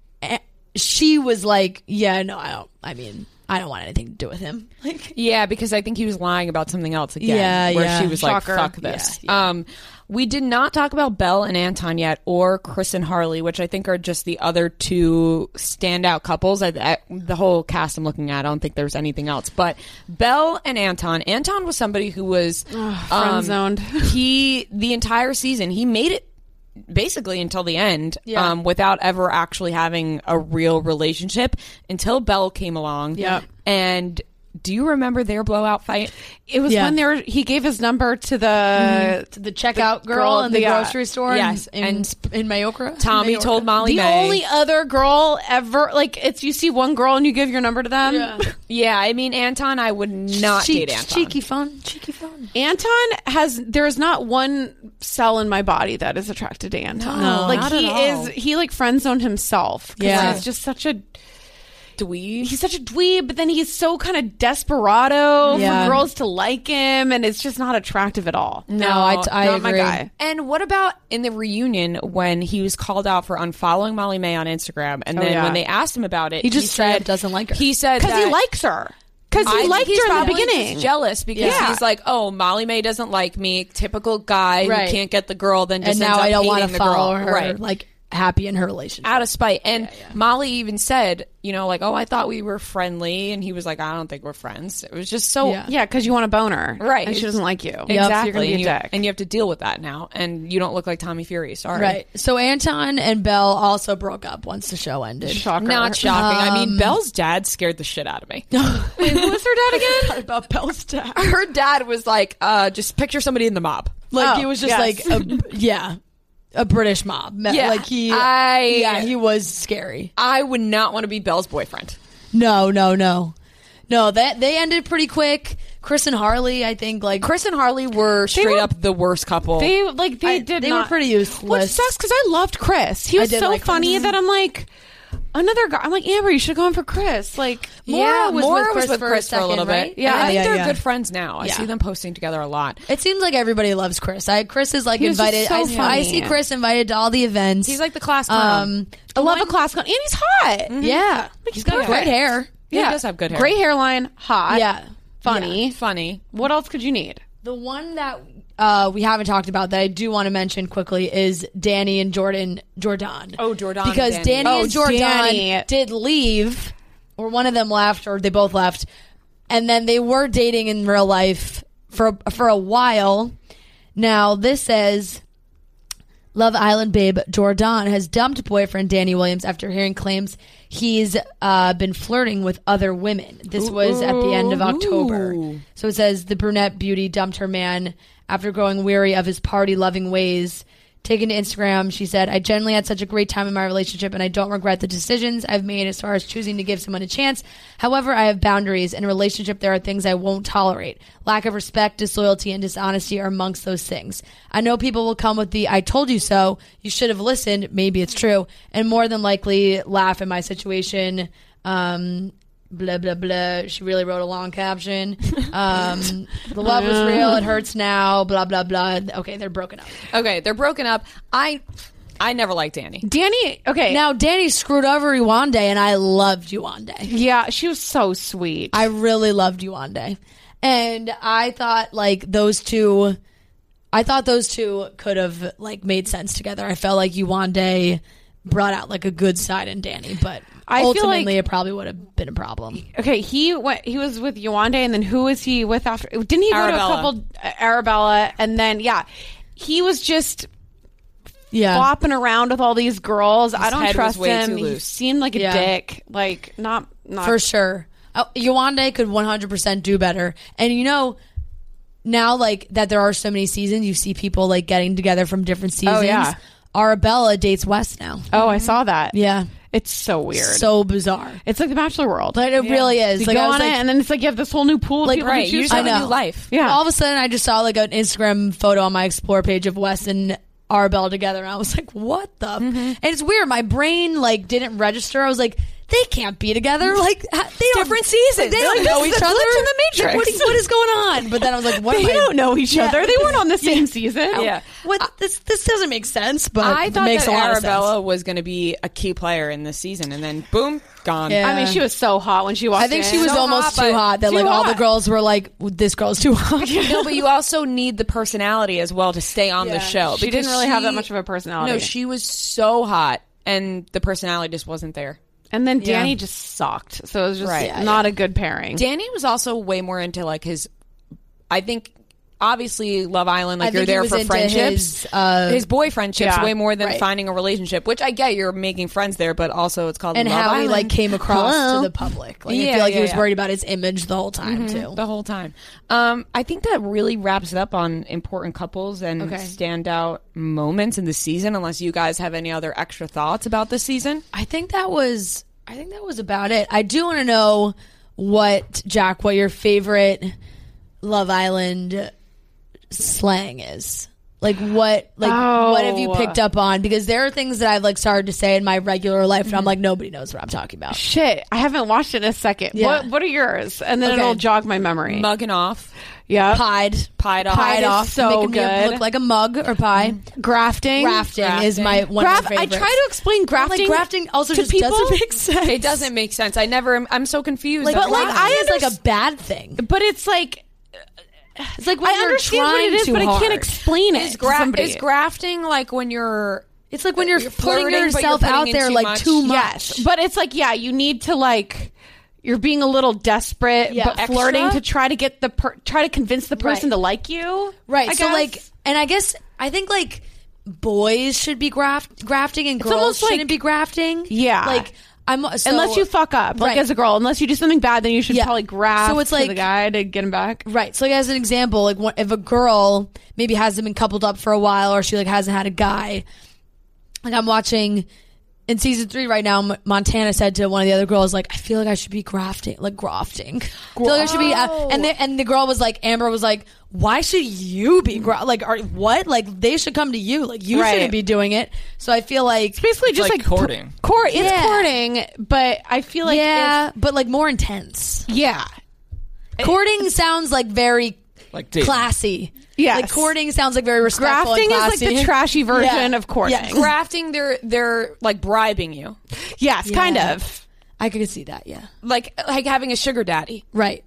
she was like, yeah, no, I don't. I mean, I don't want anything to do with him. Like, yeah, because I think he was lying about something else again. Yeah, where yeah. she was Shocker. like, "Fuck this." Yeah, Um, we did not talk about Belle and Anton yet, or Chris and Harley, which I think are just the other two standout couples. I, I, the whole cast I'm looking at, I don't think there's anything else. But Belle and Anton. Anton was somebody who was friend-zoned. He the entire season he made it. Basically until the end, Yeah. um, without ever actually having a real relationship until Belle came along. Yep. And do you remember their blowout fight? It was Yeah. when they were, he gave his number to the Mhm. To the checkout girl in the yeah. grocery store. Yes, in, in, and in Majorca. Tommy Majorca. told Molly the May. only other girl ever, like, it's you see one girl and you give your number to them. Yeah. Yeah, I mean Anton, I would not Cheek- date Anton. Cheeky fun, cheeky fun. Anton has there is not one cell in my body that is attracted to Anton. No, like not he at all. is he like friend zoned himself. 'Cause Yeah. he's just such a dweeb. He's such a dweeb, but then he's so kind of desperado Yeah. for girls to like him, and it's just not attractive at all. No, I, t- I not agree. my guy. And what about in the reunion when he was called out for unfollowing Molly May on Instagram, and Oh, then yeah. when they asked him about it, He just straight said up doesn't like her. He said Because he that- likes her. Because I he think liked he's her in the probably beginning. just jealous because Yeah. he's like, oh, Molly May doesn't like me. Typical guy Right. who can't get the girl, then just And now ends up I don't want hating to the girl. follow her. Right. Like happy in her relationship. Out of spite. And Molly even said, you know, like, oh, I thought we were friendly. And he was like, I don't think we're friends. It was just so. Yeah. Yeah, because you want a boner. Right. And she doesn't like you. Exactly. So you're gonna be a and, you, dick. and you have to deal with that now. And you don't look like Tommy Fury. Sorry. Right. So Anton and Belle also broke up once the show ended. Shocker. Not shocking. I mean, Um, Belle's dad scared the shit out of me. Wait, who was her dad again? About Belle's dad. Her dad was like, uh, just picture somebody in the mob. Like Oh, he was just yes. like, a, yeah, a British mob. Yeah, like he, I- yeah, he was scary. I would not want to be Belle's boyfriend. No, no, no, no. That they ended pretty quick. Chris and Harley, I think, like Chris and Harley were straight were- up the worst couple. They like they I- did. they not, were pretty useless. Which sucks because I loved Chris. He I was did so like funny Chris. that I'm like another guy. I'm like Amber, you should have gone for Chris. Like Maura yeah, was Maura with was Chris with for a Chris for a little second, bit. right? Yeah, I think Yeah, they're yeah. good friends now. I Yeah. see them posting together a lot. It seems like everybody loves Chris. I Chris is like He was just invited. so I, I funny. see Chris invited to all the events. He's like the class clown. um, I love a class clown, and he's hot. yeah, he's got perfect. great hair. Yeah, he does have good hair. Great hairline, hot. Yeah, funny. Funny. What else could you need? The one that uh, we haven't talked about that I do want to mention quickly is Danny and Jordan Jordan. Oh, Jordan Because and Danny. Danny Oh, and Jordan Danny. did leave, or one of them left, or they both left, and then they were dating in real life for for a while. Now this says, Love Island babe Jordan has dumped boyfriend Danny Williams after hearing claims he's uh, been flirting with other women. This was at the end of October. Ooh. So it says the brunette beauty dumped her man after growing weary of his party-loving ways. Taken to Instagram, she said, I generally had such a great time in my relationship and I don't regret the decisions I've made as far as choosing to give someone a chance. However, I have boundaries. In a relationship, there are things I won't tolerate. Lack of respect, disloyalty, and dishonesty are amongst those things. I know people will come with the, I told you so, you should have listened, maybe it's true, and more than likely laugh at my situation. Um, blah blah blah. She really wrote a long caption. Um, the love was real. It hurts now. Blah blah blah. Okay, they're broken up. Okay, they're broken up. I I never liked Danny. Danny, okay. Now Danny screwed over Yuande, and I loved Yuande. Yeah, she was so sweet. I really loved Yuande, and I thought like those two. I thought those two could have like made sense together. I felt like Yuande brought out like a good side in Danny, but I feel ultimately like- it probably would have been a problem. Okay, he went, he was with Yuande, and then who was he with after? Didn't he go Arabella. to a couple? Uh, Arabella, and then yeah, he was just yeah flopping around with all these girls. I don't head was trust way him. too He loose. seemed like a Yeah. dick. Like not not For sure. Oh, Yuande could one hundred percent do better. And you know, now like that there are so many seasons, you see people like getting together from different seasons. Oh, yeah. Arabella dates Wes now. Oh, I saw that. Yeah. It's so weird. So bizarre. It's like the Bachelor world. But it really is. You Like, go I was on like- it, and then it's like you have this whole new pool of Like, people right, to you choose just have from. a new life. Yeah. All of a sudden I just saw like an Instagram photo on my Explore page of Wes and Arabella together, and I was like, what the? Mm-hmm. And it's weird. My brain like didn't register. I was like, they can't be together. Like ha- they don't Different seasons. Like, they They're don't like, know this each is a other. glitch in the Like, what, Matrix. what is going on? But then I was like, what? They am I- don't know each Yeah. other. They weren't on the same season. Yeah. What? This this doesn't make sense. But I it thought makes that a lot of sense. Arabella was going to be a key player in this season, and then boom, gone. Yeah. I mean, she was so hot when she walked I think in. she was So almost hot, too but- hot. That too like all the hot. girls were like, this girl's too hot. No, but you also need the personality as well to stay on Yeah. the show. She because didn't really have that she- much of a personality. No, she was so hot, and the personality just wasn't there. And then Yeah. Danny just sucked. So it was just Right. Yeah, not a good pairing. Danny was also way more into like his. I think obviously Love Island, like I you're think he there was for into friendships. his, uh, his boy friendships yeah, way more than right. finding a relationship, which I get. You're making friends there, but also it's called And Love how Island. he like came across Hello? to the public. Like I Yeah, feel like yeah, he was yeah. worried about his image the whole time Mhm, too. the whole time. Um, I think that really wraps it up on important couples and Okay. standout moments in the season. Unless you guys have any other extra thoughts about this season. I think that was I think that was about it. I do want to know what Jack, what your favorite Love Island slang is. Like what like what have you Oh. picked up on? Because there are things that I've like started to say in my regular life and I'm like nobody knows what I'm talking about. Shit, I haven't watched it in a second. Yeah. What What are yours? And then Okay. it'll jog my memory. Mugging off, Yeah. Pied. pied off. Pied is off. so making me good. look like a mug or pie. Grafting. Grafting, is my one Graf- of my I favorites. try to explain grafting. Like grafting also to just people. doesn't make sense. It doesn't make sense. I never. I'm so confused. Like, every but like time. I I is like a underst- bad thing. But it's like It's like when I you're understand what trying it is, too but I hard. can't explain it. Is, to gra- somebody. is grafting like when you're? It's like when you're, You're putting flirting, but yourself you're putting out in there too like much. too much. Yes, but it's like yeah, you need to like you're being a little desperate, Yeah. but flirting Extra? to try to get the per- try to convince the person Right. to like you. Right. I so guess. like, and I guess I think like boys should be graft grafting and It's girls almost shouldn't like- be grafting. Yeah. Like I'm so, unless you fuck up, like Right. as a girl, unless you do something bad, then you should Yeah. probably graft So it's to like- the guy to get him back. Right. So like as an example, like what- if a girl maybe hasn't been coupled up for a while or she like hasn't had a guy, like I'm watching in season three right now, M- Montana said to one of the other girls, like, I feel like I should be grafting, like grafting. I feel like I should be, uh, and the, and the girl was like, Amber was like, why should you be gra- like, are, what? Like they should come to you. Like you Right. shouldn't be doing it. So I feel like It's basically It's just like like, courting. Pr- court. It's Yeah. courting, but I feel like yeah, but like more intense. it's, yeah, Courting sounds like very Like dating. classy. Yes. Like courting sounds like very respectful. grafting and is like classy. the trashy version Yeah. of courting. Yeah. grafting. They're they're like bribing you, Yes, Yeah. kind of. I could see that. Yeah. like like having a sugar daddy, Right.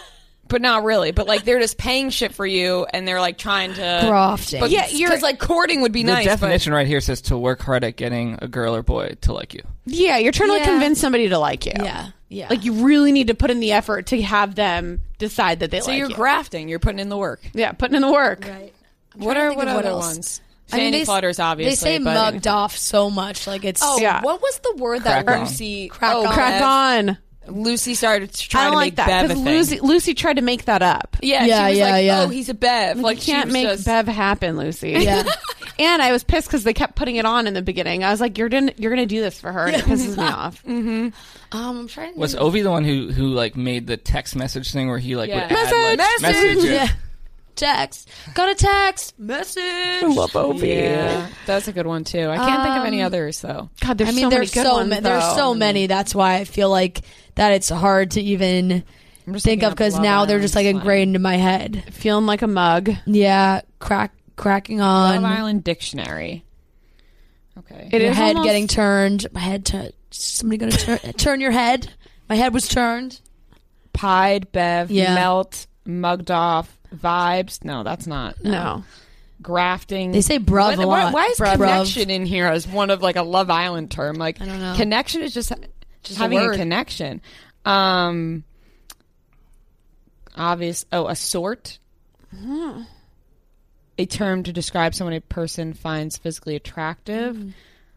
but not really. But like they're just paying shit for you, and they're like trying to Grafting. But Yeah, yeah, you're- because like courting would be The nice. definition right here says to work hard at getting a girl or boy to like you. Yeah, you're trying to like Yeah. convince somebody to like you. Yeah. Yeah. Like you really need to put in the effort to have them decide that they But, so like you're you. grafting. You're putting in the work. yeah, putting in the work. Right. What trying to are think what of what other else. ones? I mean, Fanny they s- flutters, obviously. They say but mugged off so much. Like it's Oh, Yeah. what was the word that Crack on. Lucy Crack oh, on. Crack Bev. on. Lucy started to try I don't to like make that Bev a because thing. Lucy, Lucy tried to make that up. Yeah, Yeah, she was yeah, like, yeah. "Oh, he's a Bev." Like, Like you she can't was make just- Bev happen, Lucy. Yeah. And I was pissed because they kept putting it on in the beginning. I was like, "You're gonna, you're gonna do this for her." And it pisses me off. Mm-hmm. Um, I'm trying to Was think. Ovi the one who who like made the text message thing where he like Yeah. would add, like, Message! message? Yeah. text. Got a text message. I love Ovi. Yeah, that's a good one too. I can't think of any Um, others though. God, there's I mean, so many there's good so ones, ma- there's though. so many. That's why I feel like that it's hard to even just think looking of up because Love now they're Island just like slang. ingrained in my head. Feeling like a mug. Yeah, crack cracking on. Love Island dictionary. Okay. It your is head almost- getting turned. My head turned. Somebody gonna turn turn your head. My head was turned. Pied, Bev, Yeah. Melt, Mugged Off, Vibes. No, that's not. No. Grafting. They say bruv Why- a why- lot. Why is Bruv. connection in here as one of like a Love Island term? Like, I don't know. Connection is just just a having a, word. connection. Um, obvious. Oh, a sort. Hmm. A term to describe someone a person finds physically attractive. Mm.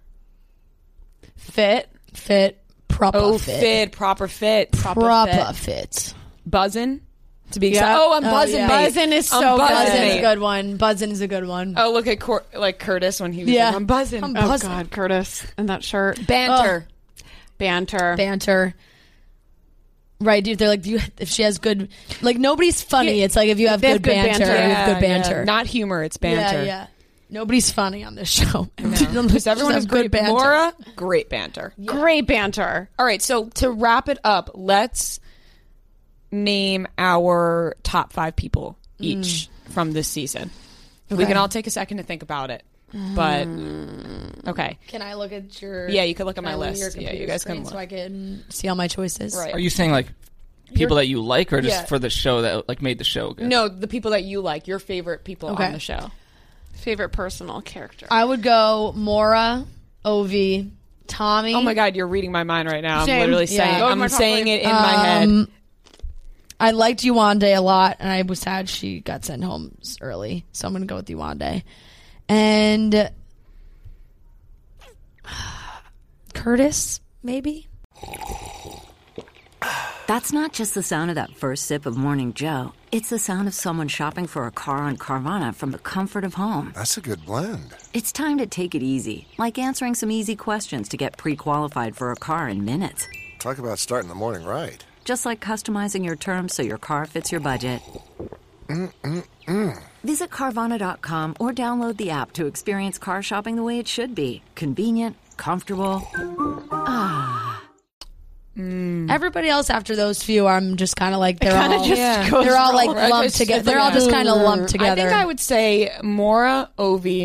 Fit. Fit. Proper Oh, fit. fit. Proper fit. Proper, Proper fit. fit. Buzzing. To be Yeah. excited. Oh, I'm Oh, buzzing. yeah. mate. Buzzing is I'm so buzzing, good. Buzzin' is mate. a good one. Buzzin' is a good one. Oh, look at Cor- like Curtis when he was Yeah. like, I'm buzzing. I'm Oh buzzing. God, Curtis and that shirt. Banter. Banter. Banter. Right, dude. They're like, do you, if she has good, like nobody's funny. Yeah. it's like if you have They good, have good banter, banter. you have good Yeah, banter. yeah. Not humor, it's banter. Yeah, yeah. Nobody's funny on this show. Because everyone has Just have good banter. Mora, great banter. Great banter. All right, so to wrap it up, let's name our top five people each from this season. We Okay. can all take a second to think about it. But okay, Can I look at your? Yeah, you can look at can my I look list. your Yeah, computer you guys can screen so look. I can see all my choices. Right. Are you saying like people that you like, or just Yeah. for the show that like made the show good? no, the people that you like, your favorite people Okay. on the show. Favorite personal character. I would go Mora, Ovi, Tommy. Oh my God, you're reading my mind right now. I'm Same. literally Yeah. saying, Go with I'm my top saying three. it in my head. Um, I liked Yuande a lot, and I was sad she got sent home early. So I'm going to go with Yuande. And Curtis, maybe? That's not just the sound of that first sip of Morning Joe. It's the sound of someone shopping for a car on Carvana from the comfort of home. That's a good blend. It's time to take it easy, like answering some easy questions to get pre-qualified for a car in minutes. Talk about starting the morning right. Just like customizing your terms so your car fits your budget. Mm-mm-mm. Visit Carvana dot com or download the app to experience car shopping the way it should be. Convenient, comfortable. Ah. Everybody else after those few, I'm just kind of like, they're kinda all, just Yeah. goes they're all like wrong. I lumped just- together. They're all just kind of lumped together. I think I would say Mora, Ovi,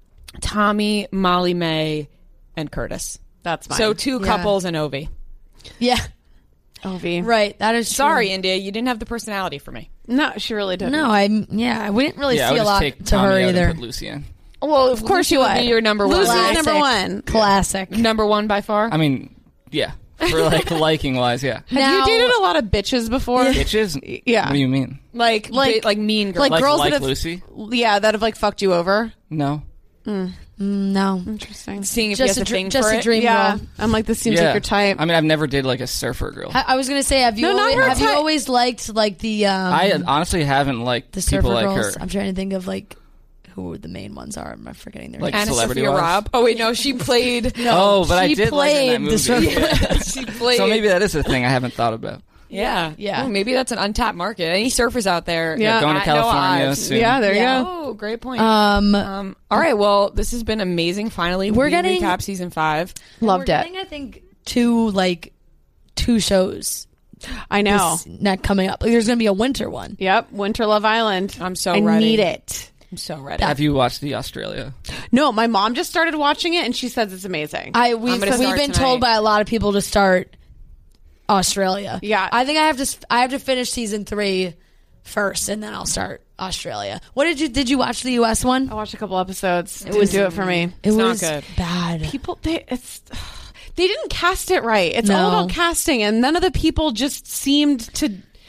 Tommy, Molly May, and Curtis. That's fine. So two Yeah. couples and Ovi. Yeah, Ovi. right. That is true. Sorry, India, you didn't have the personality for me. No, she really didn't. No, I'm, yeah, we didn't really yeah, I see would a just lot take to Tommy her out either. and put Lucy in. Well, of course you would. Be your number one. Lucy's Classic. number one. Classic. Number one by far. I mean, yeah, for like liking wise, yeah. Have Now- you dated a lot of bitches before? Bitches. Yeah. What do you mean? like, like- like, like mean girls. Like, Like girls like that have, Lucy? yeah, that have like fucked you over. No. Mm, no. Interesting. seeing if Just he a has a dr- thing just for a it. dream Yeah, girl. I'm like, this seems yeah. like your type. I mean, I've never did like a surfer girl. I, I was gonna say, have you No, not always, her have you type. always liked like the um, I honestly haven't liked the surfer people like girls? her. I'm trying to think of like who the main ones are. I'm forgetting their Like names. Anna celebrity Sophia wise? Robb. Oh wait, no, she played. Oh, but I she did like her in that played the movie. surfer- Yeah. she played. So maybe that is a thing I haven't thought about. Yeah, Yeah. Ooh, maybe that's an untapped market. Any surfers out there? Yeah, going to at no California odds. soon. Yeah, there Yeah. you go. Oh, great point. Um, Um, all right. Well, this has been amazing. Finally, We're we getting- recap season five. Loved we're it. getting, I think two like two shows. I know. This net coming up. Like, there's gonna be a winter one. Yep, Winter Love Island. I'm so I ready. need it. I'm so ready. Have you watched the Australia? No, my mom just started watching it and she says it's amazing. I we've, I'm gonna we've start been tonight. told by a lot of people to start Australia. Yeah. I think I have to. I have to finish season three first, and then I'll start Australia. What did you did you watch the U S one? I watched a couple episodes. It was- was do it for me. It not was good. bad. People, they it's they didn't cast it right. It's all No. about casting, and none of the people just seemed to.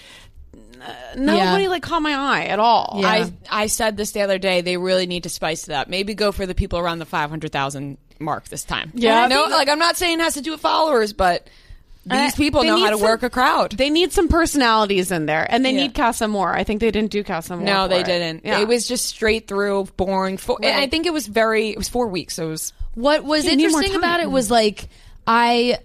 Uh, nobody Yeah. like caught my eye at all. Yeah. I I said this the other day. They really need to spice it up. Maybe go for the people around the five hundred thousand mark this time. Yeah. no, like I'm not saying it has to do with followers, but these Uh, people they know need how to some- work a crowd. They need some personalities in there, and they Yeah. need Casa Moore. I think they didn't do Casa Moore. No, for they it. didn't. Yeah. It was just straight through, boring. Four, and I Right. think it was very. It was four weeks. So it was. What was You need more interesting about time. it was like I,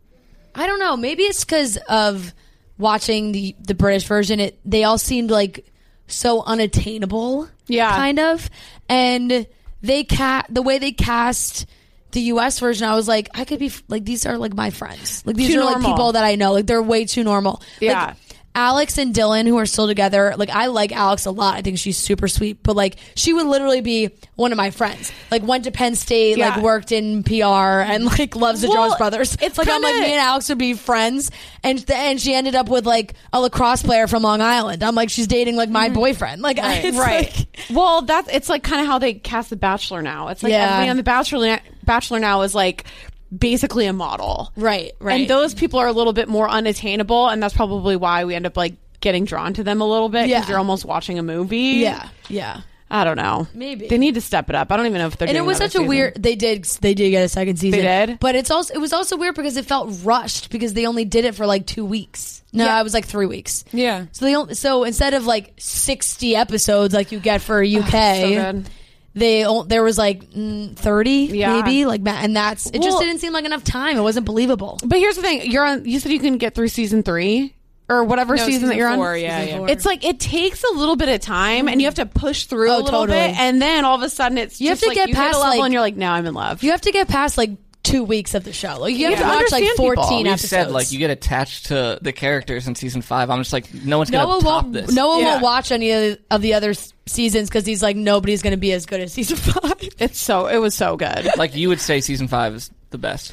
I don't know. Maybe it's because of watching the the British version. It they all seemed like so unattainable. Yeah. Kind of. And they ca- the way they cast the U S version, I was like, I could be f- like, these are like my friends. Like these Too are like normal. people that I know. Like they're way too normal. Yeah. Like, Alex and Dylan, who are still together, like I like Alex a lot. I think she's super sweet, but like she would literally be one of my friends. Like went to Penn State, Yeah. like worked in P R, and like loves the Well, Jonas Brothers. it's like I'm like kinda- me and Alex would be friends, and then she ended up with like a lacrosse player from Long Island. I'm like she's dating like my boyfriend. Like I, it's right. like- Well, that's it's like kind of how they cast The Bachelor now. It's like Yeah. everybody on The Bachelor Bachelor now is like basically a model. Right, right. And those people are a little bit more unattainable, and that's probably why we end up like getting drawn to them a little bit because Yeah. you're almost watching a movie. Yeah, yeah. I don't know. Maybe. They need to step it up. I don't even know if they're and doing it was another such a season. weird. They did. They did get a second season. They did? but it's also. It was also weird because it felt rushed because they only did it for like two weeks. No, Yeah. it was like three weeks. Yeah. So they only, so instead of like sixty episodes like you get for U K, so good. they o- there was like mm, thirty Yeah. maybe like ma- and that's it. just Well- didn't seem like enough time. It wasn't believable. But here's the thing: you're on. You said you can get through season three or whatever No, season, season that you're four, on. yeah, Season yeah. four. It's like it takes a little bit of time, and you have to push through Oh, a little totally. bit, and then all of a sudden it's You have just to like, get you hit a past, level, like- and you're like, now I'm in love. You have to get past like two weeks of the show. Like you have Yeah. to watch like Understand people. fourteen You episodes. said like you get attached to the characters in season five. I'm just like, no one's gonna Noah top won't. this. Noah Yeah. won't watch any of the, of the other s- seasons because he's like nobody's going to be as good as season five. It's so it was so good, Like you would say, season five is the best.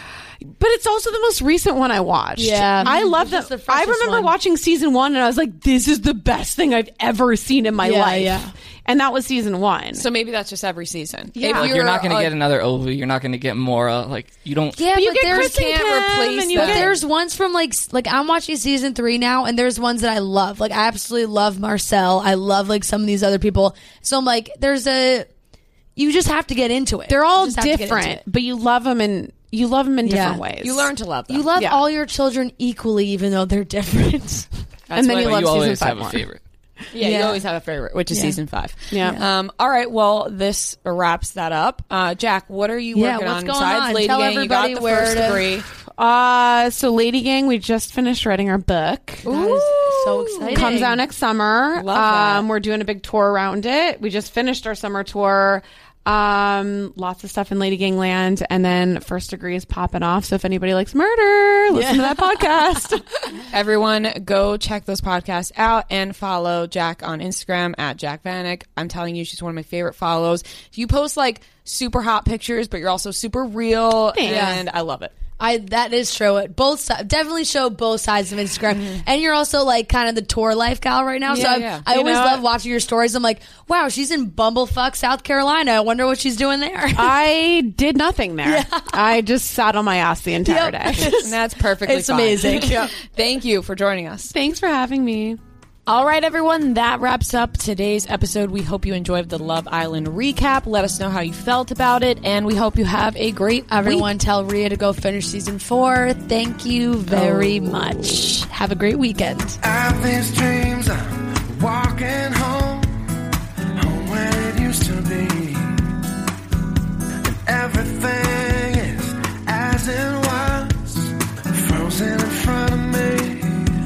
but it's also the most recent one I watched. Yeah. I love It's that. just the I freshest remember one. watching season one, and I was like, this is the best thing I've ever seen in my Yeah, life. yeah. And that was season one. So maybe that's just every season. Yeah. If Like, Like you're not going to a- get another Ovi. You're not going to get Mora. Like you don't. Yeah, But you but get there's Kristen can't Kim, replace and you But get there's ones from like s- like I'm watching season three now, and there's ones that I love. Like I absolutely love Marcel. I love like some of these other people. So I'm like, there's a. You just have to get into it. they're all You just have to get into different, it. but you love them in you love them in Yeah. different ways. You learn to love them. You love Yeah. all your children equally, even though they're different. That's and then why- you But love you season always five have more. a favorite. Yeah, you Yeah. always have a favorite, which is Yeah. season five. Yeah. Um, all right. Well, this wraps that up. Uh, Jack, what are you Yeah, working what's on going besides on? Lady Tell Gang? You got everybody the where first to- degree. Uh, so Lady Gang, we just finished writing our book. That is so exciting. Comes out next summer. Love that. Um, we're doing a big tour around it. We just finished our summer tour. Um, lots of stuff in Lady Gang land, and then First Degree is popping off. So if anybody likes murder, listen to that podcast. Everyone, go check those podcasts out and follow Jack on Instagram at Jack Vanek. I'm telling you, she's one of my favorite follows. You post like super hot pictures, but you're also super real, Thanks. and I love it. I that is true. It both si- definitely show both sides of Instagram, and you're also like kind of the tour life gal right now. so Yeah, I, yeah. I You always know love what? watching your stories. I'm like, wow, she's in Bumblefuck, South Carolina. I wonder what she's doing there. I did nothing there. I just sat on my ass the entire Yep. day. And that's perfectly It's fine. amazing. Yeah. Thank you for joining us. Thanks for having me. All right, everyone, that wraps up today's episode. We hope you enjoyed the Love Island recap. Let us know how you felt about it, and we hope you have a great Everyone, tell Rhea to go finish season four. Thank you very much. Have a great weekend. I have these dreams of walking home, home where it used to be, and everything is as it was, frozen in front of me.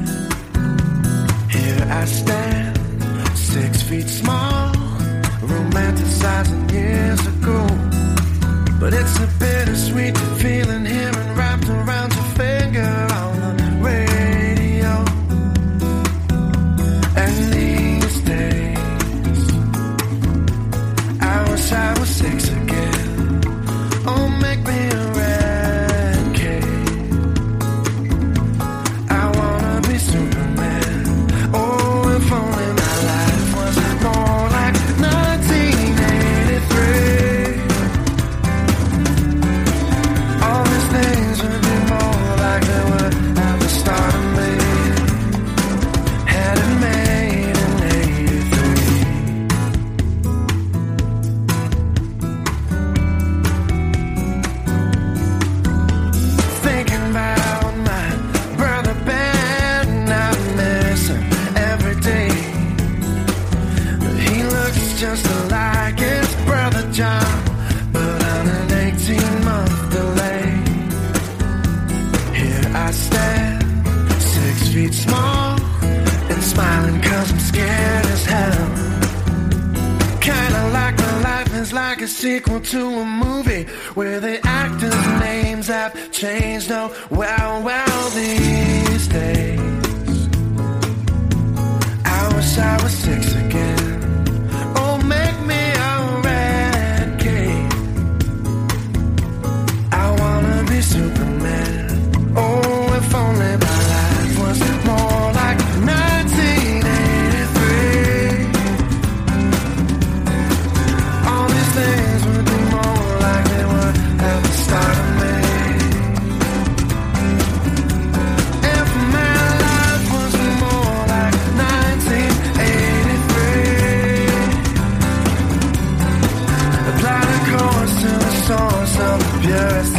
Here I stand, six feet small, romanticizing years ago. But it's a bittersweet feeling hearing wrapped around your finger on the radio. And these days, I wish I was six again. Oh, make me a red cake. I wanna be Superman. Oh, if only my life was more like nineteen eighty-three. All this sequel to a movie where the actors' names have changed. Oh, well, well, these days I wish I was six again. Oh, make me a red cake. I wanna be Superman. Oh, if only my life was more like nineteen eighty-three. All these things would be more like they were at the start of me. If my life was more like nineteen eighty-three. Apply the course to the source of the purest